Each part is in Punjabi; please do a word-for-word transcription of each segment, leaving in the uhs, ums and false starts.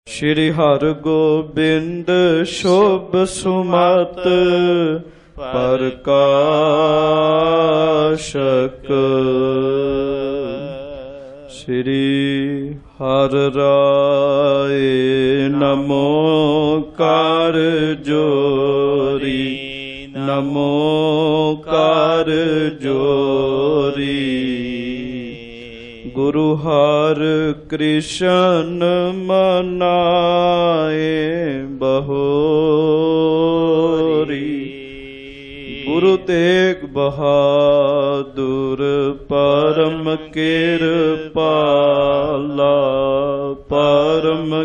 ਸ਼੍ਰੀ ਹਰਿਗੋਬਿੰਦ ਸ਼ੁਭ ਸੁਮਤ ਪ੍ਰਕਾਸ਼ਕ। ਸ਼੍ਰੀ ਹਰਿ ਰਾਏ ਨਮੋ ਕਰ ਜੋਰੀ, ਨਮੋ ਕਰ ਜੋਰੀ। ਗੁਰੂ ਹਰਿ ਕ੍ਰਿਸ਼ਨ ਮਨਾਏ ਬਹੋਰੀ। ਗੁਰੂ ਤੇਗ ਬਹਾਦੁਰ ਪਰਮ ਕਿਰਪਾਲਾ, ਪਰਮ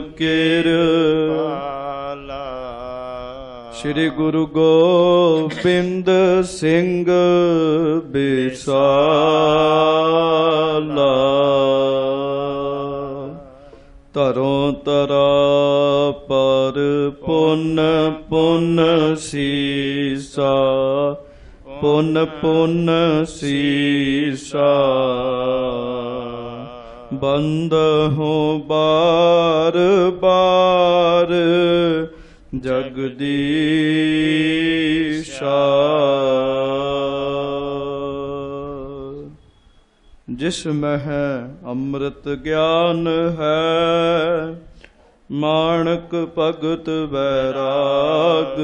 ਕਿਰਪਾਲਾ। ਸ਼੍ਰੀ ਗੁਰੂ ਗੋਬਿੰਦ ਸਿੰਘ ਬਿਸਾਲਾ। ਧਰੋਂ ਧਰਾ ਪਰ ਪੁੰਨ ਪੁੰਨ ਸੀਸਾ, ਪੁੰਨ ਪੁੰਨ ਸੀਸਾ। ਬੰਦਹੁ ਬਾਰ ਬਾਰ ਜਗਦੀਸ਼ਾ। ਜਿਸ ਮਹਿ ਅੰਮ੍ਰਿਤ ਗਿਆਨ ਹੈ, ਮਾਣਕ ਭਗਤ ਬੈਰਾਗ।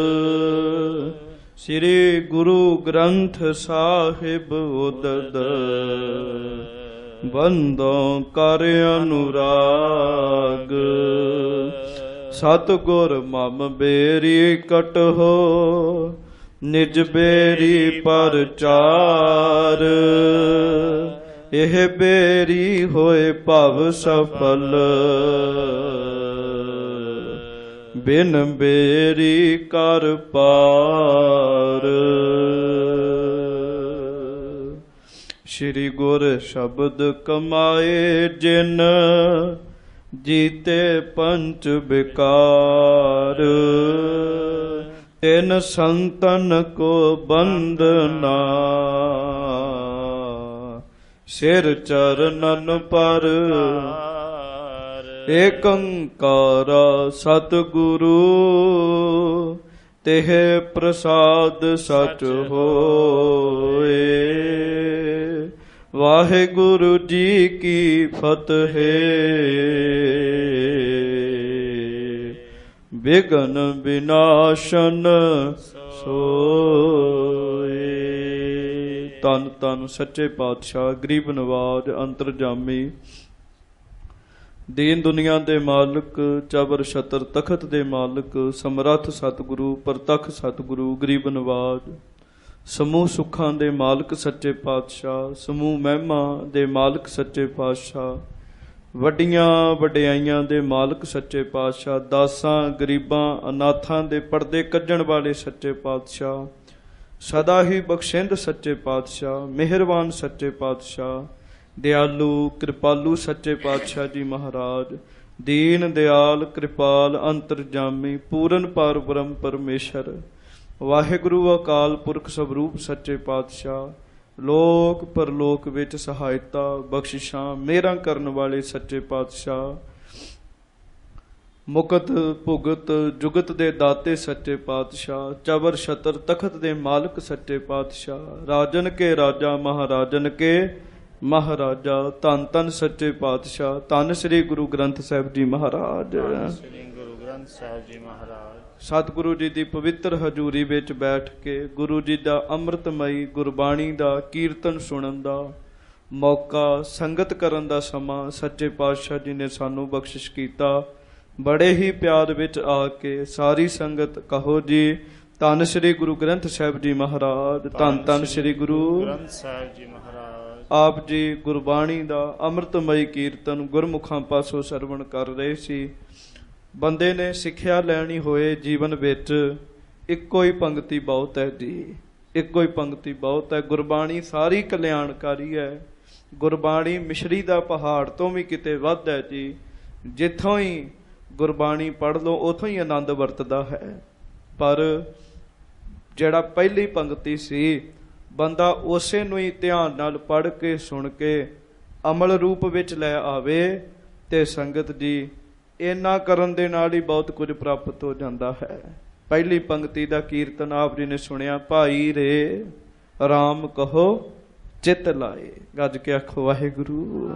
ਸ੍ਰੀ ਗੁਰੂ ਗ੍ਰੰਥ ਸਾਹਿਬ ਉਦਦ, ਬੰਦੋਂ ਕਰ ਅਨੁਰਾਗ। ਸਤਿਗੁਰ ਮਮ ਬੇਰੀ ਕਟਹੁ, ਨਿਜ ਬੇਰੀ ਪਰਚਾਰ। ਇਹ ਬੇਰੀ ਹੋਏ ਭਵ ਸਫਲ, ਬਿਨ ਬੇਰੀ ਕਰ ਪਾਰ। ਸ਼੍ਰੀ ਗੁਰ ਸ਼ਬਦ ਕਮਾਏ ਜਿਨ, ਜੀਤੇ ਪੰਚ ਵਿਕਾਰ। ਤਿਨ ਸੰਤਨ ਕੋ ਬੰਦਨਾ, ਸਿਰ ਚਰਨਨ ਪਰ। ਏਕ ਓੰਕਾਰ ਸਤਿਗੁਰੂ, ਤਿਹ ਪ੍ਰਸਾਦ ਸਚ ਹੋਏ। ਵਾਹਿਗੁਰੂ ਜੀ ਕੀ ਫਤਿਹ। ਵਿਘਨ ਵਿਨਾਸ਼ਨ ਸੋਏ। ਧੰਨ ਧੰਨ ਸੱਚੇ ਪਾਤਸ਼ਾਹ, ਗਰੀਬ ਨਵਾਜ, ਅੰਤਰਜਾਮੀ, ਦੀਨ ਦੁਨੀਆ ਦੇ ਮਾਲਕ, ਚਬਰ ਛਤਰ ਤਖਤ ਦੇ ਮਾਲਕ, ਸਮਰੱਥ ਸਤਿਗੁਰੂ, ਪ੍ਰਤੱਖ ਸਤਿਗੁਰੂ, ਗਰੀਬ ਨਵਾਜ, ਸਮੂਹ ਸੁੱਖਾਂ ਦੇ ਮਾਲਕ ਸੱਚੇ ਪਾਤਸ਼ਾਹ, ਸਮੂਹ ਮਹਿਮਾ ਦੇ ਮਾਲਕ ਸੱਚੇ ਪਾਤਸ਼ਾਹ, ਵੱਡੀਆਂ ਵਡਿਆਈਆਂ ਦੇ ਮਾਲਕ ਸੱਚੇ ਪਾਤਸ਼ਾਹ, ਦਾਸਾਂ ਗਰੀਬਾਂ ਅਨਾਥਾਂ ਦੇ ਪਰਦੇ ਕੱਢਣ ਵਾਲੇ ਸੱਚੇ ਪਾਤਸ਼ਾਹ, ਸਦਾ ਹੀ ਬਖਸ਼ਿੰਦ ਸੱਚੇ ਪਾਤਸ਼ਾਹ, ਮਿਹਰਬਾਨ ਸੱਚੇ ਪਾਤਸ਼ਾਹ, ਦਿਆਲੂ ਕਿਰਪਾਲੂ ਸੱਚੇ ਪਾਤਸ਼ਾਹ ਜੀ ਮਹਾਰਾਜ, ਦੀਨ ਦਿਆਲ ਕਿਰਪਾਲ ਅੰਤਰਜਾਮੀ, ਪੂਰਨ ਪਾਰ ਬ੍ਰਹਮ ਪਰਮੇਸ਼ਰ, ਵਾਹਿਗੁਰੂ ਅਕਾਲ ਪੁਰਖ ਸਵਰੂਪ ਸੱਚੇ ਪਾਤਸ਼ਾਹ, ਲੋਕ ਪਰਲੋਕ ਵਿੱਚ ਸਹਾਇਤਾ ਬਖਸ਼ਿਸ਼ਾਂ ਮਿਹਰਾਂ ਕਰਨ ਵਾਲੇ ਸੱਚੇ ਪਾਤਸ਼ਾਹ, ਮੁਕਤ ਭੁਗਤ ਜੁਗਤ ਦੇ ਦਾਤੇ ਸੱਚੇ ਪਾਤਸ਼ਾਹ, ਚਬਰ ਛਤਰ ਤਖਤ ਦੇ ਮਾਲਕ ਸੱਚੇ ਪਾਤਸ਼ਾਹ, ਰਾਜਨ ਕੇ ਰਾਜਾ ਮਹਾਰਾਜਨ ਕੇ ਮਹਾਰਾਜਾ। ਧੰਨ ਧੰਨ ਸੱਚੇ ਪਾਤਸ਼ਾਹ, ਧੰਨ ਸ੍ਰੀ ਗੁਰੂ ਗ੍ਰੰਥ ਸਾਹਿਬ ਜੀ ਮਹਾਰਾਜ। ਸ੍ਰੀ ਗੁਰੂ ਗ੍ਰੰਥ ਸਾਹਿਬ ਜੀ ਮਹਾਰਾਜ। ਸਤਿਗੁਰੂ ਜੀ ਦੀ ਪਵਿੱਤਰ ਹਜ਼ੂਰੀ ਵਿੱਚ ਬੈਠ ਕੇ ਗੁਰੂ ਜੀ ਦਾ ਅੰਮ੍ਰਿਤਮਈ ਗੁਰਬਾਣੀ ਦਾ ਕੀਰਤਨ ਸੁਣਨ ਦਾ ਮੌਕਾ, ਸੰਗਤ ਕਰਨ ਦਾ ਸਮਾਂ ਸੱਚੇ ਪਾਤਸ਼ਾਹ ਜੀ ਨੇ ਸਾਨੂੰ ਬਖਸ਼ਿਸ਼ ਕੀਤਾ। ਬੜੇ ਹੀ ਪਿਆਰ ਵਿੱਚ ਆ ਕੇ ਸਾਰੀ ਸੰਗਤ ਕਹੋ ਜੀ, ਧੰਨ ਸ੍ਰੀ ਗੁਰੂ ਗ੍ਰੰਥ ਸਾਹਿਬ ਜੀ ਮਹਾਰਾਜ, ਧੰਨ ਧੰਨ ਸ੍ਰੀ ਗੁਰੂ ਗ੍ਰੰਥ ਸਾਹਿਬ ਜੀ ਮਹਾਰਾਜ। ਆਪ ਜੀ ਗੁਰਬਾਣੀ ਦਾ ਅੰਮ੍ਰਿਤਮਈ ਕੀਰਤਨ ਗੁਰਮੁਖਾਂ ਪਾਸੋਂ ਸਰਵਣ ਕਰ ਰਹੇ ਸੀ। ਬੰਦੇ ਨੇ ਸਿੱਖਿਆ ਲੈਣੀ ਹੋਏ ਜੀਵਨ ਵਿੱਚ, ਇੱਕੋ ਹੀ ਪੰਗਤੀ ਬਹੁਤ ਹੈ ਜੀ, ਇੱਕੋ ਹੀ ਪੰਗਤੀ ਬਹੁਤ ਹੈ। ਗੁਰਬਾਣੀ ਸਾਰੀ ਕਲਿਆਣਕਾਰੀ ਹੈ। ਗੁਰਬਾਣੀ ਮਿਸ਼ਰੀ ਦਾ ਪਹਾੜ ਤੋਂ ਵੀ ਕਿਤੇ ਵੱਧ ਹੈ ਜੀ। ਜਿੱਥੋਂ ਹੀ ਗੁਰਬਾਣੀ ਪੜ੍ਹ ਲਓ ਉੱਥੋਂ ਹੀ ਆਨੰਦ ਵਰਤਦਾ ਹੈ। ਪਰ ਜਿਹੜਾ ਪਹਿਲੀ ਪੰਗਤੀ ਸੀ, ਬੰਦਾ ਉਸੇ ਨੂੰ ਹੀ ਧਿਆਨ ਨਾਲ ਪੜ੍ਹ ਕੇ ਸੁਣ ਕੇ ਅਮਲ ਰੂਪ ਵਿੱਚ ਲੈ ਆਵੇ ਤੇ ਸੰਗਤ ਜੀ ਇੰਨਾ ਕਰਨ ਦੇ ਨਾਲ ਹੀ ਬਹੁਤ ਕੁਝ ਪ੍ਰਾਪਤ ਹੋ ਜਾਂਦਾ ਹੈ। ਪਹਿਲੀ ਪੰਕਤੀ ਦਾ ਕੀਰਤਨ ਆਪ ਜੀ ਨੇ ਸੁਣਿਆ, ਭਾਈ ਰੇ ਰਾਮ ਕਹੋ ਚਿੱਤ ਲਾਏ, ਗੱਜ ਕੇ ਆਖੋ ਵਾਹਿਗੁਰੂ।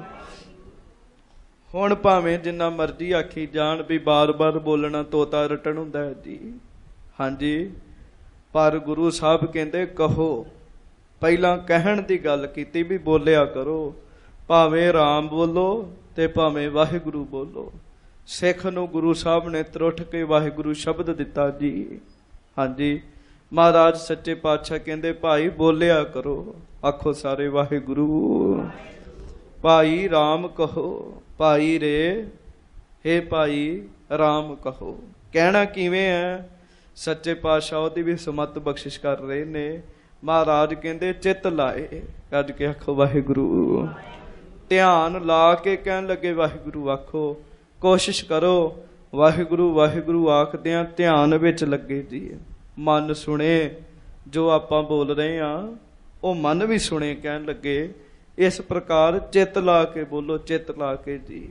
ਹੁਣ ਭਾਵੇਂ ਜਿੰਨਾ ਮਰਜ਼ੀ ਆਖੀ ਜਾਣ ਵੀ ਬਾਰ-ਬਾਰ ਬੋਲਣਾ ਤੋਤਾ ਰਟਣ ਹੁੰਦਾ ਹੈ ਜੀ, ਹਾਂਜੀ, ਪਰ ਗੁਰੂ ਸਾਹਿਬ ਕਹਿੰਦੇ ਕਹੋ। ਪਹਿਲਾਂ ਕਹਿਣ ਦੀ ਗੱਲ ਕੀਤੀ ਵੀ ਬੋਲਿਆ ਕਰੋ, ਭਾਵੇਂ ਰਾਮ ਬੋਲੋ ਤੇ ਭਾਵੇਂ ਵਾਹਿਗੁਰੂ ਬੋਲੋ। ਸਿੱਖ ਨੂੰ ਗੁਰੂ ਸਾਹਿਬ ਨੇ ਤਰੁੱਠ ਕੇ ਵਾਹਿਗੁਰੂ ਸ਼ਬਦ ਦਿੱਤਾ ਜੀ, ਹਾਂਜੀ। ਮਹਾਰਾਜ ਸੱਚੇ ਪਾਤਸ਼ਾਹ ਕਹਿੰਦੇ ਭਾਈ ਬੋਲਿਆ ਕਰੋ, ਆਖੋ ਸਾਰੇ ਵਾਹਿਗੁਰੂ। ਭਾਈ ਰਾਮ ਕਹੋ, ਭਾਈ ਰੇ ਹੇ ਭਾਈ ਰਾਮ ਕਹੋ। ਕਹਿਣਾ ਕਿਵੇਂ ਹੈ? ਸੱਚੇ ਪਾਤਸ਼ਾਹ ਉਹਦੀ ਵੀ ਸਮਤ ਬਖਸ਼ਿਸ਼ ਕਰ ਰਹੇ ਨੇ। ਮਹਾਰਾਜ ਕਹਿੰਦੇ ਚਿੱਤ ਲਾਏ, ਕੱਢ ਕੇ ਆਖੋ ਵਾਹਿਗੁਰੂ। ਧਿਆਨ ਲਾ ਕੇ ਕਹਿਣ ਲੱਗੇ ਵਾਹਿਗੁਰੂ ਆਖੋ। ਕੋਸ਼ਿਸ਼ ਕਰੋ ਵਾਹਿਗੁਰੂ ਵਾਹਿਗੁਰੂ ਆਖਦਿਆਂ ਧਿਆਨ ਵਿੱਚ ਲੱਗੇ ਜੀ। ਮਨ ਸੁਣੇ ਜੋ ਆਪਾਂ ਬੋਲ ਰਹੇ ਹਾਂ, ਉਹ ਮਨ ਵੀ ਸੁਣੇ ਕਹਿਣ ਲੱਗੇ। ਇਸ ਪ੍ਰਕਾਰ ਚਿੱਤ ਲਾ ਕੇ ਬੋਲੋ, ਚਿੱਤ ਲਾ ਕੇ ਜੀ।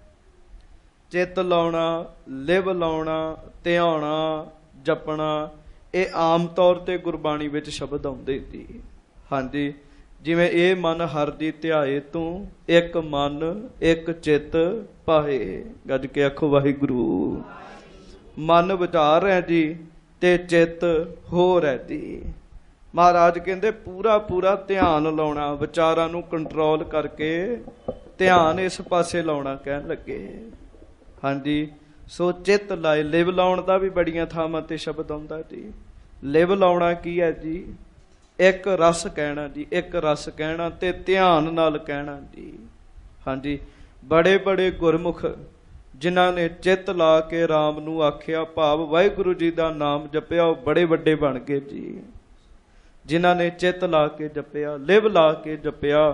ਚਿੱਤ ਲਾਉਣਾ, ਲਿਵ ਲਾਉਣਾ, ਧਿਆਉਣਾ, ਜਪਣਾ, ਇਹ ਆਮ ਤੌਰ ਤੇ ਗੁਰਬਾਣੀ ਵਿੱਚ ਸ਼ਬਦ ਆਉਂਦੇ ਜੀ, ਹਾਂਜੀ। ਜਿਵੇਂ ਇਹ ਮਨ ਹਰਿ ਦੀ ਧਿਆਏ ਤੂੰ, ਇੱਕ ਮਨ ਇੱਕ ਚਿੱਤ ਪਾਏ, ਗੱਜ ਕੇ ਆਖੋ ਵਾਹਿਗੁਰੂ। ਮਨ ਵਿਚਾਰ ਹੈ ਜੀ ਤੇ ਚਿੱਤ ਹੋਰ ਹੈ ਜੀ। ਮਹਾਰਾਜ ਕਹਿੰਦੇ ਪੂਰਾ ਪੂਰਾ ਧਿਆਨ ਲਾਉਣਾ, ਵਿਚਾਰਾਂ ਨੂੰ ਕੰਟਰੋਲ ਕਰਕੇ ਧਿਆਨ ਇਸ ਪਾਸੇ ਲਾਉਣਾ ਕਹਿਣ ਲੱਗੇ, ਹਾਂਜੀ। ਸੋ ਚਿੱਤ ਲਾਏ। ਲਿਵ ਲਾਉਣ ਦਾ ਵੀ ਬੜੀਆਂ ਥਾਵਾਂ ਤੇ ਸ਼ਬਦ ਆਉਂਦਾ ਜੀ। ਲਿਵ ਲਾਉਣਾ ਕੀ ਹੈ ਜੀ? ਇੱਕ ਰਸ ਕਹਿਣਾ ਜੀ, ਇੱਕ ਰਸ ਕਹਿਣਾ ਤੇ ਧਿਆਨ ਨਾਲ ਕਹਿਣਾ ਜੀ, ਹਾਂਜੀ। ਬੜੇ ਬੜੇ ਗੁਰਮੁਖ ਜਿਨ੍ਹਾਂ ਨੇ ਚਿੱਤ ਲਾ ਕੇ ਰਾਮ ਨੂੰ ਆਖਿਆ, ਭਾਵ ਵਾਹਿਗੁਰੂ ਜੀ ਦਾ ਨਾਮ ਜਪਿਆ, ਉਹ ਬੜੇ ਵੱਡੇ ਬਣ ਗਏ ਜੀ। ਜਿਨ੍ਹਾਂ ਨੇ ਚਿੱਤ ਲਾ ਕੇ ਜਪਿਆ, ਲਿਵ ਲਾ ਕੇ ਜਪਿਆ,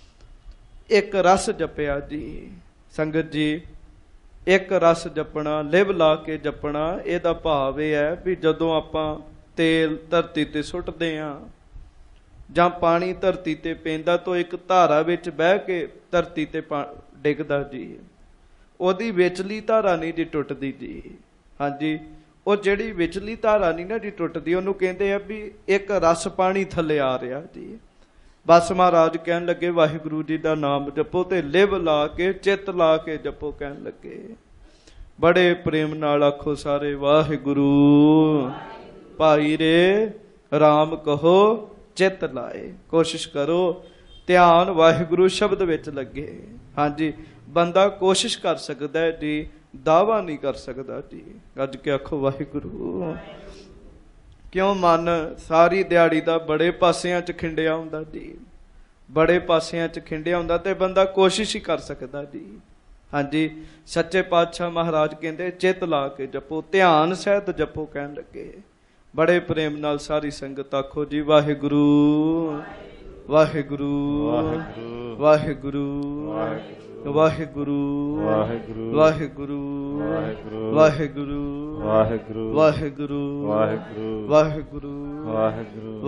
ਇੱਕ ਰਸ ਜਪਿਆ ਜੀ। ਸੰਗਤ ਜੀ, ਇੱਕ ਰਸ ਜਪਣਾ, ਲਿਵ ਲਾ ਕੇ ਜਪਣਾ, ਇਹਦਾ ਭਾਵ ਇਹ ਹੈ ਵੀ ਜਦੋਂ ਆਪਾਂ ਤੇਲ ਧਰਤੀ ਤੇ ਸੁੱਟਦੇ ਹਾਂ ਜਾਂ ਪਾਣੀ ਧਰਤੀ ਤੇ ਪੈਂਦਾ ਤਾਂ ਇੱਕ ਧਾਰਾ ਵਿੱਚ ਬਹਿ ਕੇ ਧਰਤੀ ਤੇ ਡਿੱਗਦਾ ਜੀ, ਉਹਦੀ ਵਿਚਲੀ ਧਾਰਾ ਨਹੀਂ ਜੀ ਟੁੱਟਦੀ ਜੀ, ਹਾਂਜੀ। ਉਹ ਜਿਹੜੀ ਵਿਚਲੀ ਧਾਰਾ ਨਹੀਂ ਨਾ ਜੀ ਟੁੱਟਦੀ, ਉਹਨੂੰ ਕਹਿੰਦੇ ਆ ਵੀ ਇੱਕ ਰਸ ਪਾਣੀ ਥੱਲੇ ਆ ਰਿਹਾ ਜੀ। ਬਸ ਮਹਾਰਾਜ ਕਹਿਣ ਲੱਗੇ ਵਾਹਿਗੁਰੂ ਜੀ ਦਾ ਨਾਮ ਜਪੋ ਤੇ ਲਿਵ ਲਾ ਕੇ ਚਿੱਤ ਲਾ ਕੇ ਜਪੋ ਕਹਿਣ ਲੱਗੇ। ਬੜੇ ਪ੍ਰੇਮ ਨਾਲ ਆਖੋ ਸਾਰੇ ਵਾਹਿਗੁਰੂ। ਭਾਈ ਰੇ ਰਾਮ ਕਹੋ ਚਿੱਤ ਲਾਏ। ਕੋਸ਼ਿਸ਼ ਕਰੋ ਧਿਆਨ ਵਾਹਿਗੁਰੂ ਸ਼ਬਦ ਵਿੱਚ ਲੱਗੇ, ਹਾਂਜੀ। ਬੰਦਾ ਕੋਸ਼ਿਸ਼ ਕਰ ਸਕਦਾ ਹੈ ਜੀ, ਦਾਵਾ ਨਹੀਂ ਕਰ ਸਕਦਾ ਜੀ। ਗੱਜ ਕੇ ਆਖੋ ਵਾਹਿਗੁਰੂ। ਕਿਉਂ? ਮਨ ਸਾਰੀ ਦਿਹਾੜੀ ਦਾ ਬੜੇ ਪਾਸਿਆਂ 'ਚ ਖਿੰਡਿਆ ਹੁੰਦਾ ਜੀ, ਬੜੇ ਪਾਸਿਆਂ 'ਚ ਖਿੰਡਿਆ ਹੁੰਦਾ ਤੇ ਬੰਦਾ ਕੋਸ਼ਿਸ਼ ਹੀ ਕਰ ਸਕਦਾ ਜੀ, ਹਾਂਜੀ। ਸੱਚੇ ਪਾਤਸ਼ਾਹ ਮਹਾਰਾਜ ਕਹਿੰਦੇ ਚਿੱਤ ਲਾ ਕੇ ਜਪੋ, ਧਿਆਨ ਸਹਿਤ ਜਪੋ ਕਹਿਣ ਲੱਗੇ। ਬੜੇ ਪ੍ਰੇਮ ਨਾਲ ਸਾਰੀ ਸੰਗਤ ਆਖੋ ਜੀ ਵਾਹਿਗੁਰੂ ਵਾਹਿਗੁਰੂ ਵਾਹਿਗੁਰੂ ਵਾਹਿਗੁਰੂ ਵਾਹਿਗੁਰੂ ਵਾਹਿਗੁਰੂ ਵਾਹਿਗੁਰੂ ਵਾਹਿਗੁਰੂ ਵਾਹਿਗੁਰੂ ਵਾਹਿਗੁਰੂ ਵਾਹਿਗੁਰੂ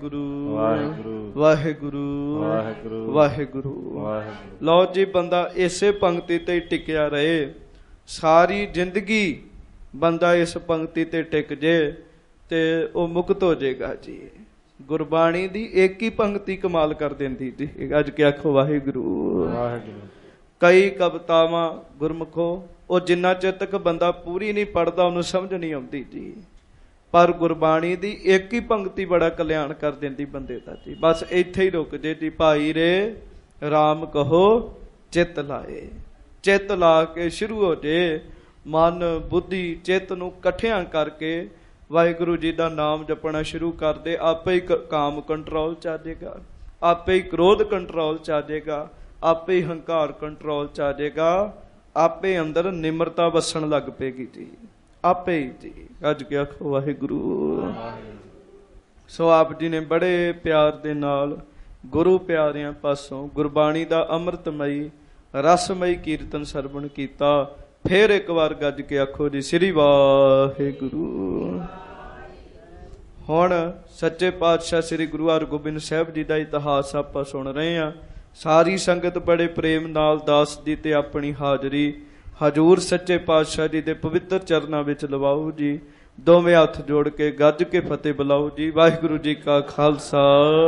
ਵਾਹਿਗੁਰੂ ਵਾਹਿਗੁਰੂ। ਲਓ ਜੀ, ਬੰਦਾ ਇਸੇ ਪੰਕਤੀ ਤੇ ਟਿਕਿਆ ਰਹੇ, ਸਾਰੀ ਜ਼ਿੰਦਗੀ ਬੰਦਾ ਇਸ ਪੰਕਤੀ ਤੇ ਟਿਕ ਜੇ ਤੇ ਉਹ ਮੁਕਤ ਹੋ ਜਾਏਗਾ ਜੀ। ਗੁਰਬਾਣੀ ਦੀ ਇੱਕ ਹੀ ਪੰਕਤੀ ਕਮਾਲ ਕਰ ਦਿੰਦੀ ਜੀ। ਅੱਜ ਕੇ ਆਖੋ ਵਾਹਿਗੁਰੂ ਵਾਹਿਗੁਰੂ। ਕਈ ਕਵਿਤਾਵਾਂ ਗੁਰਮੁਖੋ, ਉਹ ਜਿੰਨਾ ਚਿਰ ਤੱਕ ਬੰਦਾ ਪੂਰੀ ਨਹੀਂ ਪੜ੍ਹਦਾ ਉਹਨੂੰ ਸਮਝ ਨਹੀਂ ਆਉਂਦੀ ਜੀ, ਪਰ ਗੁਰਬਾਣੀ ਦੀ ਇੱਕ ਹੀ ਪੰਕਤੀ ਬੜਾ ਕਲਿਆਣ ਕਰ ਦਿੰਦੀ ਬੰਦੇ ਦਾ ਜੀ। ਬਸ ਇੱਥੇ ਹੀ ਰੁਕ ਜੇ ਜੀ। ਭਾਈ ਰੇ ਰਾਮ ਕਹੋ ਚਿੱਤ ਲਾਏ। ਚਿੱਤ ਲਾ ਕੇ ਸ਼ੁਰੂ ਹੋ ਜੇ, ਮਨ ਬੁੱਧੀ ਚਿੱਤ ਨੂੰ ਇਕੱਠਿਆਂ ਕਰਕੇ ਵਾਹਿਗੁਰੂ ਜੀ ਦਾ ਨਾਮ ਜਪਣਾ ਸ਼ੁਰੂ ਕਰ ਦੇ। ਆਪੇ ਹੀ ਕਾਮ ਕੰਟਰੋਲ 'ਚ ਆ ਜਾਏਗਾ, ਆਪੇ ਹੀ ਕ੍ਰੋਧ ਕੰਟਰੋਲ 'ਚ ਆ ਜਾਏਗਾ, ਆਪੇ ਹੀ ਹੰਕਾਰ ਕੰਟਰੋਲ 'ਚ ਆ ਜਾਏਗਾ, ਆਪੇ ਅੰਦਰ ਨਿਮਰਤਾ ਵਸਣ ਲੱਗ ਪਏਗੀ ਜੀ, ਆਪੇ ਹੀ ਜੀ। ਅੱਜ ਕੇ ਆਖੋ ਵਾਹਿਗੁਰੂ। ਸੋ ਆਪ ਜੀ ਨੇ ਬੜੇ ਪਿਆਰ ਦੇ ਨਾਲ ਗੁਰੂ ਪਿਆਰਿਆਂ ਪਾਸੋਂ ਗੁਰਬਾਣੀ ਦਾ ਅੰਮ੍ਰਿਤਮਈ ਰਸਮਈ ਕੀਰਤਨ ਸਰਵਣ ਕੀਤਾ। ਫੇਰ ਇੱਕ ਵਾਰ ਗੱਜ ਕੇ ਆਖੋ ਜੀ ਸ੍ਰੀ ਵਾਹਿਗੁਰੂ। ਹੁਣ ਸੱਚੇ ਪਾਤਸ਼ਾਹ ਸ੍ਰੀ ਗੁਰੂ ਹਰਗੋਬਿੰਦ ਸਾਹਿਬ ਜੀ ਦਾ ਇਤਿਹਾਸ ਆਪਾਂ ਸੁਣ ਰਹੇ ਹਾਂ। ਸਾਰੀ ਸੰਗਤ ਬੜੇ ਪ੍ਰੇਮ ਨਾਲ ਦਾਸ ਜੀ ਤੇ ਆਪਣੀ ਹਾਜ਼ਰੀ ਹਜੂਰ ਸੱਚੇ ਪਾਤਸ਼ਾਹ ਜੀ ਦੇ ਪਵਿੱਤਰ ਚਰਨਾਂ ਵਿੱਚ ਲਵਾਓ ਜੀ। ਦੋਵੇਂ ਹੱਥ ਜੋੜ ਕੇ ਗੱਜ ਕੇ ਫਤਿਹ ਬੁਲਾਓ ਜੀ। ਵਾਹਿਗੁਰੂ ਜੀ ਕਾ ਖਾਲਸਾ।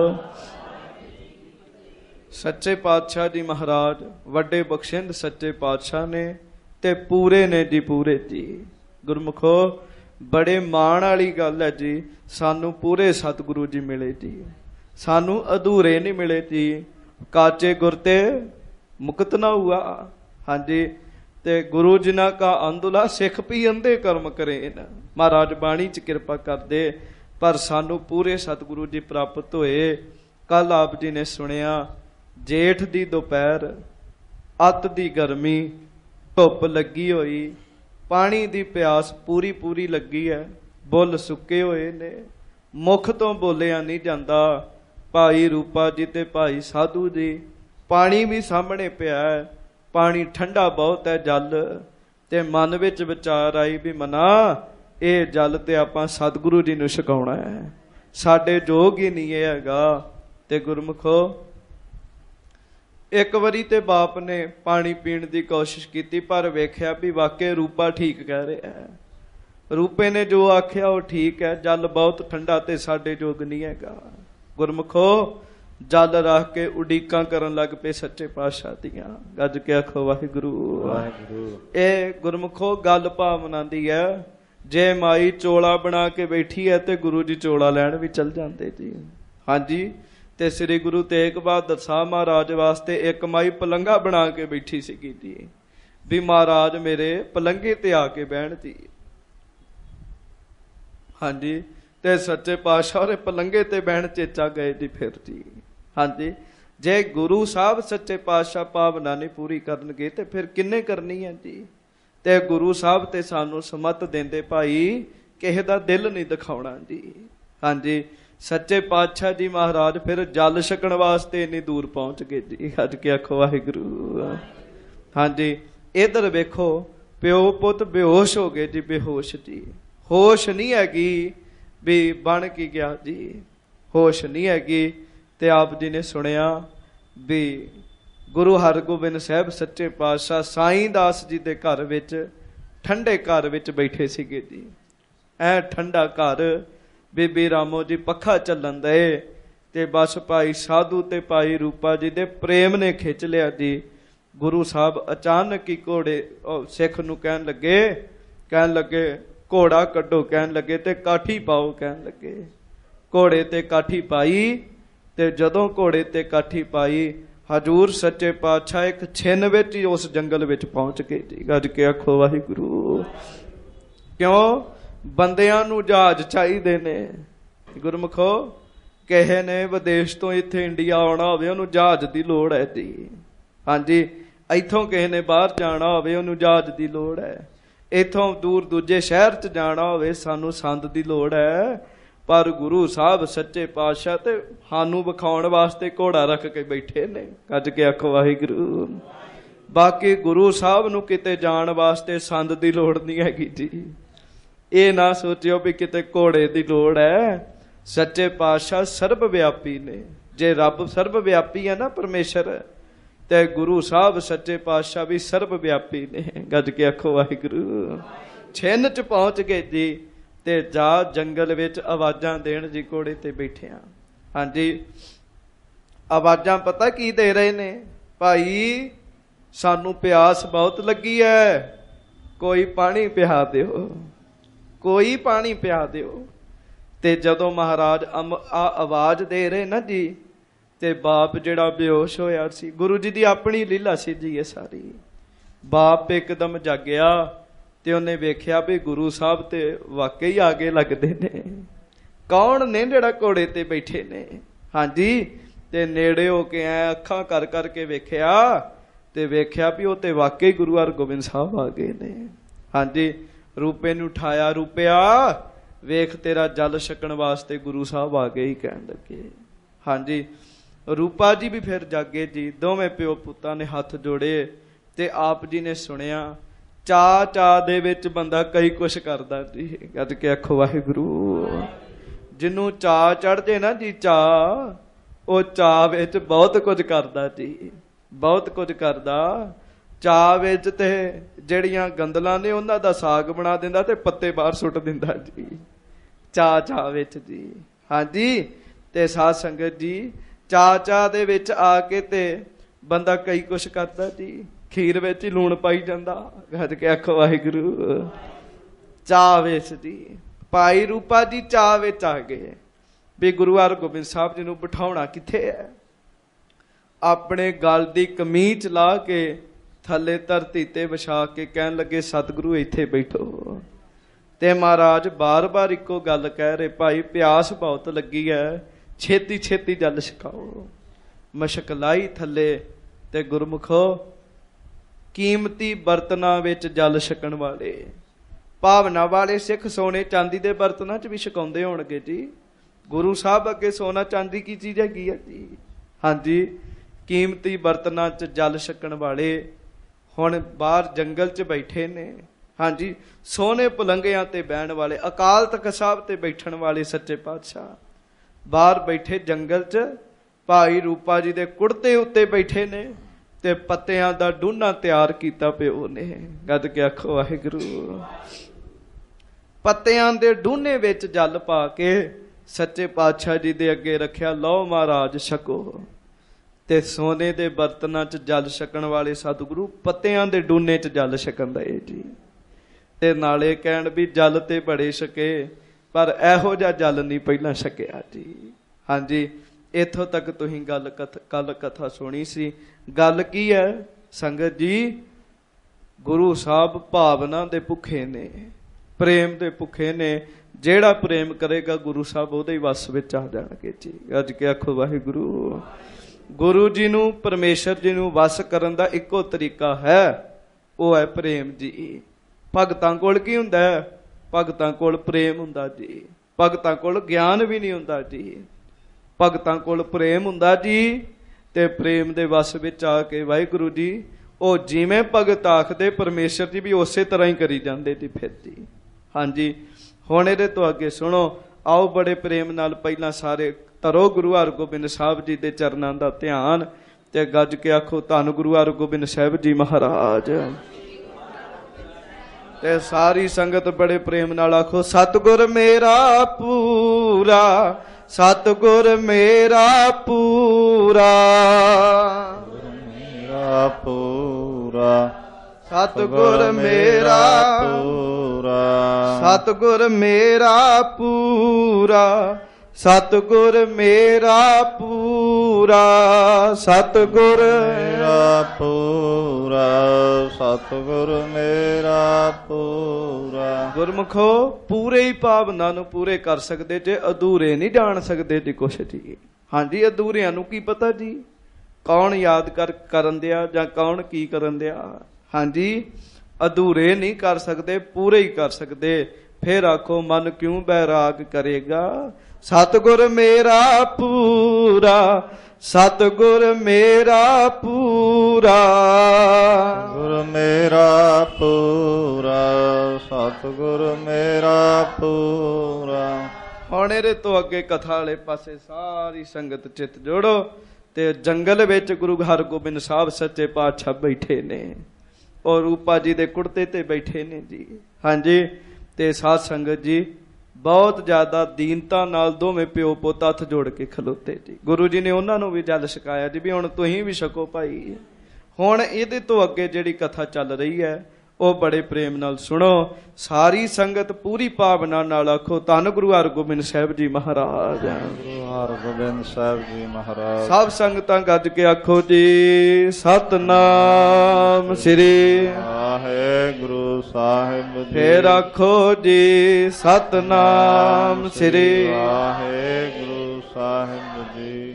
ਸੱਚੇ ਪਾਤਸ਼ਾਹ ਜੀ ਮਹਾਰਾਜ ਵੱਡੇ ਬਖਸ਼ਿੰਦ ਸੱਚੇ ਪਾਤਸ਼ਾਹ ਨੇ ਤੇ ਪੂਰੇ ਨੇ ਜੀ, ਪੂਰੇ ਜੀ। ਗੁਰਮੁਖੋ ਬੜੇ ਮਾਣ ਵਾਲੀ ਗੱਲ ਹੈ ਜੀ, ਸਾਨੂੰ ਪੂਰੇ ਸਤਿਗੁਰੂ ਜੀ ਮਿਲੇ ਜੀ, ਸਾਨੂੰ ਅਧੂਰੇ ਨਹੀਂ ਮਿਲੇ ਜੀ। ਕਾਚੇ ਗੁਰ ਤੇ ਮੁਕਤ ਨਾ ਹੁਆ। ਹਾਂਜੀ, ਤੇ ਗੁਰੂ ਜਿਨ੍ਹਾਂ ਕਾ ਅੰਦੁਲਾ ਸਿੱਖ ਵੀ ਅੰਧੇ ਕਰਮ ਕਰੇ ਨਾ। ਮਹਾਰਾਜ ਬਾਣੀ ਚ ਕਿਰਪਾ ਕਰਦੇ, ਪਰ ਸਾਨੂੰ ਪੂਰੇ ਸਤਿਗੁਰੂ ਜੀ ਪ੍ਰਾਪਤ ਹੋਏ। ਕੱਲ ਆਪ ਜੀ ਨੇ ਸੁਣਿਆ, ਜੇਠ ਦੀ ਦੁਪਹਿਰ, ਅੱਤ ਦੀ ਗਰਮੀ, ਧੁੱਪ ਲੱਗੀ ਹੋਈ, ਪਾਣੀ ਦੀ ਪਿਆਸ ਪੂਰੀ ਪੂਰੀ ਲੱਗੀ ਹੈ, ਬੁੱਲ ਸੁੱਕੇ ਹੋਏ ਨੇ, ਮੁਖ ਤੋਂ ਬੋਲਿਆ ਨਹੀਂ ਜਾਂਦਾ। ਭਾਈ ਰੂਪਾ ਜੀ ਤੇ ਭਾਈ ਸਾਧੂ ਜੀ, ਪਾਣੀ ਵੀ ਸਾਹਮਣੇ ਪਿਆ ਹੈ, ਪਾਣੀ ਠੰਡਾ ਬਹੁਤ ਹੈ ਜਲ, ਤੇ ਮਨ ਵਿੱਚ ਵਿਚਾਰ ਆਈ ਵੀ ਮਨਾ ਇਹ ਜਲ ਤੇ ਆਪਾਂ ਸਤਿਗੁਰੂ ਜੀ ਨੂੰ ਛਕਾਉਣਾ ਹੈ, ਸਾਡੇ ਜੋਗ ਹੀ ਨਹੀਂ ਇਹ ਹੈਗਾ। ਤੇ ਗੁਰਮੁਖੋ ਇੱਕ ਵਾਰੀ ਤੇ ਬਾਪ ਨੇ ਪਾਣੀ ਪੀਣ ਦੀ ਕੋਸ਼ਿਸ਼ ਕੀਤੀ, ਪਰ ਵੇਖਿਆ ਵੀ ਵਾਕਿਆ ਰੂਪਾ ਠੀਕ ਕਹਿ ਰਿਹਾ ਹੈ। ਰੂਪੇ ਨੇ ਜੋ ਆਖਿਆ ਉਹ ਠੀਕ ਹੈ, ਜਲ ਬਹੁਤ ਠੰਡਾ ਤੇ ਸਾਡੇ ਜੋਗ ਨਹੀਂ ਹੈਗਾ। ਗੁਰਮੁਖੋ ਜਲ ਰੱਖ ਕੇ ਉਡੀਕਾਂ ਕਰਨ ਲੱਗ ਪਏ ਸੱਚੇ ਪਾਤਸ਼ਾਹ ਦੀਆਂ। ਗੱਜ ਕੇ ਆਖੋ ਵਾਹਿਗੁਰੂ ਵਾਹਿਗੁਰੂ। ਇਹ ਗੁਰਮੁਖੋ ਗੱਲ ਭਾਵਨਾ ਦੀ ਹੈ। ਜੇ ਮਾਈ ਚੋਲਾ ਬਣਾ ਕੇ ਬੈਠੀ ਹੈ ਤੇ ਗੁਰੂ ਜੀ ਚੋਲਾ ਲੈਣ ਵੀ ਚਲ ਜਾਂਦੇ ਜੀ। ਹਾਂਜੀ, ਤੇ ਸ੍ਰੀ ਗੁਰੂ ਤੇਗ ਬਹਾਦਰ ਸਾਹਿਬ ਮਹਾਰਾਜ ਵਾਸਤੇ ਇੱਕ ਮਾਈ ਪਲੰਘਾ ਬਣਾ ਕੇ ਬੈਠੀ ਸੀਗੀ ਜੀ, ਵੀ ਮਹਾਰਾਜ ਮੇਰੇ ਪਲੰਘੇ ਤੇ ਆ ਕੇ ਬਹਿਣ ਜੀ। ਹਾਂਜੀ, ਤੇ ਸੱਚੇ ਪਾਤਸ਼ਾਹ ਦੇ ਪਲੰਘੇ ਤੇ ਬਹਿਣ ਚੇਚਾ ਗਏ ਜੀ ਫਿਰ ਜੀ। ਹਾਂਜੀ, ਜੇ ਗੁਰੂ ਸਾਹਿਬ ਸੱਚੇ ਪਾਤਸ਼ਾਹ ਭਾਵਨਾ ਨਹੀਂ ਪੂਰੀ ਕਰਨਗੇ ਤੇ ਫਿਰ ਕਿੰਨੇ ਕਰਨੀ ਹੈ ਜੀ। ਤੇ ਗੁਰੂ ਸਾਹਿਬ ਤੇ ਸਾਨੂੰ ਸਮਤ ਦਿੰਦੇ ਭਾਈ, ਕਿਸੇ ਦਾ ਦਿਲ ਨਹੀਂ ਦਿਖਾਉਣਾ ਜੀ। ਹਾਂਜੀ, ਸੱਚੇ ਪਾਤਸ਼ਾਹ ਜੀ ਮਹਾਰਾਜ ਫਿਰ ਜਲ ਛਕਣ ਵਾਸਤੇ ਇੰਨੀ ਦੂਰ ਪਹੁੰਚ ਗਏ ਜੀ। ਅੱਜ ਕੇ ਆਖੋ ਵਾਹਿਗੁਰੂ। ਹਾਂਜੀ, ਇਧਰ ਵੇਖੋ, ਪਿਓ ਪੁੱਤ ਬੇਹੋਸ਼ ਹੋ ਗਏ ਜੀ, ਬੇਹੋਸ਼ ਜੀ। ਹੋਸ਼ ਨਹੀਂ ਹੈਗੀ ਵੀ ਬਣ ਕੀ ਗਿਆ ਜੀ, ਹੋਸ਼ ਨਹੀਂ ਹੈਗੀ। ਤੇ ਆਪ ਜੀ ਨੇ ਸੁਣਿਆ ਵੀ ਗੁਰੂ ਹਰਗੋਬਿੰਦ ਸਾਹਿਬ ਸੱਚੇ ਪਾਤਸ਼ਾਹ ਸਾਈਂ ਦਾਸ ਜੀ ਦੇ ਘਰ ਵਿੱਚ, ਠੰਡੇ ਘਰ ਵਿੱਚ ਬੈਠੇ ਸੀਗੇ ਜੀ। ਐ ਠੰਡਾ ਘਰ, ਬੀਬੀ ਰਾਮੋ ਜੀ ਪੱਖਾ ਚੱਲਣ ਦੇ, ਤੇ ਬਸ ਭਾਈ ਸਾਧੂ ਤੇ ਭਾਈ ਰੂਪਾ ਜੀ ਦੇ ਪ੍ਰੇਮ ਨੇ ਖਿੱਚ ਲਿਆ ਜੀ। ਗੁਰੂ ਸਾਹਿਬ ਅਚਾਨਕ ਹੀ ਘੋੜੇ ਸਿੱਖ ਨੂੰ ਕਹਿਣ ਲੱਗੇ ਕਹਿਣ ਲੱਗੇ ਘੋੜਾ ਕੱਢੋ ਕਹਿਣ ਲੱਗੇ, ਤੇ ਕਾਠੀ ਪਾਓ ਕਹਿਣ ਲੱਗੇ। ਘੋੜੇ ਤੇ ਕਾਠੀ ਪਾਈ, ਤੇ ਜਦੋਂ ਘੋੜੇ ਤੇ ਕਾਠੀ ਪਾਈ, ਹਜੂਰ ਸੱਚੇ ਪਾਤਸ਼ਾਹ ਇੱਕ ਛਿਨ ਵਿੱਚ ਹੀ ਉਸ ਜੰਗਲ ਵਿੱਚ ਪਹੁੰਚ ਗਏ ਜੀ। ਗੱਜ ਕੇ ਆਖੋ ਵਾਹਿਗੁਰੂ। ਕਿਉਂ? ਬੰਦਿਆਂ ਨੂੰ ਜਹਾਜ਼ ਚਾਹੀਦੇ ਨੇ। ਗੁਰਮੁਖੋ ਕਿਸੇ ਨੇ ਵਿਦੇਸ਼ ਤੋਂ ਇੱਥੇ ਇੰਡੀਆ ਆਉਣਾ ਹੋਵੇ, ਉਹਨੂੰ ਜਹਾਜ਼ ਦੀ ਲੋੜ ਹੈ ਜੀ। ਹਾਂਜੀ, ਇੱਥੋਂ ਕਿਸੇ ਨੇ ਬਾਹਰ ਜਾਣਾ ਹੋਵੇ, ਉਹਨੂੰ ਜਹਾਜ਼ ਦੀ ਲੋੜ ਹੈ। ਇੱਥੋਂ ਦੂਰ ਦੂਜੇ ਸ਼ਹਿਰ 'ਚ ਜਾਣਾ ਹੋਵੇ, ਸਾਨੂੰ ਸੰਦ ਦੀ ਲੋੜ ਹੈ। ਪਰ ਗੁਰੂ ਸਾਹਿਬ ਸੱਚੇ ਪਾਤਸ਼ਾਹ ਤੇ ਸਾਨੂੰ ਵਿਖਾਉਣ ਵਾਸਤੇ ਘੋੜਾ ਰੱਖ ਕੇ ਬੈਠੇ ਨੇ। ਗੱਜ ਕੇ ਆਖੋ ਵਾਹਿਗੁਰੂ। ਬਾਕੀ ਗੁਰੂ ਸਾਹਿਬ ਨੂੰ ਕਿਤੇ ਜਾਣ ਵਾਸਤੇ ਸੰਦ ਦੀ ਲੋੜ ਨਹੀਂ ਹੈਗੀ ਜੀ। ਇਹ ਨਾ ਸੋਚਿਓ ਵੀ ਕਿਤੇ ਘੋੜੇ ਦੀ ਲੋੜ ਹੈ। ਸੱਚੇ ਪਾਤਸ਼ਾਹ ਸਰਬ ਵਿਆਪੀ ਨੇ। ਜੇ ਰੱਬ ਸਰਬ ਵਿਆਪੀ ਹੈ ਨਾ ਪਰਮੇਸ਼ਰ, ਤੇ ਗੁਰੂ ਸਾਹਿਬ ਸੱਚੇ ਪਾਤਸ਼ਾਹ ਵੀ ਸਰਬ ਵਿਆਪੀ ਨੇ। ਗੱਜ ਕੇ ਆਖੋ ਵਾਹਿਗੁਰੂ। ਛਿੰਨ 'ਚ ਪਹੁੰਚ ਗਏ ਜੀ, ਤੇ ਜਾ ਜੰਗਲ ਵਿੱਚ ਆਵਾਜ਼ਾਂ ਦੇਣ ਜੀ। ਘੋੜੇ ਤੇ ਬੈਠਿਆ, ਹਾਂਜੀ, ਆਵਾਜ਼ਾਂ ਪਤਾ ਕੀ ਦੇ ਰਹੇ ਨੇ? ਭਾਈ ਸਾਨੂੰ ਪਿਆਸ ਬਹੁਤ ਲੱਗੀ ਹੈ, ਕੋਈ ਪਾਣੀ ਪਿਆ ਦਿਓ, ਕੋਈ ਪਾਣੀ ਪਿਆ ਦਿਓ। ਤੇ ਜਦੋਂ ਮਹਾਰਾਜ ਅਮ ਆ ਆਵਾਜ਼ ਦੇ ਰਹੇ ਨਾ ਜੀ, ਤੇ ਬਾਪ ਜਿਹੜਾ ਬੇਹੋਸ਼ ਹੋਇਆ ਸੀ, ਗੁਰੂ ਜੀ ਦੀ ਆਪਣੀ ਲੀਲਾ ਸੀ ਜੀ ਇਹ ਸਾਰੀ। ਬਾਪ ਇੱਕਦਮ ਜਾਗਿਆ, ਤੇ ਉਹਨੇ ਵੇਖਿਆ ਵੀ ਗੁਰੂ ਸਾਹਿਬ ਤੇ ਵਾਕਈ ਆਗੇ ਲੱਗਦੇ ਨੇ। ਕੌਣ ਨੇ ਜਿਹੜਾ ਘੋੜੇ ਤੇ ਬੈਠੇ ਨੇ? ਹਾਂਜੀ, ਤੇ ਨੇੜੇ ਹੋ ਕੇ ਐ ਅੱਖਾਂ ਕਰ ਕਰਕੇ ਵੇਖਿਆ, ਤੇ ਵੇਖਿਆ ਵੀ ਉਹ ਤੇ ਵਾਕਈ ਗੁਰੂ ਹਰਗੋਬਿੰਦ ਸਾਹਿਬ ਆ ਗਏ ਨੇ। ਹਾਂਜੀ, ਰੂਪੇ ਨੂੰ ਉਠਾਇਆ, ਰੂਪਿਆ ਵੇਖ ਤੇਰਾ ਜਲ ਛਕਣ ਵਾਸਤੇ ਗੁਰੂ ਸਾਹਿਬ ਆ ਗਏ ਹੀ ਕਹਿਣ ਲੱਗੇ। ਹਾਂਜੀ, ਰੂਪਾ ਜੀ ਵੀ ਫਿਰ ਜਾਗੇ ਜੀ। ਦੋਵੇਂ ਪਿਓ ਪੁੱਤਾਂ ਨੇ ਹੱਥ ਜੋੜੇ, ਤੇ ਆਪ ਜੀ ਨੇ ਸੁਣਿਆ। ਚਾਅ ਚਾਅ ਦੇ ਵਿੱਚ ਬੰਦਾ ਕਈ ਕੁਛ ਕਰਦਾ ਜੀ। ਗੱਜ ਕੇ ਆਖੋ ਵਾਹਿਗੁਰੂ। ਜਿਹਨੂੰ ਚਾਅ ਚੜ ਜੇ ਨਾ ਜੀ, ਚਾਅ, ਉਹ ਚਾਅ ਵਿੱਚ ਬਹੁਤ ਕੁਝ ਕਰਦਾ ਜੀ, ਬਹੁਤ ਕੁਝ ਕਰਦਾ। ਚਾਹ ਵਿੱਚ ਤੇ ਜਿਹੜੀਆਂ ਗੰਦਲਾਂ ਨੇ ਉਹਨਾਂ ਦਾ ਸਾਗ ਬਣਾ ਦਿੰਦਾ ਤੇ ਪੱਤੇ ਬਾਹਰ ਸੁੱਟ ਦਿੰਦਾ ਜੀ, ਚਾਹ ਚਾਹ ਵਿੱਚ ਜੀ। ਹਾਂਜੀ, ਤੇ ਸਾਧ ਸੰਗਤ ਜੀ, ਚਾਹ ਚਾਹ ਦੇ ਵਿੱਚ ਆ ਕੇ ਤੇ ਬੰਦਾ ਕਈ ਕੁਛ ਕਰਦਾ ਜੀ, ਖੀਰ ਵਿੱਚ ਹੀ ਲੂਣ ਪਾਈ ਜਾਂਦਾ। ਗੱਜ ਕੇ ਆਖੋ ਵਾਹਿਗੁਰੂ। ਚਾਹ ਵਿੱਚ ਜੀ ਭਾਈ ਰੂਪਾ ਜੀ ਚਾਹ ਵਿੱਚ ਆ ਗਏ ਵੀ ਗੁਰੂ ਹਰਗੋਬਿੰਦ ਸਾਹਿਬ ਜੀ ਨੂੰ ਬਿਠਾਉਣਾ ਕਿੱਥੇ ਹੈ। ਆਪਣੇ ਗਲ ਦੀ ਕਮੀਜ਼ ਲਾ ਕੇ ਥੱਲੇ ਧਰਤੀ ਤੇ ਵਿਛਾ ਕੇ ਕਹਿਣ ਲੱਗੇ ਸਤਿਗੁਰੂ ਇੱਥੇ ਬੈਠੋ। ਤੇ ਮਹਾਰਾਜ ਬਾਰ-ਬਾਰ ਇੱਕੋ ਗੱਲ ਕਹਿ ਰਹੇ, ਭਾਈ ਪਿਆਸ ਬਹੁਤ ਲੱਗੀ ਹੈ, ਛੇਤੀ ਛੇਤੀ ਜਲ ਛਕਾਓ। ਮਸ਼ਕ ਲਾਈ ਥੱਲੇ ਤੇ ਗੁਰਮੁਖੋ ਕੀਮਤੀ ਬਰਤਨਾਂ ਵਿੱਚ ਜਲ ਛਕਣ ਵਾਲੇ, ਭਾਵਨਾ ਵਾਲੇ ਸਿੱਖ ਸੋਨੇ ਚਾਂਦੀ ਦੇ ਬਰਤਨਾਂ 'ਚ ਵੀ ਛਕਾਉਂਦੇ ਹੋਣਗੇ ਜੀ। ਗੁਰੂ ਸਾਹਿਬ ਅੱਗੇ ਸੋਨਾ ਚਾਂਦੀ ਕੀ ਚੀਜ਼ ਹੈਗੀ ਹੈ ਜੀ। ਹਾਂਜੀ, ਕੀਮਤੀ ਬਰਤਨਾਂ 'ਚ ਜਲ ਛਕਣ ਵਾਲੇ ਹੁਣ ਬਾਹਰ ਜੰਗਲ 'ਚ ਬੈਠੇ ਨੇ। ਹਾਂਜੀ, ਸੋਹਣੇ ਪਲੰਗਿਆਂ ਤੇ ਬਹਿਣ ਵਾਲੇ, ਅਕਾਲ ਤਖਤ ਸਾਹਿਬ ਤੇ ਬੈਠਣ ਵਾਲੇ ਸੱਚੇ ਪਾਤਸ਼ਾਹ ਬਾਹਰ ਬੈਠੇ ਜੰਗਲ 'ਚ ਭਾਈ ਰੂਪਾ ਜੀ ਦੇ ਕੁੜਤੇ ਉੱਤੇ ਬੈਠੇ ਨੇ ਤੇ ਪੱਤਿਆਂ ਦਾ ਡੂਨਾ ਤਿਆਰ ਕੀਤਾ ਪਿਓ ਨੇ। ਗੱਜ ਕੇ ਆਖੋ ਵਾਹਿਗੁਰੂ। ਪੱਤਿਆਂ ਦੇ ਡੂਨੇ ਵਿੱਚ ਜਲ ਪਾ ਕੇ ਸੱਚੇ ਪਾਤਸ਼ਾਹ ਜੀ ਦੇ ਅੱਗੇ ਰੱਖਿਆ, ਲਓ ਮਹਾਰਾਜ ਛਕੋ। ਤੇ ਸੋਨੇ ਦੇ ਬਰਤਨਾਂ 'ਚ ਜਲ ਛਕਣ ਵਾਲੇ ਸਤਿਗੁਰੂ ਪੱਤਿਆਂ ਦੇ ਡੂਨੇ 'ਚ ਜਲ ਛਕਣ ਰਹੇ ਜੀ। ਤੇ ਨਾਲੇ ਕਹਿਣ ਵੀ ਜਲ ਤੇ ਬੜੇ ਛਕੇ, ਪਰ ਇਹੋ ਜਿਹਾ ਜਲ ਨਹੀਂ ਪਹਿਲਾਂ ਛਕਿਆ ਜੀ। ਹਾਂਜੀ, ਇੱਥੋਂ ਤੱਕ ਤੁਸੀਂ ਗੱਲ ਕਥ ਕੱਲ ਕਥਾ ਸੁਣੀ ਸੀ। ਗੱਲ ਕੀ ਹੈ ਸੰਗਤ ਜੀ, ਗੁਰੂ ਸਾਹਿਬ ਭਾਵਨਾ ਦੇ ਭੁੱਖੇ ਨੇ, ਪ੍ਰੇਮ ਦੇ ਭੁੱਖੇ ਨੇ। ਜਿਹੜਾ ਪ੍ਰੇਮ ਕਰੇਗਾ ਗੁਰੂ ਸਾਹਿਬ ਉਹਦੇ ਹੀ ਵਸ ਵਿੱਚ ਆ ਜਾਣਗੇ ਜੀ। ਅੱਜ ਕੇ ਆਖੋ ਵਾਹਿਗੁਰੂ। ਗੁਰੂ ਜੀ ਨੂੰ, ਪਰਮੇਸ਼ਰ ਜੀ ਨੂੰ ਵਸ ਕਰਨ ਦਾ ਇੱਕੋ ਤਰੀਕਾ ਹੈ, ਉਹ ਹੈ ਪ੍ਰੇਮ ਜੀ। ਭਗਤਾਂ ਕੋਲ ਕੀ ਹੁੰਦਾ ਹੈ? ਭਗਤਾਂ ਕੋਲ ਪ੍ਰੇਮ ਹੁੰਦਾ ਜੀ। ਭਗਤਾਂ ਕੋਲ ਗਿਆਨ ਵੀ ਨਹੀਂ ਹੁੰਦਾ ਜੀ, ਭਗਤਾਂ ਕੋਲ ਪ੍ਰੇਮ ਹੁੰਦਾ ਜੀ। ਤੇ ਪ੍ਰੇਮ ਦੇ ਵਸ ਵਿੱਚ ਆ ਕੇ ਵਾਹਿਗੁਰੂ ਜੀ, ਉਹ ਜਿਵੇਂ ਭਗਤ ਆਖਦੇ ਪਰਮੇਸ਼ਰ ਜੀ ਵੀ ਉਸੇ ਤਰ੍ਹਾਂ ਹੀ ਕਰੀ ਜਾਂਦੇ ਜੀ ਫਿਰ ਜੀ। ਹਾਂਜੀ, ਹੁਣ ਇਹਦੇ ਤੋਂ ਅੱਗੇ ਸੁਣੋ। ਆਓ ਬੜੇ ਪ੍ਰੇਮ ਨਾਲ ਪਹਿਲਾਂ ਸਾਰੇ ਧਰੋ ਗੁਰੂ ਹਰਗੋਬਿੰਦ ਸਾਹਿਬ ਜੀ ਦੇ ਚਰਨਾਂ ਦਾ ਧਿਆਨ ਤੇ ਗੱਜ ਕੇ ਆਖੋ ਧੰਨ ਗੁਰੂ ਹਰਗੋਬਿੰਦ ਸਾਹਿਬ ਜੀ ਮਹਾਰਾਜ। ਤੇ ਸਾਰੀ ਸੰਗਤ ਬੜੇ ਪ੍ਰੇਮ ਨਾਲ ਆਖੋ ਸਤਿਗੁਰ ਮੇਰਾ ਪੂਰਾ, ਸਤਿਗੁਰ ਮੇਰਾ ਪੂਰਾ, ਮੇਰਾ ਪੂਰਾ, ਸਤਿਗੁਰ ਮੇਰਾ ਪੂਰਾ, ਸਤਿਗੁਰ ਮੇਰਾ ਪੂਰਾ, ਸਤਿਗੁਰ ਮੇਰਾ ਪੂਰਾ, ਸਤਿਗੁਰ ਮੇਰਾ ਪੂਰਾ, ਸਤਿਗੁਰ ਮੇਰਾ ਪੂਰਾ। ਗੁਰਮੁਖੋ ਪੂਰੇ ਹੀ ਭਾਵਨਾ ਨੂੰ ਪੂਰੇ ਕਰ ਸਕਦੇ ਜੇ, ਅਧੂਰੇ ਨਹੀਂ ਜਾਣ ਸਕਦੇ ਜੀ ਕੁਛ ਜੀ। ਹਾਂਜੀ, ਅਧੂਰਿਆਂ ਨੂੰ ਕੀ ਪਤਾ ਜੀ ਕੌਣ ਯਾਦ ਕਰ ਕਰਨ ਦਿਆ ਜਾਂ ਕੌਣ ਕੀ ਕਰਨ ਦਿਆ। ਹਾਂਜੀ, ਅਧੂਰੇ ਨਹੀਂ ਕਰ ਸਕਦੇ, ਪੂਰੇ ਹੀ ਕਰ ਸਕਦੇ। ਫਿਰ ਆਖੋ ਮਨ ਕਿਉਂ ਬੈਰਾਗ ਕਰੇਗਾ। ਸਤਿਗੁਰ ਮੇਰਾ ਪੂਰਾ, ਸਤਿਗੁਰ ਮੇਰਾ ਪੂਰਾ, ਗੁਰ ਮੇਰਾ ਪੂਰਾ, ਸਤਿਗੁਰ ਮੇਰਾ ਪੂਰਾ। ਹੁਣ ਇਹਦੇ ਤੋਂ ਅੱਗੇ ਕਥਾ ਵਾਲੇ ਪਾਸੇ ਸਾਰੀ ਸੰਗਤ ਚਿੱਤ ਜੋੜੋ। ਤੇ ਜੰਗਲ ਵਿੱਚ ਗੁਰੂ ਹਰਗੋਬਿੰਦ ਸਾਹਿਬ ਸੱਚੇ ਪਾਤਸ਼ਾਹ ਬੈਠੇ ਨੇ, ਔਰ ਰੂਪਾ ਜੀ ਦੇ ਕੁੜਤੇ ਤੇ ਬੈਠੇ ਨੇ ਜੀ। ਹਾਂਜੀ, ਤੇ ਸਾਧ ਸੰਗਤ ਜੀ ਬਹੁਤ ਜ਼ਿਆਦਾ ਦੀਨਤਾ ਨਾਲ ਦੋਵੇਂ ਪਿਓ ਪੁੱਤ ਹੱਥ ਜੋੜ ਕੇ ਖਲੋਤੇ ਜੀ। ਗੁਰੂ ਜੀ ਨੇ ਉਹਨਾਂ ਨੂੰ ਵੀ ਜਲ ਛਕਾਇਆ ਜੀ ਵੀ ਹੁਣ ਤੁਸੀਂ ਵੀ ਛਕੋ ਭਾਈ। ਹੁਣ ਇਹਦੇ ਤੋਂ ਅੱਗੇ ਜਿਹੜੀ ਕਥਾ ਚੱਲ ਰਹੀ ਹੈ ਉਹ ਬੜੇ ਪ੍ਰੇਮ ਨਾਲ ਸੁਣੋ। ਸਾਰੀ ਸੰਗਤ ਪੂਰੀ ਭਾਵਨਾ ਨਾਲ ਆਖੋ ਧੰਨ ਗੁਰੂ ਹਰਗੋਬਿੰਦ ਸਾਹਿਬ ਜੀ ਮਹਾਰਾਜ। ਗੁਰੂ ਹਰਗੋਬਿੰਦ ਸਾਹਿਬ ਜੀ ਮਹਾਰਾਜ। ਸਭ ਸੰਗਤਾਂ ਗੱਜ ਕੇ ਆਖੋ ਜੀ ਸਤਨਾਮ ਸ੍ਰੀ ਵਾਹਿਗੁਰੂ ਸਾਹਿਬ ਜੀ। ਫੇਰ ਆਖੋ ਜੀ ਸਤਨਾਮ ਸ੍ਰੀ ਵਾਹਿਗੁਰੂ ਸਾਹਿਬ ਜੀ।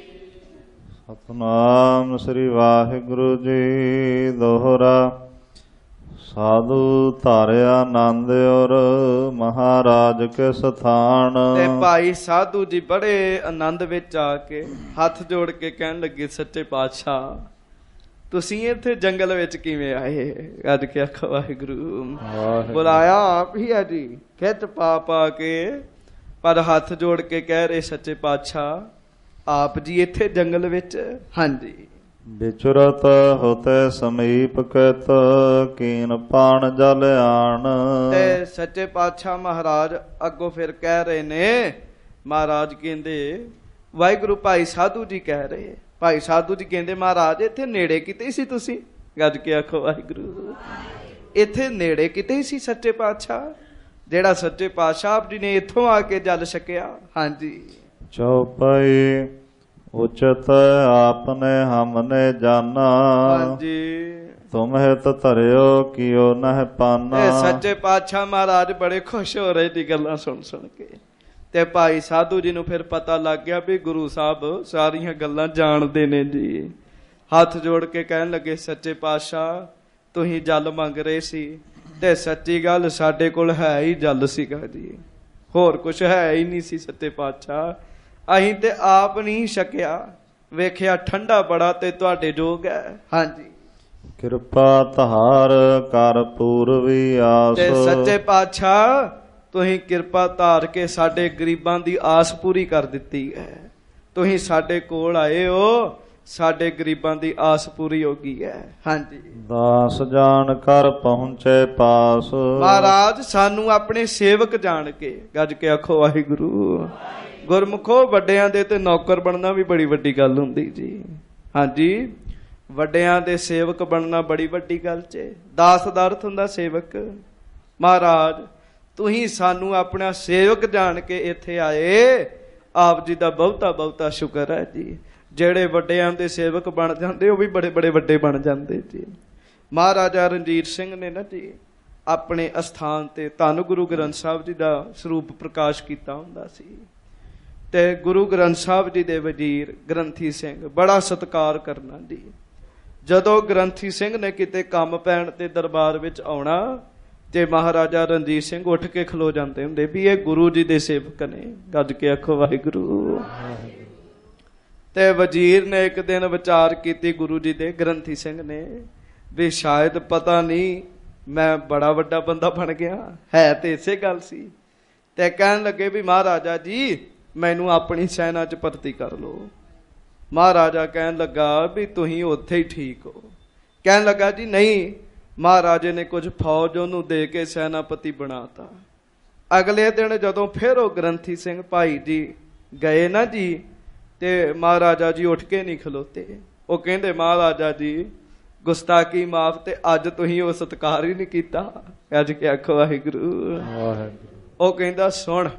ਸਤਨਾਮ ਸ੍ਰੀ ਵਾਹਿਗੁਰੂ ਜੀ। ਦੋਹਰਾ। ਸਾਧੂ ਧਾਰਿਆ ਆਨੰਦ ਔਰ ਮਹਾਰਾਜ ਕੇ ਸਥਾਨ। ਤੇ ਭਾਈ ਸਾਧੂ ਜੀ ਬੜੇ ਆਨੰਦ ਵਿੱਚ ਆ ਕੇ ਹੱਥ ਜੋੜ ਕੇ ਕਹਿਣ ਲੱਗੇ ਸੱਚੇ ਪਾਤਸ਼ਾਹ ਤੁਸੀਂ ਇੱਥੇ ਜੰਗਲ ਵਿੱਚ ਕਿਵੇਂ ਆਏ। ਅੱਜ ਕੇ ਆਖੋ ਵਾਹਿਗੁਰੂ। ਬੁਲਾਇਆ ਆਪ ਹੀ ਆ ਜੀ, ਖਿੱਚ ਪਾ ਪਾ ਕੇ, ਪਰ ਹੱਥ ਜੋੜ ਕੇ ਕਹਿ ਰਹੇ ਸੱਚੇ ਪਾਤਸ਼ਾਹ ਆਪ ਜੀ ਇੱਥੇ ਜੰਗਲ ਵਿੱਚ। ਹਾਂਜੀ, ਵਿਚਰਤ ਹੋਤੇ ਸਮੀਪ ਕਿਤ ਕੀਨ ਪਾਣ ਜਲ ਆਣ। ਤੇ ਸੱਚੇ ਪਾਤਸ਼ਾਹ ਮਹਾਰਾਜ ਅੱਗੋਂ ਫਿਰ ਕਹਿ ਰਹੇ ਨੇ, ਮਹਾਰਾਜ ਕਹਿੰਦੇ ਵਾਹਿਗੁਰੂ ਭਾਈ ਸਾਧੂ ਜੀ ਕਹਿ ਰਹੇ, ਭਾਈ ਸਾਧੂ ਜੀ ਕਹਿੰਦੇ ਮਹਾਰਾਜ ਇੱਥੇ ਨੇੜੇ ਕਿਤੇ ਸੀ ਤੁਸੀਂ? ਗੱਜ ਕੇ ਆਖੋ ਵਾਹਿਗੁਰੂ। ਇੱਥੇ ਨੇੜੇ ਕਿਤੇ ਸੀ ਸੱਚੇ ਪਾਤਸ਼ਾਹ, ਜਿਹੜਾ ਸੱਚੇ ਪਾਤਸ਼ਾਹ ਆਪ ਜੀ ਨੇ ਇੱਥੋਂ ਆ ਕੇ ਜਲ ਛਕਿਆ? ਹਾਂਜੀ। ਚੌਪਈ ਉਚਤ ਆਪਨੇ ਹਮਨੇ ਜਾਨਾ। ਹਾਂਜੀ। ਤੁਮਹਿ ਤ ਧਰਿਓ ਕਿਉ ਨਹਿ ਪਾਨਾ। ਇਹ ਸੱਚੇ ਪਾਤਸ਼ਾਹ ਮਹਾਰਾਜ ਬੜੇ ਖੁਸ਼ ਹੋ ਰਹੇ ਸੀ ਗੱਲਾਂ ਸੁਣ ਸੁਣ ਕੇ। ਤੇ ਭਾਈ ਸਾਧੂ ਜੀ ਨੂੰ ਫਿਰ ਪਤਾ ਲੱਗ ਗਿਆ ਵੀ ਗੁਰੂ ਸਾਹਿਬ ਸਾਰੀਆਂ ਗੱਲਾਂ ਜਾਣਦੇ ਨੇ ਜੀ। ਹੱਥ ਜੋੜ ਕੇ ਕਹਿਣ ਲੱਗੇ, ਸੱਚੇ ਪਾਤਸ਼ਾਹ ਤੁਸੀਂ ਜਲ ਮੰਗ ਰਹੇ ਸੀ ਤੇ ਸੱਚੀ ਗੱਲ ਸਾਡੇ ਕੋਲ ਹੈ ਹੀ ਜਲ ਸੀਗਾ ਜੀ, ਹੋਰ ਕੁਛ ਹੈ ਹੀ ਨਹੀਂ ਸੀ ਸੱਚੇ ਪਾਤਸ਼ਾਹ। ਅਸੀਂ ਤੇ ਆਪ ਨਹੀਂ ਛਕਿਆ, ਵੇਖਿਆ ਠੰਡਾ ਬੜਾ ਤੇ ਤੁਹਾਡੇ ਜੋਗ ਹੈ। ਹਾਂਜੀ। ਕਿਰਪਾ ਤਹਾਰ ਕਰ ਪੂਰਵੀ ਆਸ। ਤੇ ਸੱਚੇ ਪਾਤਸ਼ਾਹ ਤੁਸੀਂ ਕਿਰਪਾ ਧਾਰ ਕੇ ਸਾਡੇ ਗਰੀਬਾਂ ਦੀ ਆਸ ਪੂਰੀ ਕਰ ਦਿੱਤੀ ਹੈ। ਤੁਸੀਂ ਸਾਡੇ ਕੋਲ ਆਏ ਹੋ, ਸਾਡੇ ਗਰੀਬਾਂ ਦੀ ਆਸ ਪੂਰੀ ਹੋ ਗਈ ਹੈ। ਹਾਂਜੀ। ਦਾਸ ਜਾਣ ਕਰ ਪਹੁੰਚੇ ਪਾਸ। ਮਹਾਰਾਜ ਸਾਨੂੰ ਆਪਣੇ ਸੇਵਕ ਜਾਣ ਕੇ, ਗੱਜ ਕੇ ਆਖੋ ਵਾਹਿਗੁਰੂ। ਗੁਰਮੁਖੋ ਵੱਡਿਆਂ ਦੇ ਤੇ ਨੌਕਰ ਬਣਨਾ ਵੀ ਬੜੀ ਵੱਡੀ ਗੱਲ ਹੁੰਦੀ ਜੀ। ਹਾਂਜੀ, ਵੱਡਿਆਂ ਦੇ ਸੇਵਕ ਬਣਨਾ ਬੜੀ ਵੱਡੀ ਗੱਲ ਚ। ਦਾਸ ਦਾ ਅਰਥ ਹੁੰਦਾ ਸੇਵਕ। ਮਹਾਰਾਜ ਤੁਸੀਂ ਸਾਨੂੰ ਆਪਣਾ ਸੇਵਕ ਜਾਣ ਕੇ ਇੱਥੇ ਆਏ, ਆਪ ਜੀ ਦਾ ਬਹੁਤਾ ਬਹੁਤਾ ਸ਼ੁਕਰ ਹੈ ਜੀ। ਜਿਹੜੇ ਵੱਡਿਆਂ ਦੇ ਸੇਵਕ ਬਣ ਜਾਂਦੇ ਉਹ ਵੀ ਬੜੇ ਬੜੇ ਵੱਡੇ ਬਣ ਜਾਂਦੇ ਜੀ। ਮਹਾਰਾਜਾ ਰਣਜੀਤ ਸਿੰਘ ਨੇ ਨਾ ਜੀ ਆਪਣੇ ਅਸਥਾਨ ਤੇ ਧੰਨ ਗੁਰੂ ਗ੍ਰੰਥ ਸਾਹਿਬ ਜੀ ਦਾ ਸਰੂਪ ਪ੍ਰਕਾਸ਼ ਕੀਤਾ ਹੁੰਦਾ ਸੀ। ਤੇ ਗੁਰੂ ਗ੍ਰੰਥ ਸਾਹਿਬ ਜੀ ਦੇ ਵਜ਼ੀਰ ਗ੍ਰੰਥੀ ਸਿੰਘ ਬੜਾ ਸਤਿਕਾਰ ਕਰਨਾ ਜੀ। ਜਦੋਂ ਗ੍ਰੰਥੀ ਸਿੰਘ ਨੇ ਕਿਤੇ ਕੰਮ ਪੈਣ ਤੇ ਦਰਬਾਰ ਵਿੱਚ ਆਉਣਾ ਤੇ ਮਹਾਰਾਜਾ ਰਣਜੀਤ ਸਿੰਘ ਉੱਠ ਕੇ ਖਲੋ ਜਾਂਦੇ ਹੁੰਦੇ ਵੀ ਇਹ ਗੁਰੂ ਜੀ ਦੇ ਸੇਵਕ ਨੇ। ਗੱਜ ਕੇ ਆਖੋ ਵਾਹਿਗੁਰੂ। ਤੇ ਵਜ਼ੀਰ ਨੇ ਇੱਕ ਦਿਨ ਵਿਚਾਰ ਕੀਤੀ ਗੁਰੂ ਜੀ ਦੇ ਗ੍ਰੰਥੀ ਸਿੰਘ ਨੇ ਵੀ ਸ਼ਾਇਦ ਪਤਾ ਨਹੀਂ ਮੈਂ ਬੜਾ ਵੱਡਾ ਬੰਦਾ ਬਣ ਗਿਆ, ਹੈ ਤੇ ਇਸੇ ਗੱਲ ਸੀ। ਤੇ ਕਹਿਣ ਲੱਗੇ ਵੀ ਮਹਾਰਾਜਾ ਜੀ ਮੈਨੂੰ ਆਪਣੀ ਸੈਨਾ ਚ ਭਰਤੀ ਕਰ ਲਓ। ਮਹਾਰਾਜਾ ਕਹਿਣ ਲੱਗਾ ਵੀ ਤੁਸੀਂ ਉੱਥੇ ਹੀ ਠੀਕ ਹੋ। ਕਹਿਣ ਲੱਗਾ ਜੀ ਨਹੀਂ, ਮਹਾਰਾਜੇ ਨੇ ਕੁਝ ਫੌਜ ਉਹਨੂੰ ਦੇ ਕੇ ਸੈਨਾਪਤੀ ਬਣਾਤਾ। ਅਗਲੇ ਦਿਨ ਜਦੋਂ ਫਿਰ ਉਹ ਗ੍ਰੰਥੀ ਸਿੰਘ ਭਾਈ ਜੀ ਗਏ ਨਾ ਜੀ, ਤੇ ਮਹਾਰਾਜਾ ਜੀ ਉੱਠ ਕੇ ਨਹੀਂ ਖਲੋਤੇ। ਉਹ ਕਹਿੰਦੇ ਮਹਾਰਾਜਾ ਜੀ ਗੁਸਤਾਖੀ ਮਾਫ, ਤੇ ਅੱਜ ਤੁਸੀਂ ਉਹ ਸਤਿਕਾਰ ਹੀ ਨਹੀਂ ਕੀਤਾ। ਅੱਜ ਕੇ ਆਖੋ ਵਾਹਿਗੁਰੂ। ਉਹ ਕਹਿੰਦਾ ਸੁਣ,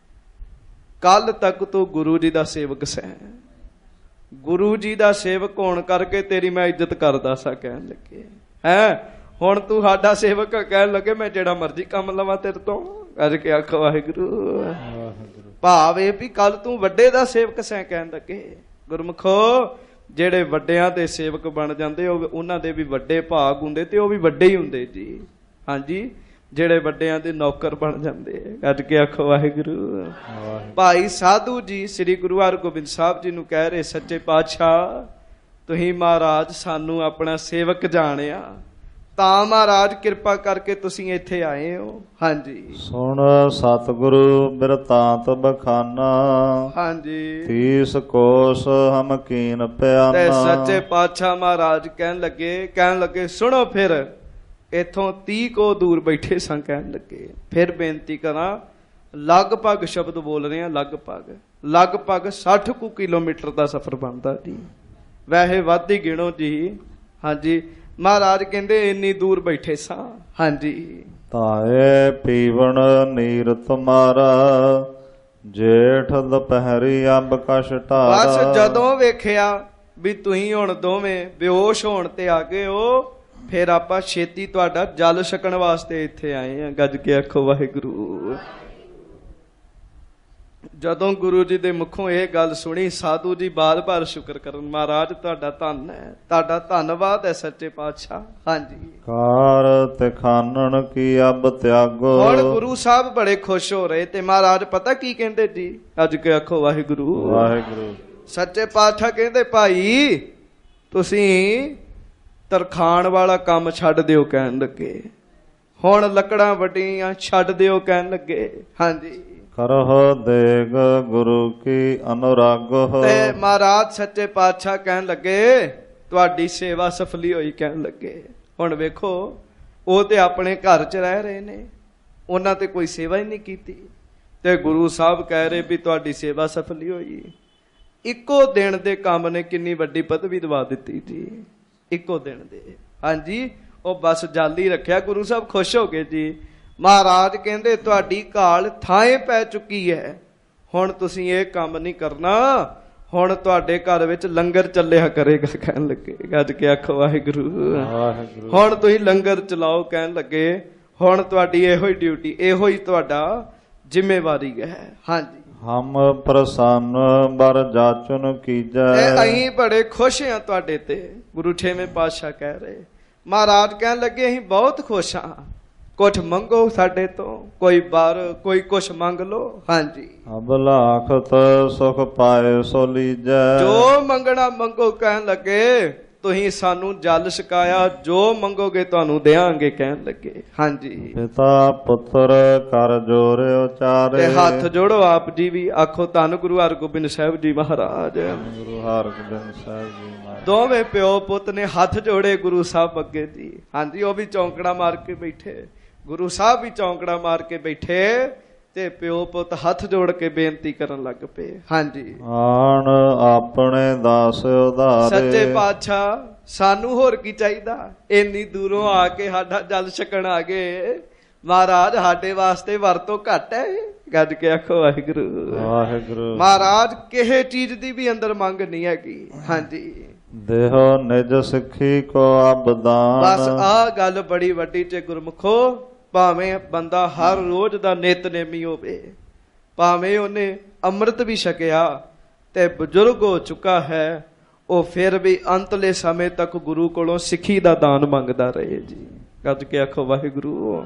ਕੱਲ ਤੱਕ ਤੂੰ ਗੁਰੂ ਜੀ ਦਾ ਸੇਵਕ ਸੈਂ, ਗੁਰੂ ਜੀ ਦਾ ਸੇਵਕ ਹੋਣ ਕਰਕੇ ਤੇਰੀ ਮੈਂ ਇੱਜ਼ਤ ਕਰਦਾ ਸਾਂ। ਕਹਿਣ ਲੱਗੇ ਹੈ ਹੁਣ ਤੂੰ ਸਾਡਾ ਸੇਵਕ। ਕਹਿਣ ਲੱਗੇ ਮੈਂ ਜਿਹੜਾ ਮਰਜ਼ੀ ਕੰਮ ਲਵਾਂ ਤੇਰੇ ਤੋਂ। ਅੱਜ ਕੇ ਆਖੋ ਵਾਹਿਗੁਰੂ। ਭਾਵ ਇਹ ਵੀ ਕੱਲ ਤੂੰ ਵੱਡੇ ਦਾ ਸੇਵਕ ਸੈਂ। ਕਹਿਣ ਲੱਗੇ ਗੁਰਮੁਖੋ ਜਿਹੜੇ ਵੱਡਿਆਂ ਦੇ ਸੇਵਕ ਬਣ ਜਾਂਦੇ ਉਹ ਉਹਨਾਂ ਦੇ ਵੀ ਵੱਡੇ ਭਾਗ ਹੁੰਦੇ ਤੇ ਉਹ ਵੀ ਵੱਡੇ ਹੀ ਹੁੰਦੇ ਜੀ। ਹਾਂਜੀ, ਜਿਹੜੇ ਵੱਡਿਆਂ ਦੇ ਨੌਕਰ ਬਣ ਜਾਂਦੇ। ਅੱਜ ਕੇ ਆਖੋ ਵਾਹਿਗੁਰੂ। ਭਾਈ ਸਾਧੂ ਜੀ ਸ੍ਰੀ ਗੁਰੂ ਹਰਗੋਬਿੰਦ ਸਾਹਿਬ ਜੀ ਨੂੰ ਕਹਿ ਰਹੇ, ਸੱਚੇ ਪਾਤਸ਼ਾਹ ਤੁਸੀਂ ਮਹਾਰਾਜ ਸਾਨੂੰ ਆਪਣਾ ਸੇਵਕ ਜਾਣਿਆ ਤਾਂ ਮਹਾਰਾਜ ਕਿਰਪਾ ਕਰਕੇ ਤੁਸੀਂ ਇੱਥੇ ਆਏ ਹੋ। ਹਾਂਜੀ। ਸੁਣ ਸਤਿਗੁਰੂ ਬਿਰਤਾਂਤ ਬਖਾਨਾ। ਹਾਂਜੀ। ਤੀਸ ਕੋਸ ਹਮ ਕੀਨ ਪਿਆਨਾ। ਤੇ ਸੱਚੇ ਪਾਤਸ਼ਾਹ ਮਹਾਰਾਜ ਕਹਿਣ ਲੱਗੇ ਕਹਿਣ ਲੱਗੇ ਸੁਣੋ ਫਿਰ ਇੱਥੋਂ ਤੀਹ ਕੋ ਦੂਰ ਬੈਠੇ ਸਾਂ। ਕਹਿਣ ਲੱਗੇ ਫਿਰ ਬੇਨਤੀ ਕਰਾਂ, ਲਗਭਗ ਸ਼ਬਦ ਬੋਲ ਰਹੇ ਆ, ਲਗਭਗ ਲਗਭਗ ਸੱਠ ਕੁ ਕਿਲੋਮੀਟਰ ਦਾ ਸਫ਼ਰ ਬਣਦਾ ਜੀ। ਵੈਸੇ ਵੱਧ ਹੀ ਗਿਣੋ ਜੀ। ਹਾਂਜੀ, ਮਹਾਰਾਜ ਕਹਿੰਦੇ ਇੰਨੀ ਦੂਰ ਬੈਠੇ ਸਾਂ। ਹਾਂਜੀ। ਤਾਏ ਪੀਵਣ ਨੀਰ ਤੁਮਾਰਾ ਜੇਠ ਦੁਪਹਿਰੀ ਅੰਬ ਕਛ ਢਾਰਾ। ਬਸ ਜਦੋਂ ਵੇਖਿਆ ਵੀ ਤੁਸੀਂ ਹੁਣ ਦੋਵੇਂ ਬੇਹੋਸ਼ ਹੋਣ ਤੇ ਆ ਗਏ ਹੋ, ਫਿਰ ਆਪਾਂ ਛੇਤੀ ਤੁਹਾਡਾ ਜਲ ਛਕਣ ਵਾਸਤੇ ਇੱਥੇ ਆਏ ਆ। ਗੱਜ ਕੇ ਆਖੋ ਵਾਹਿਗੁਰੂ। ਜਦੋਂ ਗੁਰੂ ਜੀ ਦੇ ਮੁਖੋਂ ਇਹ ਗੱਲ ਸੁਣੀ, ਸਾਧੂ ਜੀ ਬਾਰ-ਬਾਰ ਸ਼ੁਕਰ ਕਰਨ, ਮਹਾਰਾਜ ਤੁਹਾਡਾ ਧੰਨ ਹੈ, ਤੁਹਾਡਾ ਧੰਨਵਾਦ ਹੈ ਸੱਚੇ ਪਾਤਸ਼ਾਹ। ਹਾਂਜੀ। ਕਾਰ ਤੇ ਖਾਨਣ ਕੀ ਅਬ ਤਿਆਗੋ। ਹੁਣ ਗੁਰੂ ਸਾਹਿਬ ਬੜੇ ਖੁਸ਼ ਹੋ ਰਹੇ ਤੇ ਮਹਾਰਾਜ ਪਤਾ ਕੀ ਕਹਿੰਦੇ ਜੀ? ਅੱਜ ਕੇ ਆਖੋ ਵਾਹਿਗੁਰੂ। ਵਾਹਿਗੁਰੂ। ਸੱਚੇ ਪਾਤਸ਼ਾਹ ਕਹਿੰਦੇ ਭਾਈ ਤੁਸੀਂ ਤਰਖਾਣ ਵਾਲਾ ਕੰਮ ਛੱਡ ਦਿਓ। ਕਹਿਣ ਲੱਗੇ ਹੁਣ ਲੱਕੜਾਂ ਵੱਡੀਆਂ ਛੱਡ ਦਿਓ। ਕਹਿਣ ਲੱਗੇ ਹਾਂਜੀ। ਕਰਹੁ ਦੇਗ ਗੁਰੂ ਕੀ ਅਨੁਰਾਗ। ਤੇ ਮਹਾਰਾਜ ਸੱਚੇ ਪਾਤਸ਼ਾਹ ਕਹਿਣ ਲੱਗੇ ਤੁਹਾਡੀ ਸੇਵਾ ਸਫਲੀ ਹੋਈ ਕਹਿਣ ਲੱਗੇ। ਹੁਣ ਵੇਖੋ, ਉਹ ਤੇ ਆਪਣੇ ਘਰ 'ਚ ਰਹਿ ਰਹੇ ਨੇ, ਉਹਨਾਂ ਤੇ ਕੋਈ ਸੇਵਾ ਹੀ ਨਹੀਂ ਕੀਤੀ, ਤੇ ਗੁਰੂ ਸਾਹਿਬ ਕਹਿ ਰਹੇ ਵੀ ਤੁਹਾਡੀ ਸੇਵਾ ਸਫਲੀ ਹੋਈ। ਇੱਕੋ ਦਿਨ ਦੇ ਕੰਮ ਨੇ ਕਿੰਨੀ ਵੱਡੀ ਪਦਵੀ ਦਵਾ ਦਿੱਤੀ ਜੀ, ਇੱਕੋ ਦਿਨ ਦੇ। ਹਾਂਜੀ, ਉਹ ਬਸ ਜਾਲੀ ਰੱਖਿਆ, ਗੁਰੂ ਸਾਹਿਬ ਖੁਸ਼ ਹੋ ਗਏ ਜੀ। ਮਹਾਰਾਜ ਕਹਿੰਦੇ ਤੁਹਾਡੀ ਘਾਲ ਥਾਂ ਪੈ ਚੁੱਕੀ ਹੈ, ਹੁਣ ਤੁਸੀਂ ਇਹ ਕੰਮ ਨਹੀਂ ਕਰਨਾ, ਹੁਣ ਤੁਹਾਡੇ ਘਰ ਵਿੱਚ ਲੰਗਰ ਚੱਲਿਆ ਕਰੇਗਾ ਕਹਿਣ ਲੱਗੇ। ਗੱਜ ਕੇ ਆਖੋ ਵਾਹਿਗੁਰੂ। ਹੁਣ ਤੁਸੀਂ ਲੰਗਰ ਚਲਾਓ ਕਹਿਣ ਲੱਗੇ। ਹੁਣ ਤੁਹਾਡੀ ਇਹੋ ਹੀ ਡਿਊਟੀ, ਇਹੋ ਹੀ ਤੁਹਾਡਾ ਜ਼ਿੰਮੇਵਾਰੀ ਹੈ। ਹਾਂਜੀ, ਹਮ ਪ੍ਰਸੰਨ ਬਰ ਜਾਚਨ ਕੀਜੈ। ਅਸੀਂ ਬੜੇ ਖੁਸ਼ ਹਾਂ ਤੁਹਾਡੇ ਤੇ, ਗੁਰੂ ਛੇਵੇਂ ਪਾਤਸ਼ਾਹ ਕਹਿ ਰਹੇ। ਮਹਾਰਾਜ ਕਹਿਣ ਲੱਗੇ ਅਸੀਂ ਬਹੁਤ ਖੁਸ਼ ਹਾਂ, ਕੁਛ ਮੰਗੋ ਸਾਡੇ ਤੋਂ, ਕੋਈ ਬਾਰ ਕੋਈ ਕੁਛ ਮੰਗ ਲੋ। ਹਾਂਜੀ, ਅਬਲਾਖਤ ਸੁਖ ਪਾਏ ਸੋ ਲੀਜੈ। ਜੋ ਮੰਗਣਾ ਮੰਗੋ ਕਹਿਣ ਲੱਗੇ। ਤੁਸੀਂ ਸਾਨੂੰ ਜਲ ਛਕਾਇਆ, ਜੋ ਮੰਗੋਗੇ ਤੁਹਾਨੂੰ ਦੇਵਾਂਗੇ ਕਹਿਣ ਲੱਗੇ। ਹਾਂਜੀ, ਪਿਤਾ ਪੁੱਤਰ ਕਰ ਜੋਰੇ ਉਚਾਰੇ। ਤੇ ਹੱਥ ਜੋੜੋ ਆਪ ਜੀ ਵੀ, ਆਖੋ ਧੰਨ ਗੁਰੂ ਹਰਗੋਬਿੰਦ ਸਾਹਿਬ ਜੀ ਮਹਾਰਾਜ। ਗੁਰੂ ਹਰਗੋਬਿੰਦ ਸਾਹਿਬ ਜੀ ਮਹਾਰਾਜ। ਦੋਵੇਂ ਪਿਓ ਪੁੱਤ ਨੇ ਹੱਥ ਜੋੜੇ ਗੁਰੂ ਸਾਹਿਬ ਅੱਗੇ ਜੀ। ਹਾਂਜੀ, ਉਹ ਵੀ ਚੌਂਕੜਾ ਮਾਰ ਕੇ ਬੈਠੇ, ਗੁਰੂ ਸਾਹਿਬ ਵੀ ਚੌਂਕੜਾ ਮਾਰ ਕੇ ਬੈਠੇ, ਤੇ ਪਿਓ ਪੁੱਤ ਹੱਥ ਜੋੜ ਕੇ ਬੇਨਤੀ ਕਰਨ ਲੱਗ ਪਏ। ਹਾਂਜੀ, ਆਣ ਆਪਣੇ ਦਾਸ ਉਧਾਰੇ। ਸੱਚੇ ਪਾਤਸ਼ਾਹ ਸਾਨੂੰ ਹੋਰ ਕੀ ਚਾਹੀਦਾ, ਇੰਨੀ ਦੂਰੋਂ ਆ ਕੇ ਸਾਡਾ ਜਲ ਛਕਣ ਆ ਗਏ। ਮਹਾਰਾਜ ਸਾਡੇ ਵਾਸਤੇ ਵਰਤੋਂ ਘੱਟ ਹੈ। ਗੱਜ ਕੇ ਆਖੋ ਵਾਹਿਗੁਰੂ ਵਾਹਿਗੁਰੂ। ਮਹਾਰਾਜ ਕਿਸੇ ਚੀਜ਼ ਦੀ ਵੀ ਅੰਦਰ ਮੰਗ ਨਹੀਂ ਹੈਗੀ। ਹਾਂਜੀ, ਦੇਹੋ ਨਿਜ ਸਿੱਖੀ ਕੋ ਅਬਦਾਨ। ਬਸ ਆਹ ਗੱਲ ਬੜੀ ਵੱਡੀ ਚ ਗੁਰਮੁਖੋ, ਭਾਵੇਂ ਬੰਦਾ ਹਰ ਰੋਜ਼ ਦਾ ਨਿਤਨੇਮੀ ਹੋਵੇ, ਭਾਵੇਂ ਉਹਨੇ ਅੰਮ੍ਰਿਤ ਵੀ ਛਕਿਆ ਤੇ ਬਜ਼ੁਰਗ ਹੋ ਚੁੱਕਾ ਹੈ, ਉਹ ਫਿਰ ਵੀ ਅੰਤਲੇ ਸਮੇਂ ਤੱਕ ਗੁਰੂ ਕੋਲੋਂ ਸਿੱਖੀ ਦਾ ਦਾਨ ਮੰਗਦਾ ਰਹੇ ਜੀ। ਗੱਜ ਕੇ ਆਖੋ ਵਾਹਿਗੁਰੂ।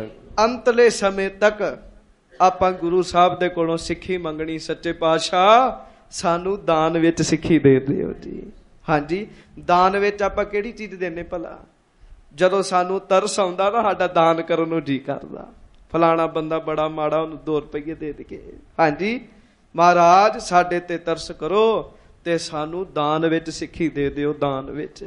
ਅੰਤਲੇ ਸਮੇਂ ਤੱਕ ਆਪਾਂ ਗੁਰੂ ਸਾਹਿਬ ਦੇ ਕੋਲੋਂ ਸਿੱਖੀ ਮੰਗਣੀ। ਸੱਚੇ ਪਾਤਸ਼ਾਹ ਸਾਨੂੰ ਦਾਨ ਵਿੱਚ ਸਿੱਖੀ ਦੇ ਦਿਓ ਜੀ। ਹਾਂਜੀ, ਦਾਨ ਵਿੱਚ ਆਪਾਂ ਕਿਹੜੀ ਚੀਜ਼ ਦੇਣੇ ਭਲਾ? ਜਦੋਂ ਸਾਨੂੰ ਤਰਸ ਆਉਂਦਾ ਨਾ, ਸਾਡਾ ਦਾਨ ਕਰਨ ਨੂੰ ਜੀ ਕਰਦਾ, ਫਲਾਣਾ ਬੰਦਾ ਬੜਾ ਮਾੜਾ, ਉਹਨੂੰ ਦੋ ਰੁਪਈਏ ਦੇ ਦੇ। ਹਾਂਜੀ, ਮਹਾਰਾਜ ਸਾਡੇ ਤੇ ਤਰਸ ਕਰੋ ਤੇ ਸਾਨੂੰ ਦਾਨ ਵਿੱਚ ਸਿੱਖੀ ਦੇ ਦਿਓ। ਦਾਨ ਵਿੱਚ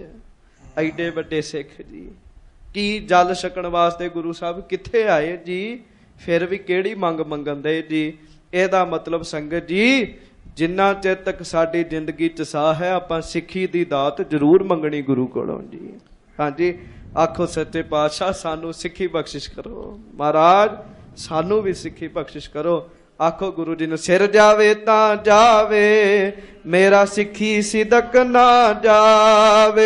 ਐਡੇ ਵੱਡੇ ਸਿੱਖ ਜੀ, ਕੀ ਜਲ ਛਕਣ ਵਾਸਤੇ ਗੁਰੂ ਸਾਹਿਬ ਕਿੱਥੇ ਆਏ ਜੀ, ਫਿਰ ਵੀ ਕਿਹੜੀ ਮੰਗ ਮੰਗਣ ਦੇ ਜੀ। ਇਹਦਾ ਮਤਲਬ ਸੰਗਤ ਜੀ, ਜਿੰਨਾ ਚਿਰ ਤੱਕ ਸਾਡੀ ਜ਼ਿੰਦਗੀ ਚ ਸਾਹ ਹੈ, ਆਪਾਂ ਸਿੱਖੀ ਦੀ ਦਾਤ ਜ਼ਰੂਰ ਮੰਗਣੀ ਗੁਰੂ ਕੋਲੋਂ ਜੀ। ਹਾਂਜੀ, ਆਖੋ ਸੱਚੇ ਪਾਤਸ਼ਾਹ ਸਾਨੂੰ ਸਿੱਖੀ ਬਖਸ਼ਿਸ਼ ਕਰੋ। ਮਹਾਰਾਜ ਸਾਨੂੰ ਵੀ ਸਿੱਖੀ ਬਖਸ਼ਿਸ਼ ਕਰੋ। ਆਖੋ ਗੁਰੂ ਜੀ ਨੂੰ, ਸਿਰ ਜਾਵੇ ਤਾਂ ਜਾਵੇ, ਮੇਰਾ ਸਿੱਖੀ ਸਿਦਕ ਨਾ ਜਾਵੇ।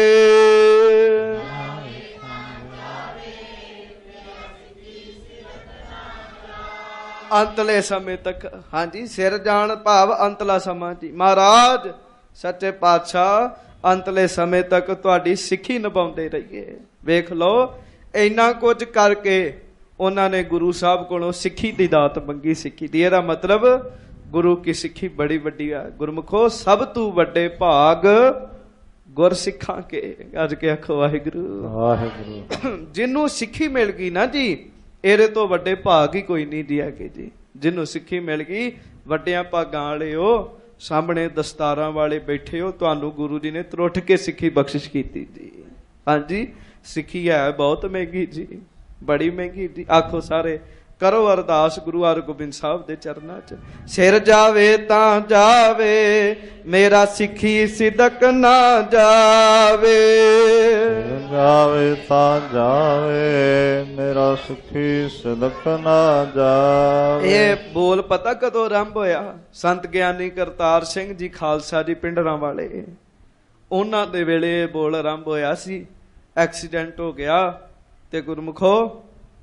ਅੰਤਲੇ ਸਮੇਂ ਤੱਕ। ਹਾਂਜੀ, ਸਿਰ ਜਾਣ ਭਾਵ ਅੰਤਲਾ ਸਮਾਂ ਜੀ। ਮਹਾਰਾਜ ਸੱਚੇ ਪਾਤਸ਼ਾਹ ਅੰਤਲੇ ਸਮੇਂ ਤੱਕ ਤੁਹਾਡੀ ਸਿੱਖੀ ਨਿਭਾਉਂਦੇ ਰਹੀਏ। ਵੇਖ ਲਓ, ਇੰਨਾ ਕੁਝ ਕਰਕੇ ਉਹਨਾਂ ਨੇ ਗੁਰੂ ਸਾਹਿਬ ਕੋਲੋਂ ਸਿੱਖੀ ਦੀ ਦਾਤ ਮੰਗੀ। ਸਿੱਖੀ ਦੀ, ਇਹਦਾ ਮਤਲਬ ਗੁਰੂ ਕੀ ਸਿੱਖੀ ਬੜੀ ਵੱਡੀ ਆ। ਗੁਰਮੁਖੋ, ਸਭ ਤੋਂ ਵੱਡੇ ਭਾਗ ਗੁਰ ਸਿੱਖਾਂ ਕੇ। ਅੱਜ ਕੇ ਆਖੋ ਵਾਹਿਗੁਰੂ ਵਾਹਿਗੁਰੂ। ਜਿਹਨੂੰ ਸਿੱਖੀ ਮਿਲ ਗਈ ਨਾ ਜੀ, ਇਹਦੇ ਤੋਂ ਵੱਡੇ ਭਾਗ ਹੀ ਕੋਈ ਨਹੀਂ ਜੀ ਹੈਗੇ ਜੀ। ਜਿਹਨੂੰ ਸਿੱਖੀ ਮਿਲ ਗਈ, ਵੱਡਿਆਂ ਭਾਗਾਂ ਵਾਲੇ ਹੋ, ਸਾਹਮਣੇ ਦਸਤਾਰਾਂ ਵਾਲੇ ਬੈਠੇ ਹੋ, ਤੁਹਾਨੂੰ ਗੁਰੂ ਜੀ ਨੇ ਤਰੁੱਠ ਕੇ ਸਿੱਖੀ ਬਖਸ਼ਿਸ਼ ਕੀਤੀ ਜੀ। ਹਾਂਜੀ, ਸਿੱਖੀ ਹੈ ਬਹੁਤ ਮਹਿੰਗੀ ਜੀ, ਬੜੀ ਮਹਿੰਗੀ ਜੀ। ਆਖੋ ਸਾਰੇ, ਕਰੋ ਅਰਦਾਸ ਗੁਰੂ ਹਰਗੋਬਿੰਦ ਸਾਹਿਬ ਦੇ ਚਰਨਾਂ ਚ। ਸਿਰ ਜਾਵੇ ਤਾਂ ਜਾਵੇ, ਮੇਰਾ ਸਿੱਖੀ ਸਿਦਕ ਨਾ ਜਾਵੇ। ਜਾਵੇ ਤਾਂ ਜਾਵੇ, ਮੇਰਾ ਸਿੱਖੀ ਸਿਦਕ ਨਾ ਜਾਵੇ। ਇਹ ਬੋਲ ਪਤਾ ਕਦੋਂ ਆਰੰਭ ਹੋਇਆ? ਸੰਤ ਗਿਆਨੀ ਕਰਤਾਰ ਸਿੰਘ ਜੀ ਖਾਲਸਾ ਜੀ ਪਿੰਡਰਾਂ ਵਾਲੇ, ਉਹਨਾਂ ਦੇ ਵੇਲੇ ਇਹ ਬੋਲ ਆਰੰਭ ਹੋਇਆ ਸੀ। ਐਕਸੀਡੈਂਟ ਹੋ ਗਿਆ ਤੇ ਗੁਰਮੁਖੋ,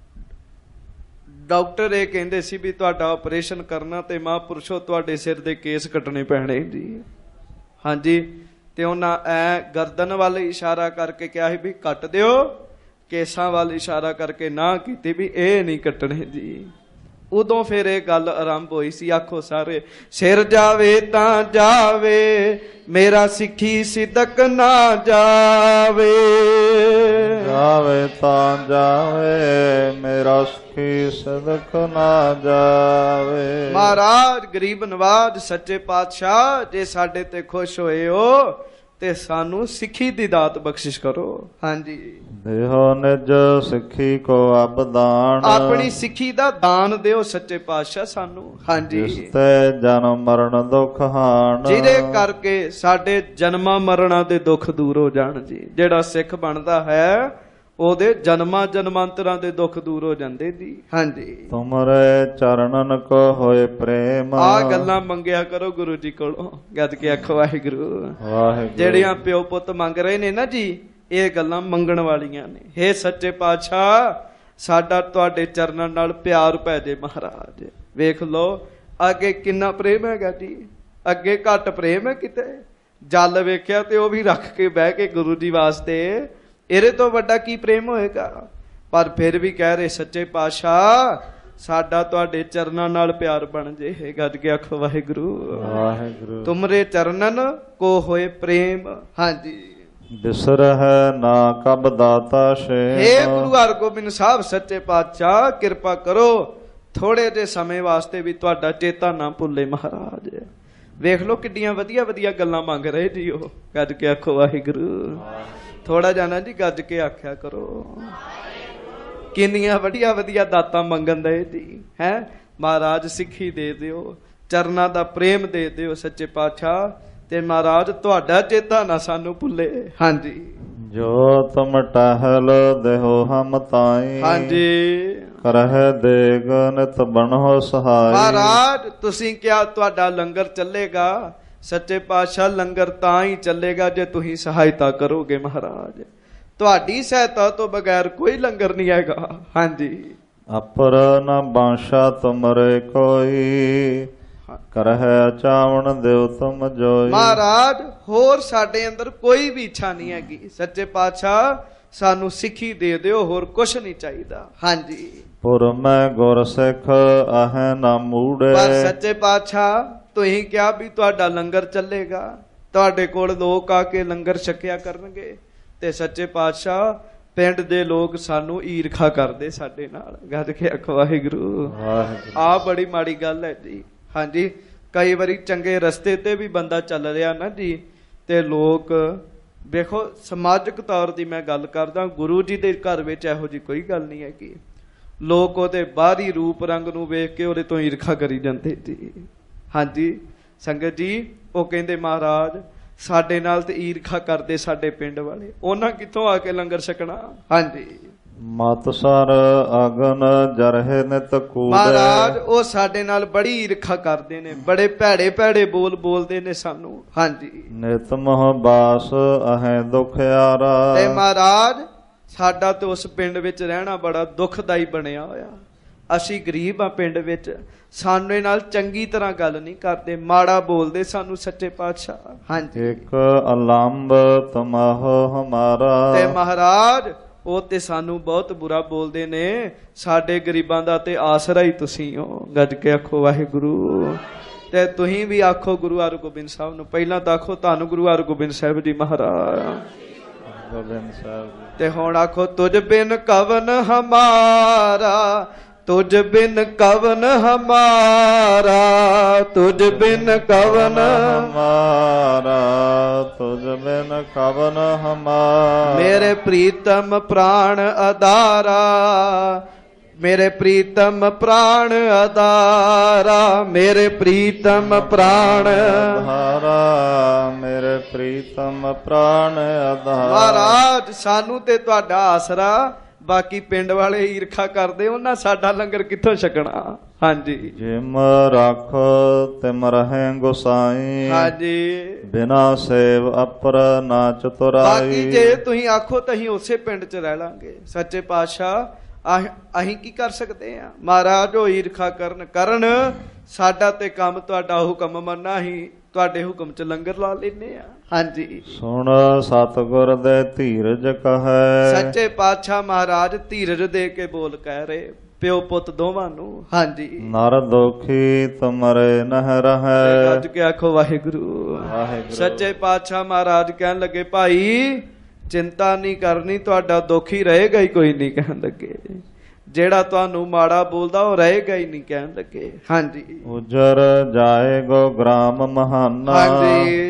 ਡਾਕਟਰ ਇਹ ਕਹਿੰਦੇ ਸੀ ਵੀ ਤੁਹਾਡਾ ਆਪਰੇਸ਼ਨ ਕਰਨਾ ਤੇ ਮਹਾਂਪੁਰਸ਼ੋ ਤੁਹਾਡੇ ਸਿਰ ਦੇ ਕੇਸ ਕੱਟਣੇ ਪੈਣੇ ਜੀ। ਹਾਂਜੀ, ਤੇ ਉਹਨਾਂ ਐ ਗਰਦਨ ਵੱਲ ਇਸ਼ਾਰਾ ਕਰਕੇ ਕਿਹਾ ਸੀ ਵੀ ਕੱਟ ਦਿਓ, ਕੇਸਾਂ ਵੱਲ ਇਸ਼ਾਰਾ ਕਰਕੇ ਨਾ ਕੀਤੀ ਵੀ ਇਹ ਨਹੀਂ ਕੱਟਣੇ ਜੀ। ਉਦੋਂ ਫਿਰ ਇਹ ਗੱਲ ਆਰੰਭ ਹੋਈ ਸੀ। ਆਖੋ ਸਾਰੇ, ਸਿਰ ਜਾਵੇ ਤਾਂ ਜਾਵੇ, ਮੇਰਾ ਸਿੱਖੀ ਸਿਦਕ ਨਾ ਜਾਵੇ। ਜਾਵੇ ਤਾਂ ਜਾਵੇ, ਮੇਰਾ ਸਿੱਖੀ ਸਿਦਕ ਨਾ ਜਾਵੇ। ਮਹਾਰਾਜ ਗਰੀਬ ਨਵਾਜ ਸੱਚੇ ਪਾਤਸ਼ਾਹ, ਜੇ ਸਾਡੇ ਤੇ ਖੁਸ਼ ਹੋਏ ਹੋ, ਤੇ ਸਾਨੂੰ ਸਿੱਖੀ ਦੀ ਦਾਤ ਬਖਸ਼ਿਸ਼ ਕਰੋ। ਹਾਂਜੀ, ਦੇਹੋ ਨਿਜ ਸਿੱਖੀ ਕੋ ਅਬਦਾਨ, ਆਪਣੀ ਸਿੱਖੀ ਦਾ ਦਾਨ ਦਿਓ ਸੱਚੇ ਪਾਤਸ਼ਾਹ ਸਾਨੂੰ। ਹਾਂਜੀ, ਜਿਸ ਤੇ ਜਨਮ ਮਰਨ ਦੁਖ ਹਾਨ, ਜਿਹਦੇ ਕਰਕੇ ਸਾਡੇ ਜਨਮਾਂ ਮਰਨਾਂ ਦੇ ਦੁੱਖ ਦੂਰ ਹੋ ਜਾਣ ਜੀ। ਜਿਹੜਾ ਸਿੱਖ ਬਣਦਾ ਹੈ ਉਹਦੇ ਜਨਮਾਂ ਜਨਮਾਂਤਰਾਂ ਦੇ ਦੁੱਖ ਦੂਰ ਹੋ ਜਾਂਦੇ ਜੀ। ਹਾਂਜੀ, ਤੁਮਰੇ ਚਰਨਨ ਕੋ ਹੋਏ ਪ੍ਰੇਮ, ਆ ਗੱਲਾਂ ਮੰਗਿਆ ਕਰੋ ਗੁਰੂ ਜੀ ਕੋਲੋਂ, ਗੱਜ ਕੇ ਆਖੋ ਵਾਹਿਗੁਰੂ। ਵਾਹਿਗੁਰੂ। ਜਿਹੜੀਆਂ ਪਿਓ ਪੁੱਤ ਮੰਗ ਰਹੇ ਨੇ ਨਾ ਜੀ, ਇਹ ਗੱਲਾਂ ਮੰਗਣ ਵਾਲੀਆਂ ਨੇ। ਹੇ ਸੱਚੇ ਪਾਤਸ਼ਾਹ, ਸਾਡਾ ਤੁਹਾਡੇ ਚਰਨਾਂ ਨਾਲ ਪਿਆਰ ਪੈ ਜੇ ਮਹਾਰਾਜ। ਵੇਖ ਲਓ ਅੱਗੇ ਕਿੰਨਾ ਪ੍ਰੇਮ ਹੈਗਾ ਜੀ, ਅੱਗੇ ਘੱਟ ਪ੍ਰੇਮ ਹੈ ਕਿਤੇ। ਜਲ ਵੇਖਿਆ ਤੇ ਉਹ ਵੀ ਰੱਖ ਕੇ ਬਹਿ ਕੇ ਗੁਰੂ ਜੀ ਵਾਸਤੇ, ਇਹਦੇ ਤੋਂ ਵੱਡਾ ਕੀ ਪ੍ਰੇਮ ਹੋਏਗਾ। ਪਰ ਫਿਰ ਵੀ ਕਹਿ ਰਹੇ ਸੱਚੇ ਪਾਤਸ਼ਾਹ, ਸਾਡਾ ਤੁਹਾਡੇ ਚਰਨਾਂ ਨਾਲ ਪਿਆਰ ਬਣ ਜੇ। ਗੱਜ ਕੇ ਆਖੋ ਵਾਹਿਗੁਰੂ। ਵਾਹਿਗੁਰੂ। ਤੁਮਰੇ ਚਰਨਨ ਕੋ ਹੋਏ ਪ੍ਰੇਮ। ਹਾਂਜੀ, ਬਿਸਰ ਹੈ ਨਾ ਕਬ ਦਾਤਾ ਸ਼ੇ। ਹੇ ਗੁਰੂ ਹਰਗੋਬਿੰਦ ਸਾਹਿਬ ਸੱਚੇ ਪਾਤਸ਼ਾਹ, ਕਿਰਪਾ ਕਰੋ ਥੋੜੇ ਜਿਹੇ ਸਮੇਂ ਵਾਸਤੇ ਵੀ ਤੁਹਾਡਾ ਚੇਤਾ ਨਾ ਭੁੱਲੇ ਮਹਾਰਾਜ। ਵੇਖ ਲਓ ਕਿੱਡੀਆਂ ਵਧੀਆ ਵਧੀਆ ਗੱਲਾਂ ਮੰਗ ਰਹੇ ਜੀ ਉਹ। ਗੱਜ ਕੇ ਆਖੋ ਵਾਹਿਗੁਰੂ। ਥੋੜਾ ਜਾਣਾ ਜੀ ਗੱਜ ਕੇ ਆਖਿਆ ਕਰੋ। ਕਿੰਨੀਆਂ ਵਧੀਆ ਵਧੀਆ ਦਾਤਾਂ ਮੰਗਣ ਦੇ ਜੀ ਹੈ। ਮਹਾਰਾਜ ਸਿੱਖੀ ਦੇ ਦਿਓ, ਚਰਨਾਂ ਦਾ ਪ੍ਰੇਮ ਦੇ ਦਿਓ ਸੱਚੇ ਪਾਤਸ਼ਾਹ, ਤੇ ਮਹਾਰਾਜ ਤੁਹਾਡਾ ਚੇਤਾ ਨਾ ਸਾਨੂੰ ਭੁੱਲੇ। ਹਾਂਜੀ, ਜੋ ਤੁਮ ਟਹਿਲ ਦੇਹੋ ਹਮ ਤਾਈ, ਹਾਂਜੀ, ਕਰਹਿ ਦੇਗ ਨਿਤ ਬਣੋ ਸਹਾਈ। ਮਹਾਰਾਜ ਤੁਸੀਂ ਕਿਹਾ ਤੁਹਾਡਾ ਲੰਗਰ ਚੱਲੇਗਾ। ਸੱਚੇ ਪਾਤਸ਼ਾਹ ਲੰਗਰ ਤਾਂ ਹੀ ਚੱਲੇਗਾ ਜੇ ਤੁਸੀਂ ਸਹਾਇਤਾ ਕਰੋਗੇ ਮਹਾਰਾਜ। ਤੁਹਾਡੀ ਸਹਾਇਤਾ ਤੋਂ ਬਗੈਰ ਕੋਈ ਲੰਗਰ ਨਹੀਂ ਆਏਗਾ। ਹਾਂਜੀ, ਅਪਰ ਨ ਬਾਂਸ਼ਾ ਤੁਮਰੇ ਕੋਈ, ਕਰਹਿ ਚਾਵਣ ਦਿਓ ਤੁਮ ਜੋਈ। ਮਹਾਰਾਜ ਹੋਰ ਸਾਡੇ ਅੰਦਰ ਕੋਈ ਵੀ ਇੱਛਾ ਨਹੀਂ ਹੈਗੀ। ਸੱਚੇ ਪਾਤਸ਼ਾਹ ਸਾਨੂੰ ਸਿੱਖੀ ਦੇ ਦਿਓ, ਹੋਰ ਕੁਛ ਨਹੀਂ ਚਾਹੀਦਾ। ਹਾਂਜੀ, ਪੁਰ ਮੈਂ ਗੁਰ ਸਿੱਖ ਆਹੇ ਨਾ ਮੂੜੇ। ਪਰ ਸੱਚੇ ਪਾਤਸ਼ਾਹ ਤੁਸੀਂ ਕਿਹਾ ਵੀ ਤੁਹਾਡਾ ਲੰਗਰ ਚੱਲੇਗਾ, ਤੁਹਾਡੇ ਕੋਲ ਲੋਕ ਆ ਕੇ ਲੰਗਰ ਛਕਿਆ ਕਰਨਗੇ, ਤੇ ਸੱਚੇ ਪਾਤਸ਼ਾਹ ਪਿੰਡ ਦੇ ਲੋਕ ਸਾਨੂੰ ਈਰਖਾ ਕਰਦੇ ਸਾਡੇ ਨਾਲ। ਗੱਜ ਕੇ ਆਖੋ ਵਾਹਿਗੁਰੂ। ਆ ਬੜੀ ਮਾੜੀ ਗੱਲ ਹੈ ਜੀ। ਹਾਂਜੀ, ਕਈ ਵਾਰੀ ਚੰਗੇ ਰਸਤੇ ਤੇ ਵੀ ਬੰਦਾ ਚੱਲ ਰਿਹਾ ਨਾ ਜੀ, ਤੇ ਲੋਕ ਵੇਖੋ ਸਮਾਜਿਕ ਤੌਰ ਦੀ ਮੈਂ ਗੱਲ ਕਰਦਾ, ਗੁਰੂ ਜੀ ਦੇ ਘਰ ਵਿੱਚ ਇਹੋ ਜਿਹੀ ਕੋਈ ਗੱਲ ਨਹੀਂ ਹੈਗੀ। ਲੋਕ ਉਹਦੇ ਬਾਹਰੀ ਰੂਪ ਰੰਗ ਨੂੰ ਵੇਖ ਕੇ ਉਹਦੇ ਤੋਂ ਈਰਖਾ ਕਰੀ ਜਾਂਦੇ ਜੀ। ਹਾਂਜੀ ਸੰਗਤ ਜੀ, ਉਹ ਕਹਿੰਦੇ ਮਹਾਰਾਜ ਸਾਡੇ ਨਾਲ ਤੇ ਈਰਖਾ ਕਰਦੇ ਸਾਡੇ ਪਿੰਡ ਵਾਲੇ, ਉਹਨਾਂ ਕਿੱਥੋਂ ਆ ਕੇ ਲੰਗਰ ਛਕਣਾ। ਹਾਂਜੀ, ਮਤ ਸਰ ਅਗਨ ਜਰਹਿ ਨਿਤ ਕੂੜੇ। ਮਹਾਰਾਜ ਉਹ ਸਾਡੇ ਨਾਲ ਬੜੀ ਈਰਖਾ ਕਰਦੇ ਨੇ, ਬੜੇ ਭੈੜੇ ਭੈੜੇ ਬੋਲ ਬੋਲਦੇ ਨੇ ਸਾਨੂੰ। ਹਾਂਜੀ, ਨਿਤ ਮਹ ਬਾਸ ਅਹੈ ਦੁਖਿਆਰਾ। ਤੇ ਮਹਾਰਾਜ ਸਾਡਾ ਤੇ ਉਸ ਪਿੰਡ ਵਿੱਚ ਰਹਿਣਾ ਬੜਾ ਦੁਖਦਾਈ ਬਣਿਆ ਹੋਇਆ। ਅਸੀਂ ਗਰੀਬ ਆ ਪਿੰਡ ਵਿੱਚ, ਸਾਡੇ ਨਾਲ ਚੰਗੀ ਤਰ੍ਹਾਂ ਗੱਲ ਨਹੀਂ ਕਰਦੇ, ਮਾੜਾ ਬੋਲਦੇ ਸਾਨੂੰ ਸੱਚੇ ਪਾਤਸ਼ਾਹ। ਹਾਂਜੀ, ਇੱਕ ਅਲੰਬ ਤਮਹੁ ਹਮਾਰਾ। ਤੇ ਮਹਾਰਾਜ ਉਹ ਤੇ ਸਾਨੂੰ ਬਹੁਤ ਬੁਰਾ ਬੋਲਦੇ ਨੇ, ਸਾਡੇ ਗਰੀਬਾਂ ਦਾ ਤੇ ਆਸਰਾ ਹੀ ਤੁਸੀਂ ਹੋ। ਗੱਜ ਕੇ ਆਖੋ ਵਾਹਿਗੁਰੂ। ਤੇ ਤੁਸੀਂ ਵੀ ਆਖੋ ਗੁਰੂ ਹਰਗੋਬਿੰਦ ਸਾਹਿਬ ਨੂੰ। ਪਹਿਲਾਂ ਤਾਂ ਆਖੋ ਧੰਨ ਗੁਰੂ ਹਰਗੋਬਿੰਦ ਸਾਹਿਬ ਜੀ ਮਹਾਰਾਜ। ਗੋਬਿੰਦ ਸਾਹਿਬ। ਤੇ ਹੁਣ ਆਖੋ ਤੁਝ ਬਿਨ ਕਵਨ ਹਮਾਰਾ, ਤੁਝ ਬਿਨ ਕਵਨ ਹਮਾਰਾ, ਤੁਝ ਬਿਨ ਕਵਨ ਹਮਾਰਾ, ਤੁਝ ਬਿਨ ਕਵਨ ਹਮਾਰਾ। ਮੇਰੇ ਪ੍ਰੀਤਮ ਪ੍ਰਾਣ ਅਦਾਰਾ, ਮੇਰੇ ਪ੍ਰੀਤਮ ਪ੍ਰਾਣ ਅਦਾਰਾ, ਮੇਰੇ ਪ੍ਰੀਤਮ ਪ੍ਰਾਣ ਅਧਾਰਾ, ਮੇਰੇ ਪ੍ਰੀਤਮ ਪ੍ਰਾਣ ਅਧਾਰਾ। ਮਹਾਰਾਜ ਸਾਨੂੰ ਤੇ ਤੁਹਾਡਾ ਆਸਰਾ, ਬਾਕੀ ਪਿੰਡ ਵਾਲੇ ਈਰਖਾ ਕਰਦੇ, ਉਹਨਾਂ ਸਾਡਾ ਲੰਗਰ ਕਿੱਥੋਂ ਛਕਣਾ। ਹਾਂਜੀ, ਜਿਮ ਰੱਖ ਤਿਮ ਰਹਿ ਗੁਸਾਈ। ਹਾਂਜੀ, ਬਿਨਾ ਸੇਵ ਅਪਰ ਨਾ ਚਤੁਰਾਈ। ਬਾਕੀ ਜੇ ਤੁਸੀਂ ਆਖੋ ਤਾਂ ਅਸੀਂ ਉਸੇ ਪਿੰਡ ਚ ਰਹਿ ਲਾਂਗੇ। ਸੱਚੇ ਪਾਤਸ਼ਾਹ ਅਸੀਂ ਕੀ ਕਰ ਸਕਦੇ ਆ। ਮਹਾਰਾਜ ਉਹ ਈਰਖਾ ਕਰਨ ਕਰਨ ਸਾਡਾ ਤੇ ਕੰਮ ਤੁਹਾਡਾ ਹੁਕਮ ਮੰਨਣਾ, ਹੀ ਤੁਹਾਡੇ ਹੁਕਮ ਚ ਲੰਗਰ ਲਾ ਲੈਨੇ ਆ। ਹਾਂਜੀ, ਸੁਣ ਸਤਿਗੁਰ ਦੇ ਧੀਰਜ ਕਹੈ। ਸੱਚੇ ਪਾਤਸ਼ਾਹ ਮਹਾਰਾਜ ਧੀਰਜ ਦੇ ਕੇ ਬੋਲ ਕਹਿ ਰਹੇ ਪਿਓ ਪੁੱਤ ਦੋਵਾਂ ਨੂੰ। ਹਾਂਜੀ, ਨਰ ਦੋਖੀ ਤੁਮਰੇ ਨਹਿ ਰਹੈ। ਗੱਜ ਕੇ ਆਖੋ ਵਾਹਿਗੁਰੂ। ਵਾਹਿਗੁਰੂ। ਸੱਚੇ ਪਾਤਸ਼ਾਹ ਮਹਾਰਾਜ ਕਹਿਣ ਲੱਗੇ ਭਾਈ ਚਿੰਤਾ ਨਹੀਂ ਕਰਨੀ, ਤੁਹਾਡਾ ਦੁੱਖ ਹੀ ਰਹੇਗਾ ਹੀ ਕੋਈ ਨਹੀਂ ਕਹਿਣ ਲੱਗੇ। ਜਿਹੜਾ ਤੁਹਾਨੂੰ ਮਾੜਾ ਬੋਲਦਾ ਉਹ ਰਹੇਗਾ ਹੀ ਨਹੀਂ ਕਹਿਣ ਲੱਗੇ। ਹਾਂਜੀ, ਉਜਰ ਜਾਏਗੋ ਗ੍ਰਾਮ ਮਹਾਨਾ। ਹਾਂਜੀ,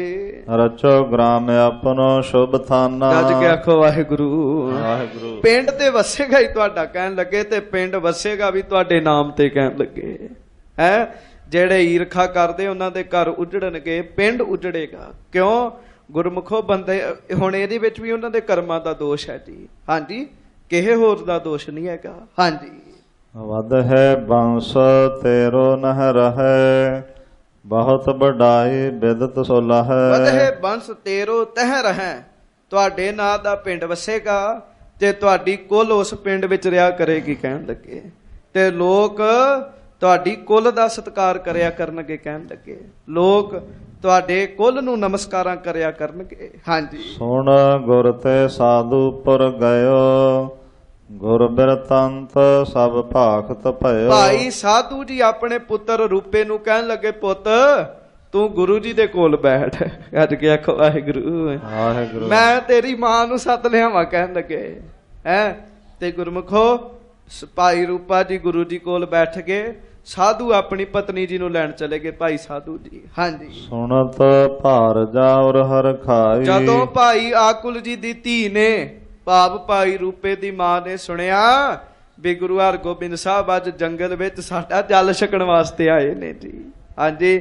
ਰਚੋ ਗ੍ਰਾਮ ਆਪਣੋ ਸ਼ੁਭ ਥਾਨਾ। ਗੱਜ ਕੇ ਆਖੋ ਵਾਹਿਗੁਰੂ। ਵਾਹਿਗੁਰੂ। ਪਿੰਡ ਤੇ ਵਸੇਗਾ ਹੀ ਤੁਹਾਡਾ ਕਹਿਣ ਲੱਗੇ, ਤੇ ਪਿੰਡ ਵਸੇਗਾ ਵੀ ਤੁਹਾਡੇ ਨਾਮ ਤੇ ਕਹਿਣ ਲੱਗੇ ਹੈ। ਜਿਹੜੇ ਈਰਖਾ ਕਰਦੇ ਉਹਨਾਂ ਦੇ ਘਰ ਉਜੜਨਗੇ, ਪਿੰਡ ਉਜੜੇਗਾ। ਕਿਉਂ? ਗੁਰਮੁਖੋ ਬੰਦੇ ਹੁਣ ਇਹਦੇ ਵਿੱਚ ਵੀ ਉਹਨਾਂ ਦੇ ਕਰਮਾਂ ਦਾ ਦੋਸ਼ ਹੈ ਜੀ। ਹਾਂਜੀ, ਕਿਸੇ ਹੋਰ ਦਾ ਦੋਸ਼ ਨਹੀਂ ਹੈਗਾ। ਹਾਂਜੀ। ਵਧ ਹੈ ਬੰਸ ਤੇਰੋ ਨਹਿ ਰਹੈ, ਬਹੁਤ ਵਡਾਈ ਬਿਦਤ ਸੋ ਲਹੈ। ਵਧ ਹੈ ਬੰਸ ਤੇਰੋ ਤਹਿ ਰਹੈ, ਤੁਹਾਡੇ ਨਾਂ ਦਾ ਪਿੰਡ ਵਸੇਗਾ ਤੇ ਤੁਹਾਡੀ ਕੁੱਲ ਉਸ ਪਿੰਡ ਵਿੱਚ ਰਿਹਾ ਕਰੇਗੀ ਕਹਿਣ ਲੱਗੇ, ਤੇ ਲੋਕ ਤੁਹਾਡੀ ਕੁੱਲ ਦਾ ਸਤਿਕਾਰ ਕਰਿਆ ਕਰਨਗੇ ਕਹਿਣ ਲੱਗੇ, ਲੋਕ ਤੁਹਾਡੇ ਕੁੱਲ ਨੂੰ ਨਮਸਕਾਰਾਂ ਕਰਿਆ ਕਰਨਗੇ। ਹਾਂਜੀ। ਸੁਣ ਗੁਰ ਤੇ ਸਾਧੂ ਪੁਰ ਗਇਓ, ਗੁਰ ਬਿਰਤੰਤ ਸਭ ਭਾਖਤ ਭਇਓ। ਭਾਈ ਸਾਧੂ ਜੀ ਆਪਣੇ ਪੁੱਤਰ ਰੂਪੇ ਨੂੰ ਕਹਿਣ ਲੱਗੇ, ਪੁੱਤ ਤੂੰ ਗੁਰੂ ਜੀ ਦੇ ਕੋਲ ਬੈਠ। ਅੱਜ ਕੇ ਆਖੋ ਵਾਹਿਗੁਰੂ। ਵਾਹਿਗੁਰੂ। ਮੈਂ ਤੇਰੀ ਮਾਂ ਨੂੰ ਸੱਦ ਲਿਆਵਾਂ ਕਹਿਣ ਲੱਗੇ ਹੈ। ਤੇ ਗੁਰਮੁਖੋ ਭਾਈ ਰੂਪਾ ਜੀ ਗੁਰੂ ਜੀ ਕੋਲ ਬੈਠ ਗਏ। ਸਾਧੂ ਆਪਣੀ ਪਤਨੀ ਜੀ ਨੂੰ ਲੈਣ ਚਲੇ ਗਏ ਭਾਈ ਸਾਧੂ ਜੀ। ਹਾਂਜੀ। ਸੁਣਤ ਭਾਰ ਜਾਉਰ ਹਰ ਖਾਈ। ਜਦੋਂ ਭਾਈ ਆਕੁਲ ਜੀ ਦੀ ਧੀ ਨੇ, ਭਾਵ ਭਾਈ ਰੂਪੇ ਦੀ ਮਾਂ ਨੇ ਸੁਣਿਆ ਵੀ ਗੁਰੂ ਹਰਗੋਬਿੰਦ ਸਾਹਿਬ ਅੱਜ ਜੰਗਲ ਵਿੱਚ ਸਾਡਾ ਜਲ ਛਕਣ ਵਾਸਤੇ ਆਏ ਨੇ ਜੀ। ਹਾਂਜੀ,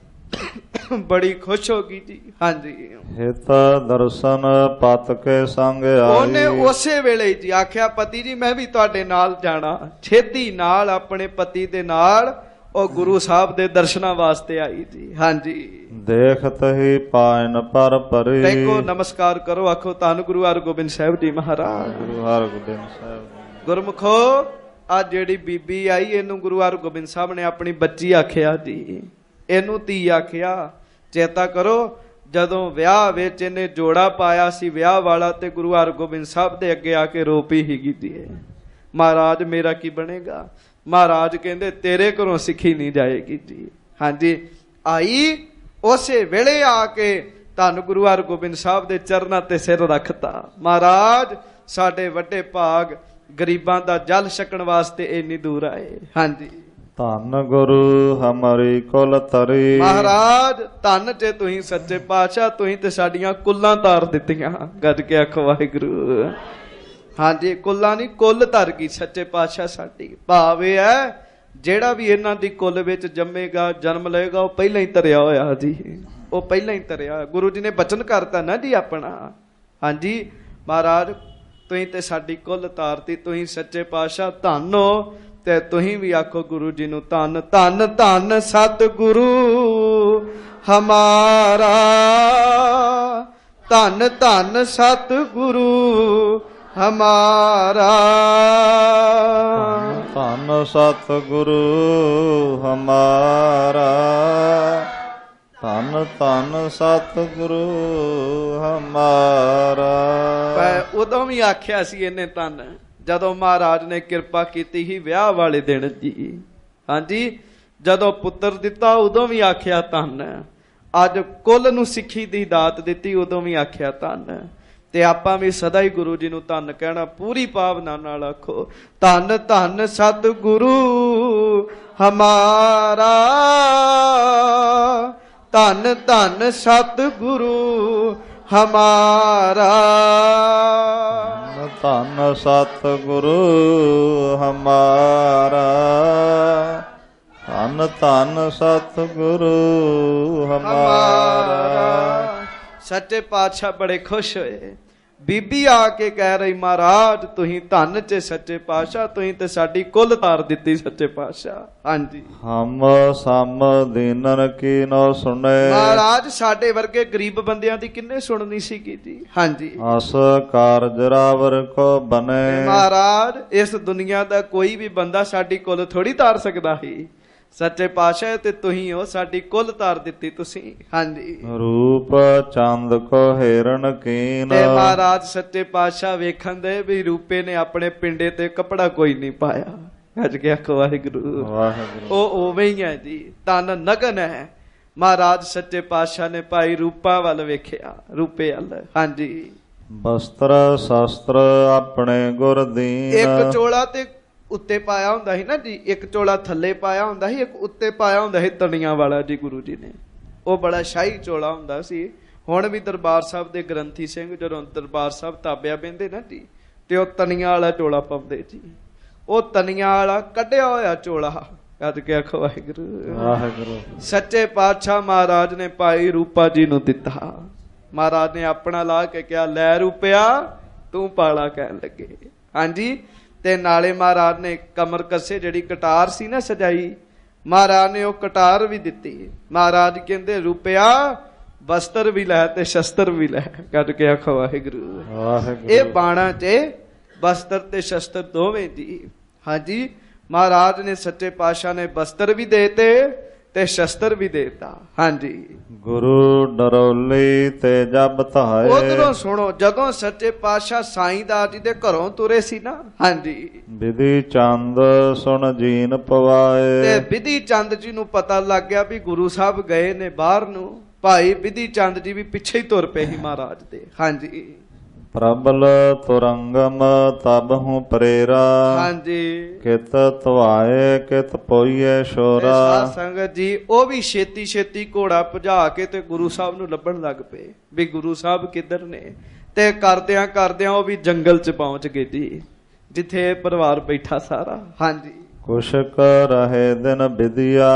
ਬੜੀ ਖੁਸ਼ ਹੋ ਗਈ ਜੀ। ਹਾਂਜੀ। ਹਿਤ ਦਰਸ਼ਨ ਪਤ ਕੇ ਸੰਗ ਆਈ। ਉਹਨੇ ਉਸੇ ਵੇਲੇ ਜੀ ਆਖਿਆ, ਪਤੀ ਜੀ ਮੈਂ ਵੀ ਤੁਹਾਡੇ ਨਾਲ ਜਾਣਾ। ਛੇਤੀ ਨਾਲ ਆਪਣੇ ਪਤੀ ਦੇ ਨਾਲ ਉਹ ਗੁਰੂ ਸਾਹਿਬ ਦੇ ਦਰਸ਼ਨਾਂ ਵਾਸਤੇ ਆਈ ਜੀ। ਹਾਂਜੀ। ਦੇਖਤ ਹੀ ਪਾਇਨ ਪਰ ਪਰੀ। ਦੇਖੋ ਨਮਸਕਾਰ ਕਰੋ, ਆਖੋ ਧੰਨ ਗੁਰੂ ਹਰਗੋਬਿੰਦ ਸਾਹਿਬ ਜੀ ਮਹਾਰਾਜ। ਗੁਰੂ ਹਰਗੋਬਿੰਦ ਸਾਹਿਬ। ਗੁਰਮੁਖੋ ਆ ਜਿਹੜੀ ਬੀਬੀ ਆਈ, ਇਹਨੂੰ ਗੁਰੂ ਹਰਗੋਬਿੰਦ ਸਾਹਿਬ ਨੇ ਆਪਣੀ ਬੱਚੀ ਆਖਿਆ ਜੀ, ਇਹਨੂੰ ਧੀ ਆਖਿਆ। ਚੇਤਾ ਕਰੋ ਜਦੋਂ ਵਿਆਹ ਵਿੱਚ ਇਹਨੇ ਜੋੜਾ ਪਾਇਆ ਸੀ ਵਿਆਹ ਵਾਲਾ, ਤੇ ਗੁਰੂ ਹਰਗੋਬਿੰਦ ਸਾਹਿਬ ਦੇ ਅੱਗੇ ਆ ਕੇ ਰੋ ਪਈ ਸੀਗੀ ਜੀ, ਮਹਾਰਾਜ ਮੇਰਾ ਕੀ ਬਣੇਗਾ। ਮਹਾਰਾਜ ਕਹਿੰਦੇ ਤੇਰੇ ਘਰੋਂ ਸਿੱਖੀ ਨਹੀਂ ਜਾਏਗੀ ਜੀ। ਹਾਂਜੀ। ਆਈ ਉਸੇ ਵੇਲੇ ਆ ਕੇ ਧੰਨ ਗੁਰੂ ਹਰਗੋਬਿੰਦ ਸਾਹਿਬ ਦੇ ਚਰਨਾਂ ਤੇ ਸਿਰ ਰੱਖਤਾ। ਮਹਾਰਾਜ ਸਾਡੇ ਵੱਡੇ ਭਾਗ ਗਰੀਬਾਂ ਦਾ ਜਲ ਛਕਣ ਵਾਸਤੇ ਇੰਨੀ ਦੂਰ ਆਏ। ਹਾਂਜੀ। ਧੰਨ ਗੁਰੂ ਹਮਾਰੀ ਕੁਲ ਤਰੀ। ਮਹਾਰਾਜ ਧੰਨ ਜੇ ਤੁਸੀਂ ਸੱਚੇ ਪਾਤਸ਼ਾਹ, ਤੁਸੀਂ ਤੇ ਸਾਡੀਆਂ ਕੁੱਲਾਂ ਤਾਰ ਦਿੱਤੀਆਂ। ਗੱਜ ਕੇ ਆਖੋ ਵਾਹਿਗੁਰੂ। ਹਾਂਜੀ, ਕੁੱਲਾਂ ਨਹੀਂ ਕੁੱਲ ਧਰ ਗਈ ਸੱਚੇ ਪਾਤਸ਼ਾਹ ਸਾਡੀ। ਭਾਵ ਇਹ ਹੈ ਜਿਹੜਾ ਵੀ ਇਹਨਾਂ ਦੀ ਕੁੱਲ ਵਿੱਚ ਜੰਮੇਗਾ, ਜਨਮ ਲਏਗਾ, ਉਹ ਪਹਿਲਾਂ ਹੀ ਧਰਿਆ ਹੋਇਆ ਜੀ, ਉਹ ਪਹਿਲਾਂ ਹੀ ਧਰਿਆ। ਗੁਰੂ ਜੀ ਨੇ ਬਚਨ ਕਰਤਾ ਨਾ ਜੀ ਆਪਣਾ। ਹਾਂਜੀ। ਮਹਾਰਾਜ ਤੁਸੀਂ ਤੇ ਸਾਡੀ ਕੁੱਲ ਤਾਰਤੀ, ਤੁਸੀਂ ਸੱਚੇ ਪਾਤਸ਼ਾਹ ਧੰਨ ਹੋ। ਤੇ ਤੁਸੀਂ ਵੀ ਆਖੋ ਗੁਰੂ ਜੀ ਨੂੰ ਧੰਨ ਧੰਨ ਧੰਨ ਸਤਿਗੁਰੂ ਹਮਾਰਾ, ਧੰਨ ਧੰਨ ਸਤਿਗੁਰੂ ਹਮਾਰਾ। ਧੰਨ ਸਤਿਗੁਰੂ ਹਮਾਰਾ, ਧੰਨ ਧੰਨ ਸਤਿਗੁਰੂ ਹਮਾਰਾ। ਉਦੋਂ ਵੀ ਆਖਿਆ ਸੀ ਇਹਨੇ ਧੰਨ, ਜਦੋਂ ਮਹਾਰਾਜ ਨੇ ਕਿਰਪਾ ਕੀਤੀ ਸੀ ਵਿਆਹ ਵਾਲੇ ਦਿਨ ਜੀ। ਹਾਂਜੀ। ਜਦੋਂ ਪੁੱਤਰ ਦਿੱਤਾ ਉਦੋਂ ਵੀ ਆਖਿਆ ਧੰਨ। ਅੱਜ ਕੁੱਲ ਨੂੰ ਸਿੱਖੀ ਦੀ ਦਾਤ ਦਿੱਤੀ, ਉਦੋਂ ਵੀ ਆਖਿਆ ਧੰਨ। ਤੇ ਆਪਾਂ ਵੀ ਸਦਾ ਹੀ ਗੁਰੂ ਜੀ ਨੂੰ ਧੰਨ ਕਹਿਣਾ, ਪੂਰੀ ਭਾਵਨਾ ਨਾਲ ਆਖੋ ਧੰਨ ਧੰਨ ਸਤਿਗੁਰੂ ਹਮਾਰਾ, ਧੰਨ ਧੰਨ ਸਤਿਗੁਰੂ ਹਮਾਰਾ। ਧੰਨ ਸਤਿਗੁਰੂ ਹਮਾਰਾ, ਧੰਨ ਧੰਨ ਸਤਿਗੁਰੂ ਹਮਾਰਾ। ਸੱਚੇ ਪਾਤਸ਼ਾਹ ਬੜੇ ਖੁਸ਼ ਹੋਏ। ਬੀਬੀ ਆ ਕੇ ਕਹਿ ਰਹੀ, ਮਹਾਰਾਜ ਤੁਸੀਂ ਧੰਨ ਚ ਸੱਚੇ ਪਾਤਸ਼ਾਹ, ਤੁਸੀਂ ਤੇ ਸਾਡੀ ਕੁੱਲ ਤਾਰ ਦਿੱਤੀ ਸੱਚੇ ਪਾਤਸ਼ਾਹ। ਹਾਂਜੀ। ਹਮ ਸਮ ਦੀਨਨ ਕੀ ਨੋ ਸੁਣੇ। ਮਹਾਰਾਜ ਸਾਡੇ ਵਰਗੇ ਗਰੀਬ ਬੰਦਿਆਂ ਦੀ ਕਿੰਨੇ ਸੁਣਨੀ ਸੀਗੀ ਜੀ। ਹਾਂਜੀ। ਅਸ ਕਾਰਜ ਰਾਵਰ ਕੋ ਬਨੇ। ਮਹਾਰਾਜ ਇਸ ਦੁਨੀਆ ਦਾ ਕੋਈ ਵੀ ਬੰਦਾ ਸਾਡੀ ਕੁੱਲ ਥੋੜੀ ਤਾਰ ਸਕਦਾ ਸੀ। ਸੱਚੇ ਪਾਤਸ਼ਾਹ ਤੇ ਤੁਸੀਂ ਹੋ, ਸਾਡੀ ਕੁੱਲ ਤਾਰ ਦਿੱਤੀ ਤੁਸੀਂ। ਹਾਂਜੀ। ਰੂਪ ਚੰਦ ਕੋ ਹਿਰਨ ਕੀਨ। ਤੇ ਮਹਾਰਾਜ ਸੱਚੇ ਪਾਤਸ਼ਾਹ ਵੇਖਣ ਦੇ ਵੀ ਰੂਪੇ ਨੇ ਆਪਣੇ ਪਿੰਡੇ ਤੇ ਕੱਪੜਾ ਕੋਈ ਨਹੀਂ ਪਾਇਆ। ਅੱਜ ਕੇ ਆਖੋ ਵਾਹਿਗੁਰੂ। ਵਾਹਿਗੁਰੂ। ਉਹ ਉਵੇਂ ਹੀ ਹੈ ਜੀ, ਤਨ ਨਗਨ ਹੈ। ਮਹਾਰਾਜ ਸੱਚੇ ਪਾਤਸ਼ਾਹ ਨੇ ਭਾਈ ਰੂਪਾ ਵੱਲ ਵੇਖਿਆ, ਰੂਪੇ ਵੱਲ। ਹਾਂਜੀ। ਬਸਤਰ ਸ਼ਸਤਰ ਆਪਣੇ ਗੁਰ ਦੀਨ। ਇੱਕ ਚੋਲਾ ਤੇ ਉੱਤੇ ਪਾਇਆ ਹੁੰਦਾ ਸੀ ਨਾ ਜੀ, ਇੱਕ ਚੋਲਾ ਥੱਲੇ ਪਾਇਆ ਹੁੰਦਾ ਸੀ, ਇੱਕ ਉੱਤੇ ਪਾਇਆ ਹੁੰਦਾ ਸੀ ਤਣੀਆਂ ਵਾਲਾ ਜੀ। ਗੁਰੂ ਜੀ ਨੇ ਉਹ ਬੜਾ ਸ਼ਾਹੀ ਚੋਲਾ ਹੁੰਦਾ ਸੀ, ਹੁਣ ਵੀ ਦਰਬਾਰ ਸਾਹਿਬ ਦੇ ਗ੍ਰੰਥੀ ਸਿੰਘ ਜਦੋਂ ਦਰਬਾਰ ਸਾਹਿਬ ਤਾਬਿਆ ਬਹਿੰਦੇ ਨਾ ਜੀ, ਤੇ ਉਹ ਤਨੀਆਂ ਵਾਲਾ ਚੋਲਾ ਪਾਉਂਦੇ ਜੀ। ਉਹ ਤਨੀਆਂ ਵਾਲਾ ਕੱਢਿਆ ਹੋਇਆ ਚੋਲਾ ਕੱਢ ਕੇ ਆਖੋ ਵਾਹਿਗੁਰੂ ਵਾਹਿਗੁਰੂ। ਸੱਚੇ ਪਾਤਸ਼ਾਹ ਮਹਾਰਾਜ ਨੇ ਭਾਈ ਰੂਪਾ ਜੀ ਨੂੰ ਦਿੱਤਾ। ਮਹਾਰਾਜ ਨੇ ਆਪਣਾ ਲਾ ਕੇ ਕਿਹਾ, ਲੈ ਰੂਪਿਆ ਤੂੰ ਪਾਲਾ, ਕਹਿਣ ਲੱਗੇ। ਹਾਂਜੀ, ਤੇ ਨਾਲੇ ਮਹਾਰਾਜ ਨੇ ਕਮਰ ਕੱਸੇ ਜਿਹੜੀ ਕਟਾਰ ਸੀ ਨਾ ਸਜਾਈ, ਮਹਾਰਾਜ ਨੇ ਉਹ ਕਟਾਰ ਵੀ ਦਿੱਤੀ। ਮਹਾਰਾਜ ਕਹਿੰਦੇ ਰੂਪਿਆ ਵਸਤਰ ਵੀ ਲੈ ਤੇ ਸ਼ਸਤਰ ਵੀ ਲੈ, ਕੱਢ ਕੇ ਆਖੋ ਵਾਹਿਗੁਰੂ ਵਾਹਿਗੁਰੂ। ਇਹ ਬਾਣਾ ਚ ਵਸਤਰ ਤੇ ਸ਼ਸਤਰ ਦੋਵੇਂ ਜੀ। ਹਾਂਜੀ, ਮਹਾਰਾਜ ਨੇ ਸੱਚੇ ਪਾਤਸ਼ਾਹ ਨੇ ਵਸਤਰ ਵੀ ਦੇਤੇ ਤੇ ਸ਼ਸਤਰ ਵੀ ਦੇਤਾ। ਹਾਂਜੀ, ਗੁਰੂ ਡਰੋਲੀ ਤੇ ਜਬ ਧਾਏ। ਉਧਰੋਂ ਸੁਣੋ, ਜਦੋਂ ਸੱਚੇ ਪਾਤਸ਼ਾਹ ਸਾਈਂਦਾਸ ਜੀ ਦੇ ਘਰੋਂ ਤੁਰੇ ਸੀ ਨਾ, ਹਾਂਜੀ, ਵਿਧੀ ਚੰਦ ਸੁਣ ਜੀਨ ਪਵਾਏ। ਤੇ ਵਿਧੀ ਚੰਦ ਜੀ ਨੂੰ ਪਤਾ ਲੱਗ ਗਿਆ ਵੀ ਗੁਰੂ ਸਾਹਿਬ ਗਏ ਨੇ ਬਾਹਰ ਨੂੰ। ਭਾਈ ਵਿਧੀ ਚੰਦ ਜੀ ਵੀ ਪਿੱਛੇ ਹੀ ਤੁਰ ਪਏ ਸੀ ਮਹਾਰਾਜ ਦੇ। ਹਾਂਜੀ, ਪ੍ਰਬਲ ਤੁਰੰਗਮ ਤਬ ਹੂੰ ਪ੍ਰੇਰਾ। ਹਾਂਜੀ, ਕਿਤ ਧਵਾਏ ਕਿਤ ਪੋਈਏ ਸ਼ੋਰਾ। ਸਾਧ ਸੰਗਤ ਜੀ, ਉਹ ਵੀ ਛੇਤੀ ਛੇਤੀ ਘੋੜਾ ਭਜਾ ਕੇ ਤੇ ਗੁਰੂ ਸਾਹਿਬ ਨੂੰ ਲੱਭਣ ਲੱਗ ਪਏ ਵੀ ਗੁਰੂ ਸਾਹਿਬ ਕਿੱਧਰ ਨੇ। ਤੇ ਕਰਦਿਆਂ ਕਰਦਿਆਂ ਉਹ ਵੀ ਜੰਗਲ ਚ ਪਹੁੰਚ ਗਏ ਜੀ, ਜਿੱਥੇ ਪਰਿਵਾਰ ਬੈਠਾ ਸਾਰਾ। ਹਾਂਜੀ, ਕੁਸ਼ਕ ਰਹੇ ਦਿਨ ਵਿਦਿਆ